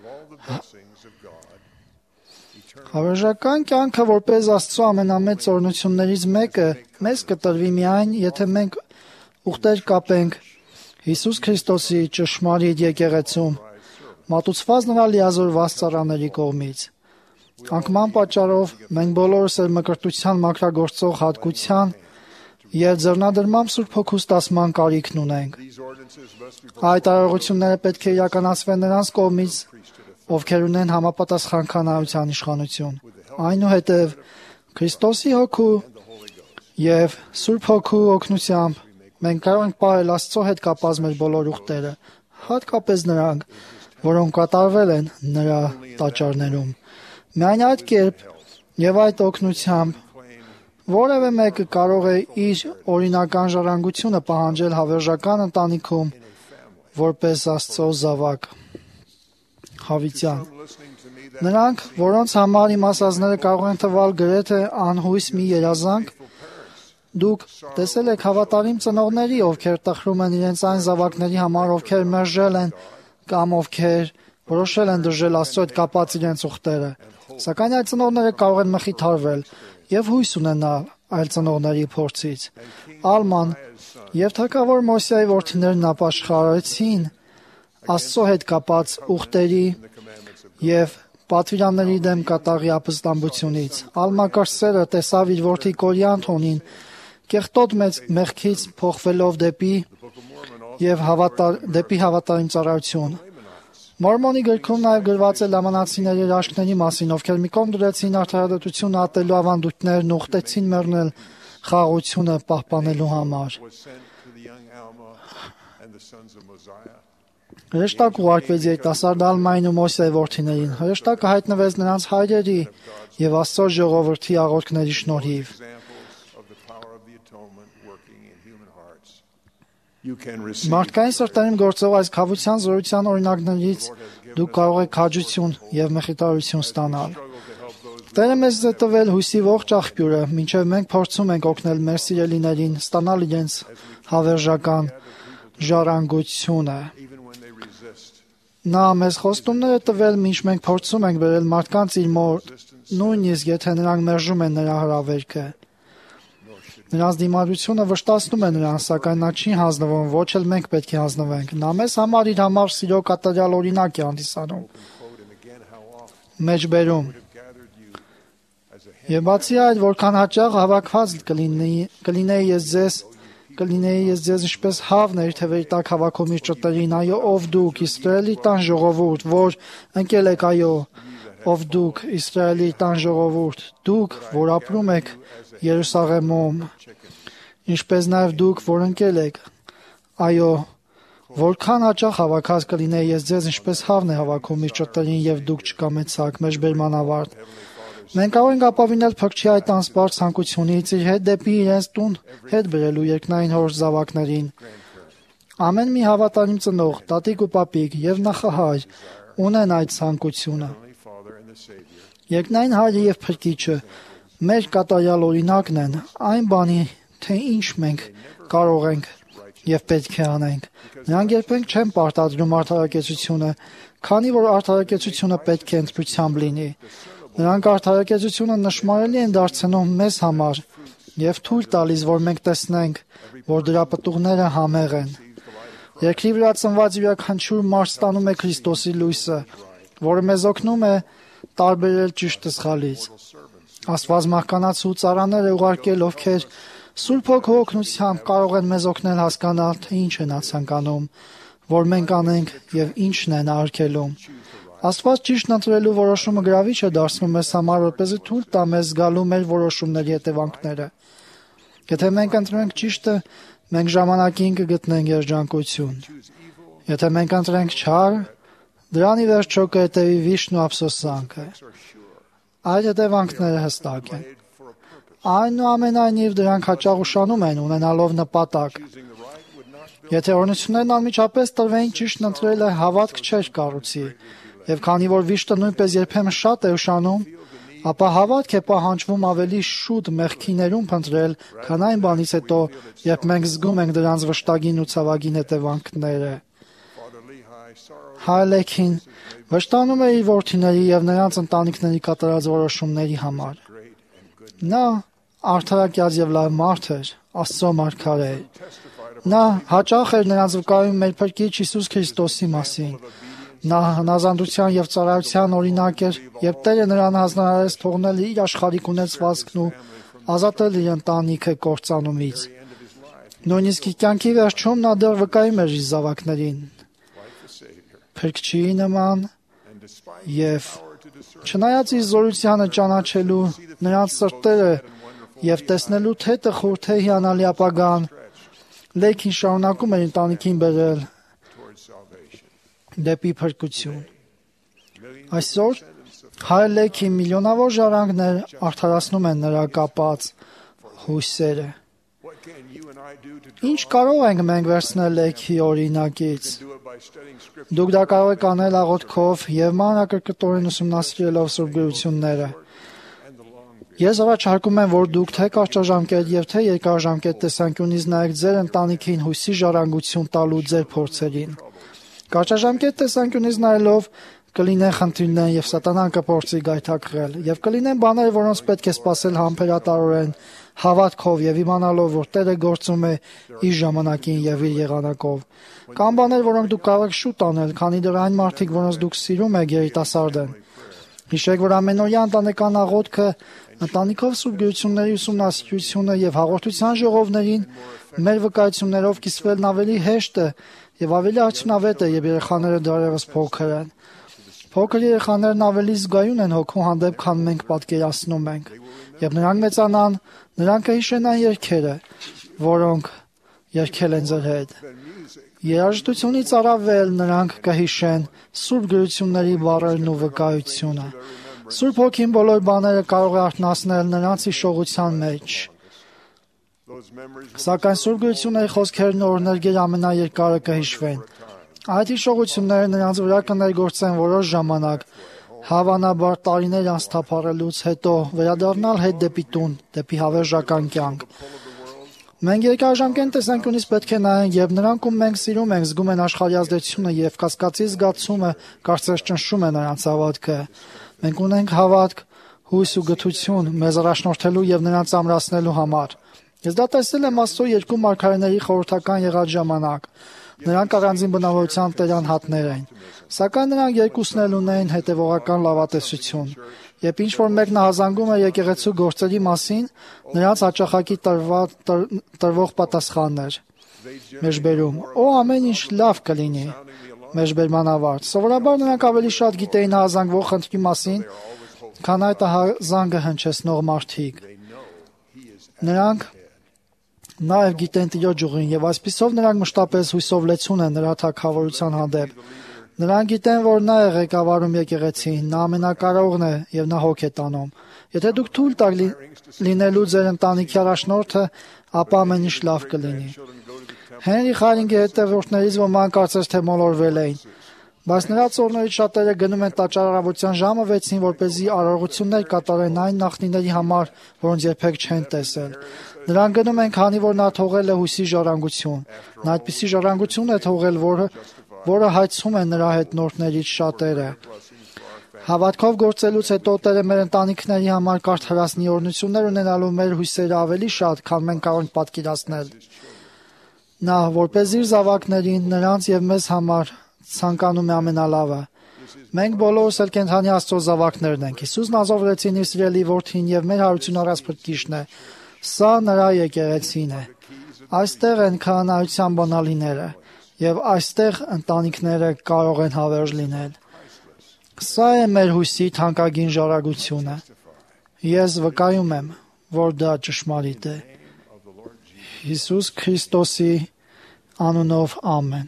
Հավերժական կյանքը որպես Աստծո ամենամեծ օրհնություններից մեկը մեզ կտրվի միայն, եթե մենք ուխտեր կապենք Հիսուս Քրիստոսի ճշմարիտ եկեղեցում, մատուցված նրա լիազորված ծառաների կողմից։ Անկման պատճառով մենք բոլորս էլ մկրտության մաքրագործող հատկության եւ ձեռնադրմամբ Սուրբ Հոգու ստացման կարիքն ունենք։ Այդ արարողությունները պետք է իրականացվեն նրանց կողմից, ովքեր ունեն համապատասխան քանայության իշխանություն։ Այնուհետև Քրիստոսի Հոգու եւ Սուրբ Հոգու օգնությամբ մենք կարող ենք պահել Աստծո հետ կապված մեր բոլոր ուխտերը, հատկապես նրանք, որոնք կատարվել են նրա տաճարներում։ Միայն այդ կերպ եւ այդ օգնությամբ որևէ մեկը կարող է իր օրինական ժառանգությունը պահանջել հավերժական ընտանիքում որպես Աստծո զավակ։ Հավիտյան։ Նրանք, որոնց համար իմ ասածները կարող են թվալ գրեթե անհույս մի երազանք, դուք տեսել եք հավատարիմ ծնողների, ովքեր տխրում են իրենց այն զավակների համար, ովքեր մերժել են կամ ովքեր որոշել են դժել Աստծո հետ կապած իրենց ուխտերը։ Սակայն այդ ծնողները կարող են մխիթարվել եւ հույս ունենալ այլ ծնողների փորձից։ Ալման եւ թագավոր Մոսեի որդիներն ապաշխարեցին Աստծո հետ կապած ուխտերի եւ պատվիրանների դեմ կատաղի ապստամբությունից։ Ալմա կրսերը տեսավ իր որդի Կորյանթոնին կեղտոտ մեծ մեղքից փոխվելով դեպի եւ հավատալ դեպի հավատարիմ ծառայություն։ Մորմոնի գրքում նաև գրված է լամանացիների երաշխների մասին, ովքեր մի կողմ դրեցին արդարադատությունը ատելու ավանդույթներն ու ուխտեցին մեռնել խաղաղությունը պահպանելու համար։ Հրեշտակ ուղարկվեց երիտասարդ Ալմային ու Մոսեի որդիներին։ Հրեշտակը հայտնվեց նրանց հայրերի եւ Աստծո ժողովրդի աղոթքների շնորհիվ։ Մարդկային սրտերում գործող այս քավության զորության օրինակներից դուք կարող եք քաջություն եւ մխիթարություն ստանալ։ Տերը մեզ է տվել հույսի ողջ աղբյուրը, մինչև մենք փորձում ենք օգնել մեր սիրելիներին ստանալ իրենց հավերժական ժառանգությունը։ Նա մեզ խոստումներ է տվել, մինչ մենք փորձում ենք բերել մարդկանց իր մոտ, նույնիսկ եթե նրանք մերժում են նրա հրավերքը։ Նրանց դիմադրությունը վշտացնում է նրան, սակայն նա չի հանձնվում, ոչ էլ մենք պետք է հանձնվենք։ Նա մեզ համար իր համար սիրո կատարյալ օրինակ է հանդիսանում։ Մեջբերում։ Եվ բացի այդ, որքան հաճախ հավաքված կլինեի ես ձեզ կլինեի ես ձեզ ինչպես հավն էր, թե վեր տակ հավաքում իր ճտերին, այո, ով դուք, Իսրայելի տան ժողովուրդ, որ ընկել եք, այո, ով դուք, Իսրայելի տան ժողովուրդ, դուք, որ ապրում եք Երուսաղեմում, ինչպես նաև դուք, որ ընկել եք, այո, որքան հաճախ հավաքած կլինեի ես ձեզ ինչպես հավն է հավաքում իր ճտերին և դուք չկամեցաք, մեջբերման ավարտ։ Մենք կարող ենք ապավինել փրկչի այդ անսպար ցանկությունից իր հետ դեպի իրենց տուն հետ բերելու երկնային հոր զավակներին։ Ամեն մի հավատարիմ ծնող, տատիկ ու պապիկ եւ նախահայր ունեն այդ ցանկությունը։ Երկնային հայրը եւ փրկիչը մեր կատարյալ օրինակն են այն բանի, թե ինչ մենք կարող ենք եւ պետք է անենք։ Նրանք երբեք չեն պարտադրում արդարակեցությունը, քանի որ արդարակեցությունը պետք է ընտրությամբ լինի։ Նրանք արդարակեցությունը նշմարելի են դարձնում մեզ համար եւ թույլ տալիս, որ մենք տեսնենք, որ դրա պտուղները համեղ են։ Երկրի վրա ծնված յուրաքանչյուր մարդ ստանում է Քրիստոսի լույսը, որը մեզ օգնում է տարբերել ճիշտը սխալից։ Աստված մարդկանացու ծառաներ է ուղարկել, ովքեր Սուրբ Հոգու օգնությամբ կարող են մեզ օգնել հասկանալ, թե ինչ է նա ցանկանում, որ մենք անենք եւ ինչն է նա արգելում։ Աստված ճիշտն ընտրելու որոշումը գրավիչ է դարձնում մեզ համար, որպեսզի թույլ տա մեզ զգալու մեր որոշումների հետևանքները։ Եթե մենք ընտրենք ճիշտը, մենք ժամանակին կգտնենք երջանկություն։ Եթե մենք ընտրենք չար, դրան ի վերջո կհետևի վիշտն ու ափսոսանքը։ Այդ հետևանքները հստակ են։ Այնուամենայնիվ դրանք հաճախ ուշանում են, ունենալով նպատակ։ Եթե օրենություններն անմիջապես տրվեին ճիշտն ընտրելը հավատք չէր կառուցի, եւ քանի որ վիշտը նույնպես երբեմն շատ է ուշանում, ապա հավատք է պահանջվում ավելի շուտ մեղքիներում փնտրել, քան այն բանից հետո, երբ մենք զգում ենք դրանց վշտագին ու ցավագին հետևանքները։ Հայլեքին վշտանում է իր որդիների եւ նրանց ընտանիքների կատարած որոշումների համար։ Նա արդարակյաց եւ լավ մարդ էր, Աստծո մարգարե էր։ Նա հաճախ էր նրանց վկայում մեր Փրկիչ Հիսուս Քրիստոսի մասին։ Նա հնազանդության եւ ծառայության օրինակ էր, եւ Տերը նրան հանձնարարեց թողնել իր աշխարհիկ ունեցվածքն ու ազատել իր ընտանիքը կործանումից։ Նույնիսկ իր կյանքի վերջում նա դեռ վկայում էր իր զավակներին։ Փրկչի նման եւ չնայած իր զորությանը ճանաչելու նրանց սրտերը եւ տեսնելու թե տխուր թե հիանալի ապագան, Լեքին շարունակում էր ընտանիքին բերել դեպի փրկություն։ Այսօր հայր Լեքի միլիոնավոր ժառանգներ արդարացնում են նրա կապած հույսերը։ Ինչ կարող ենք մենք վերցնել Լեքի օրինակից։ Դուք դա կարող եք անել աղոթքով եւ մանրակրկտորեն ուսումնասիրելով Սուրբ Գրությունները։ Ես առաջարկում եմ, որ դուք թե կարճաժամկետ եւ թե երկարաժամկետ տեսանկյունից նայեք ձեր ընտանիքին հույսի ժառանգություն տալու ձեր փորձերին։ Կարճաժամկետ տեսանկյունից նայելով կլինեն խնդիրներ եւ սատանան կփորձի գայթակղել եւ կլինեն բաներ, որոնց պետք է սпасել համբերատարորեն, հավատքով եւ իմանալով, որ Տերը գործում է իր ժամանակին եւ իր եղանակով։ Կան բաներ, որոնք դուք կարող եք շուտ անել, քանի դեռ այն մարդիկ, որոնց դուք սիրում եք, երիտասարդ են։ Հիշեք, որ ամենօրյա ընտանեկան աղոթքը, ընտանիքով Սուրբ Գրությունների ուսումնասիրությունը եւ հաղորդության ժողովներին մեր վկայություններով կիսվելն ավելի հեշտ է եւ ավելի արդյունավետ է, եւ երեխաները դեռևս փոքր են։ Փոքր երեխաներն ավելի զգայուն են հոգու հանդեպ, քան մենք պատկերացնում ենք, եւ նրանք մեծանան, նրանք կհիշենան երգերը, որոնք երգել են ձեր հետ։ Երաժշտությունից առավել նրանք կհիշեն Սուրբ Գրությունների բառերն ու վկայությունը։ Սուրբ Հոգին բոլոր բաները կարող է արթնացնել նրանց հիշողության մեջ։ Սակայն Սուրբ Գրությունների խոսքերն ու օրներգեր ամենաերկարը կհիշվեն։ Այդ հիշողությունները նրանց վրա կներգործեն որոշ ժամանակ, հավանաբար տարիներ անց թափառելուց հետո վերադառնալ հետ դեպի տուն, դեպի հավերժական կյանք։ Մենք երկարաժամկետ տեսանկյունից պետք է նայենք, եւ նրանք, ում մենք սիրում ենք, զգում են աշխարհի ազդեցությունը եւ կասկածի զգացումը կարծես ճնշում է նրանց հավատքը։ Մենք ունենք հավատք, հույս ու գթություն մեզ առաջնորդելու եւ նրանց ամրացնելու համար։ Ես դա տեսել եմ Աստծո երկու մարգարեների խորհրդական եղած ժամանակ։ Նրանք առանձին բնավորության տերանհատներ են։ Սակայն նրանք երկուսն էլ ունեն հետևողական լավատեսություն։ Երբ ինչ-որ մեկն հազանգում է եկեղեցու գործերի մասին, նրանց հաճախակի տրված տրվող պատասխանն էր։ Մեջբերում. «Օ, ամեն ինչ լավ կլինի»։ Մեջբերման ավարտ. Սովորաբար նրանք ավելի շատ գիտեին հազանգվող խնդրի մասին, քան այդ հազանգը հնչեցնող մարդիկ։ Նրանք նաև գիտեն Տիրոջ ուղին եւ այսպիսով նրանք մշտապես հույսով լեցուն են նրա թագավորության հանդեպ։ Նրանք գիտեն, որ նա է ղեկավարում եկեղեցին, նա ամենակարողն է եւ նա հոգ է տանում։ Եթե դուք թույլ տաք լինելու ձեր ընտանիքի առաջնորդը, ապա ամեն ինչ լավ կլինի։ Հենրի Խարինգի հետևորդներից ոմանք կարծես թե մոլորվել էին, բայց նրա ծառներից շատերը գնում են տաճարարության ժամը վեցին, որպեսզի արարողություններ կատարեն այն նախնիների համար, որոնց երբեք չեն տեսել։ Նրանք գնում են, քանի որ նա թողել է հույսի ժառանգություն։ Նա այդպիսի ժառանգություն է թողել, որը որը հայցում է նրա հետնորդներից շատերը։ Հավատքով գործելուց հետո Տերը մեր ընտանիքների համար կարճ հրաշքնի օրհնություններ ունենալու մեր հույսերը ավելի շատ, քան մենք կարող ենք պատկերացնել։ Նա, որպես իր զավակներին, նրանց եւ մեզ համար ցանկանում է ամենալավը։ Մենք բոլորս էլ կենթանի Աստծո զավակներն ենք։ Հիսուսն ազովրեցին իր սիրելի որդին եւ մեր հարություն առած փրկիչն է։ Սա նրա եկեղեցին է։ Այստեղ են քահանայության բանալիները եւ այստեղ ընտանիքները կարող են հավերժ լինել։ Սա է մեր հույսի թանկագին ժառանգությունը։ Ես վկայում եմ, որ դա ճշմարիտ է։ Հիսուս Քրիստոսի անունով ամեն։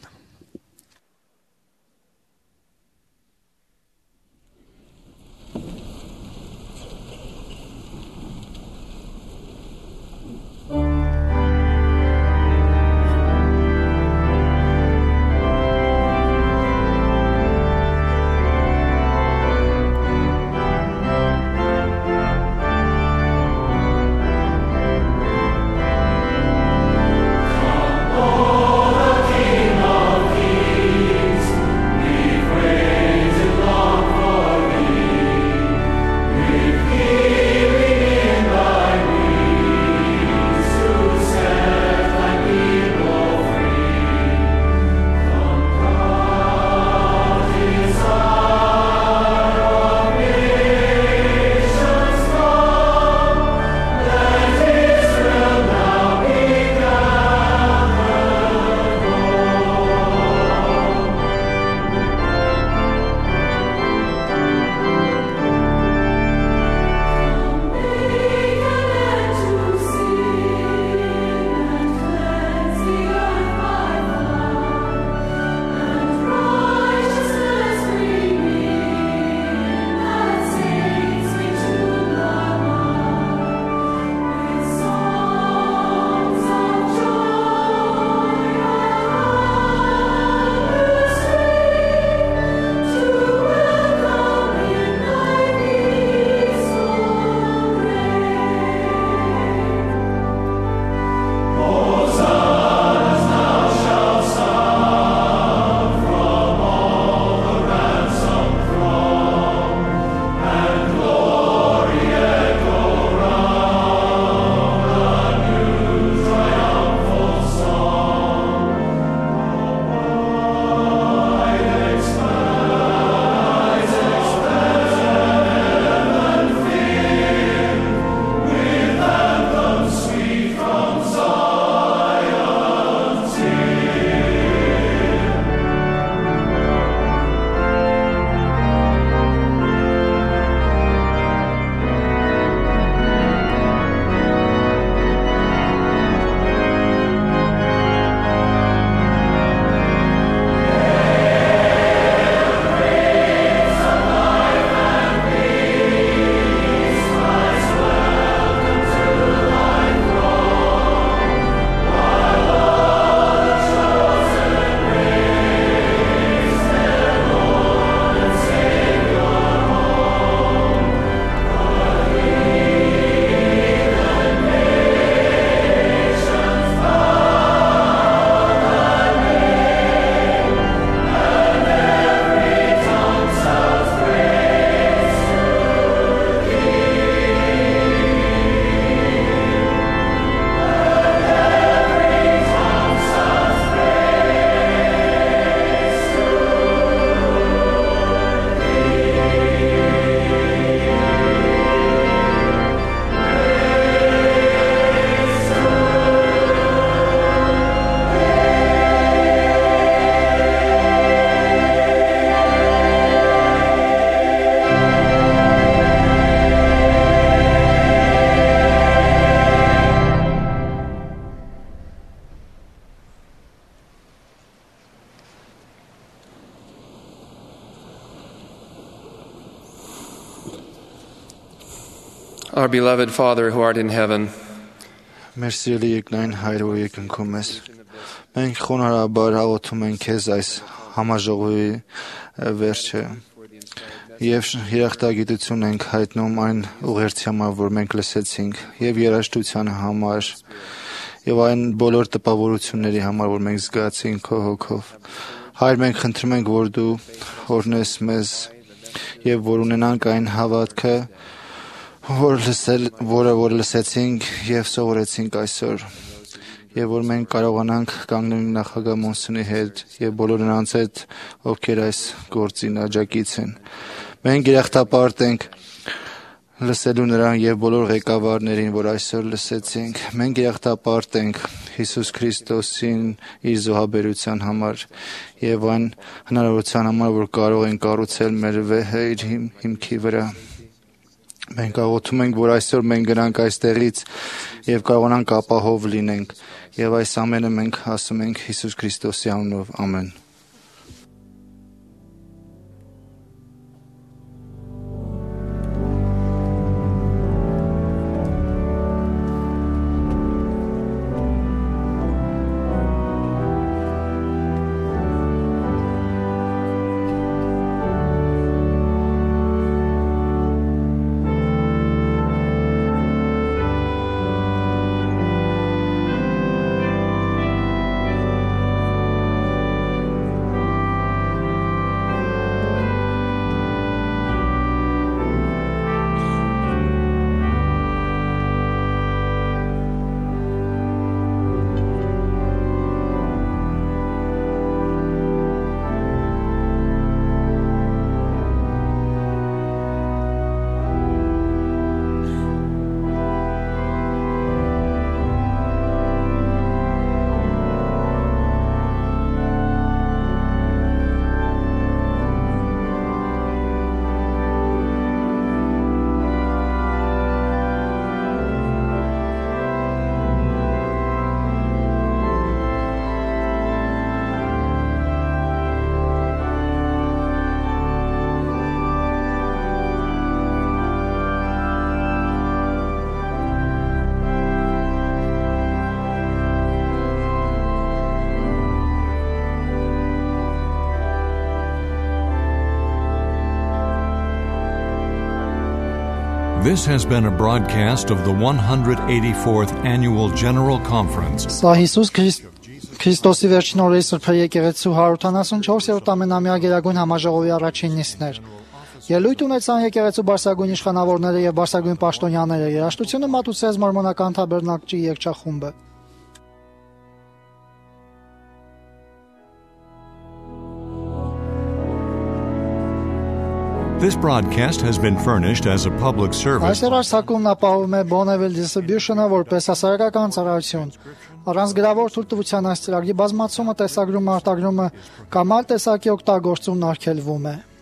King Our beloved Father who art in heaven, Մեր սիրելի երկնային Հայր, որ երկնքում ես, մենք խոնարհաբար աղոթում ենք քեզ այս համաժողովի վերջը եւ երախտագիտություն ենք հայտնում այն ուղերձի համար, որ մենք լսեցինք, եւ երաժշտության համար, եւ այն բոլոր տպավորությունների համար, որ մենք զգացինք քո հոգով։ Հայր, մենք խնդրում ենք, որ դու օրհնես մեզ եւ որ ունենանք այն հավատքը, որ լսել, որը որ լսեցինք եւ սովորեցինք այսօր, եւ որ մենք կարողանանք կանգնել նախագահ Մոնսոնի հետ եւ բոլոր նրանց հետ, ովքեր այս գործին աջակից են։ Մենք երախտապարտ ենք լսելու նրան եւ բոլոր ղեկավարներին, որ այսօր լսեցինք։ Մենք երախտապարտ ենք Հիսուս Քրիստոսին իր զոհաբերության համար եւ այն հնարավորության համար, որ կարող են կառուցել մեր վեհը իր հիմքի վրա։ Մենք աղոթում ենք, որ այսօր մենք գնանք այստեղից եւ կարողանանք ապահով լինենք, եւ այս ամենը մենք ասում ենք Հիսուս Քրիստոսի անունով, ամեն։ This has been a broadcast of the one hundred eighty-fourth Annual General Conference. Սա Հիսուս Քրիստոսի վերջին օրերի սրբերի եկեղեցու հարյուր ութանասունչորսերորդ ամենամյա գերագույն համաժողովի առաջին նիստն էր։ Ելույթ ունեցան եկեղեցու բարձրագույն իշխանավորները եւ բարձրագույն պաշտոնյաները։ Երաժշտությունը մատուցեց մորմոնական թաբերնակլի երգչախումբը։ This broadcast has been furnished as a public service. Այս երարսակումն ապահովում է Bonneville Distribution-ը որպես հասարակական ծառայություն։ Առանց գրավոր թույլտվության այս ծրագրի բազմացումը, տեսագրումը, արտագրումը կամ այլ տեսակի օգտագործումն արգելվում է։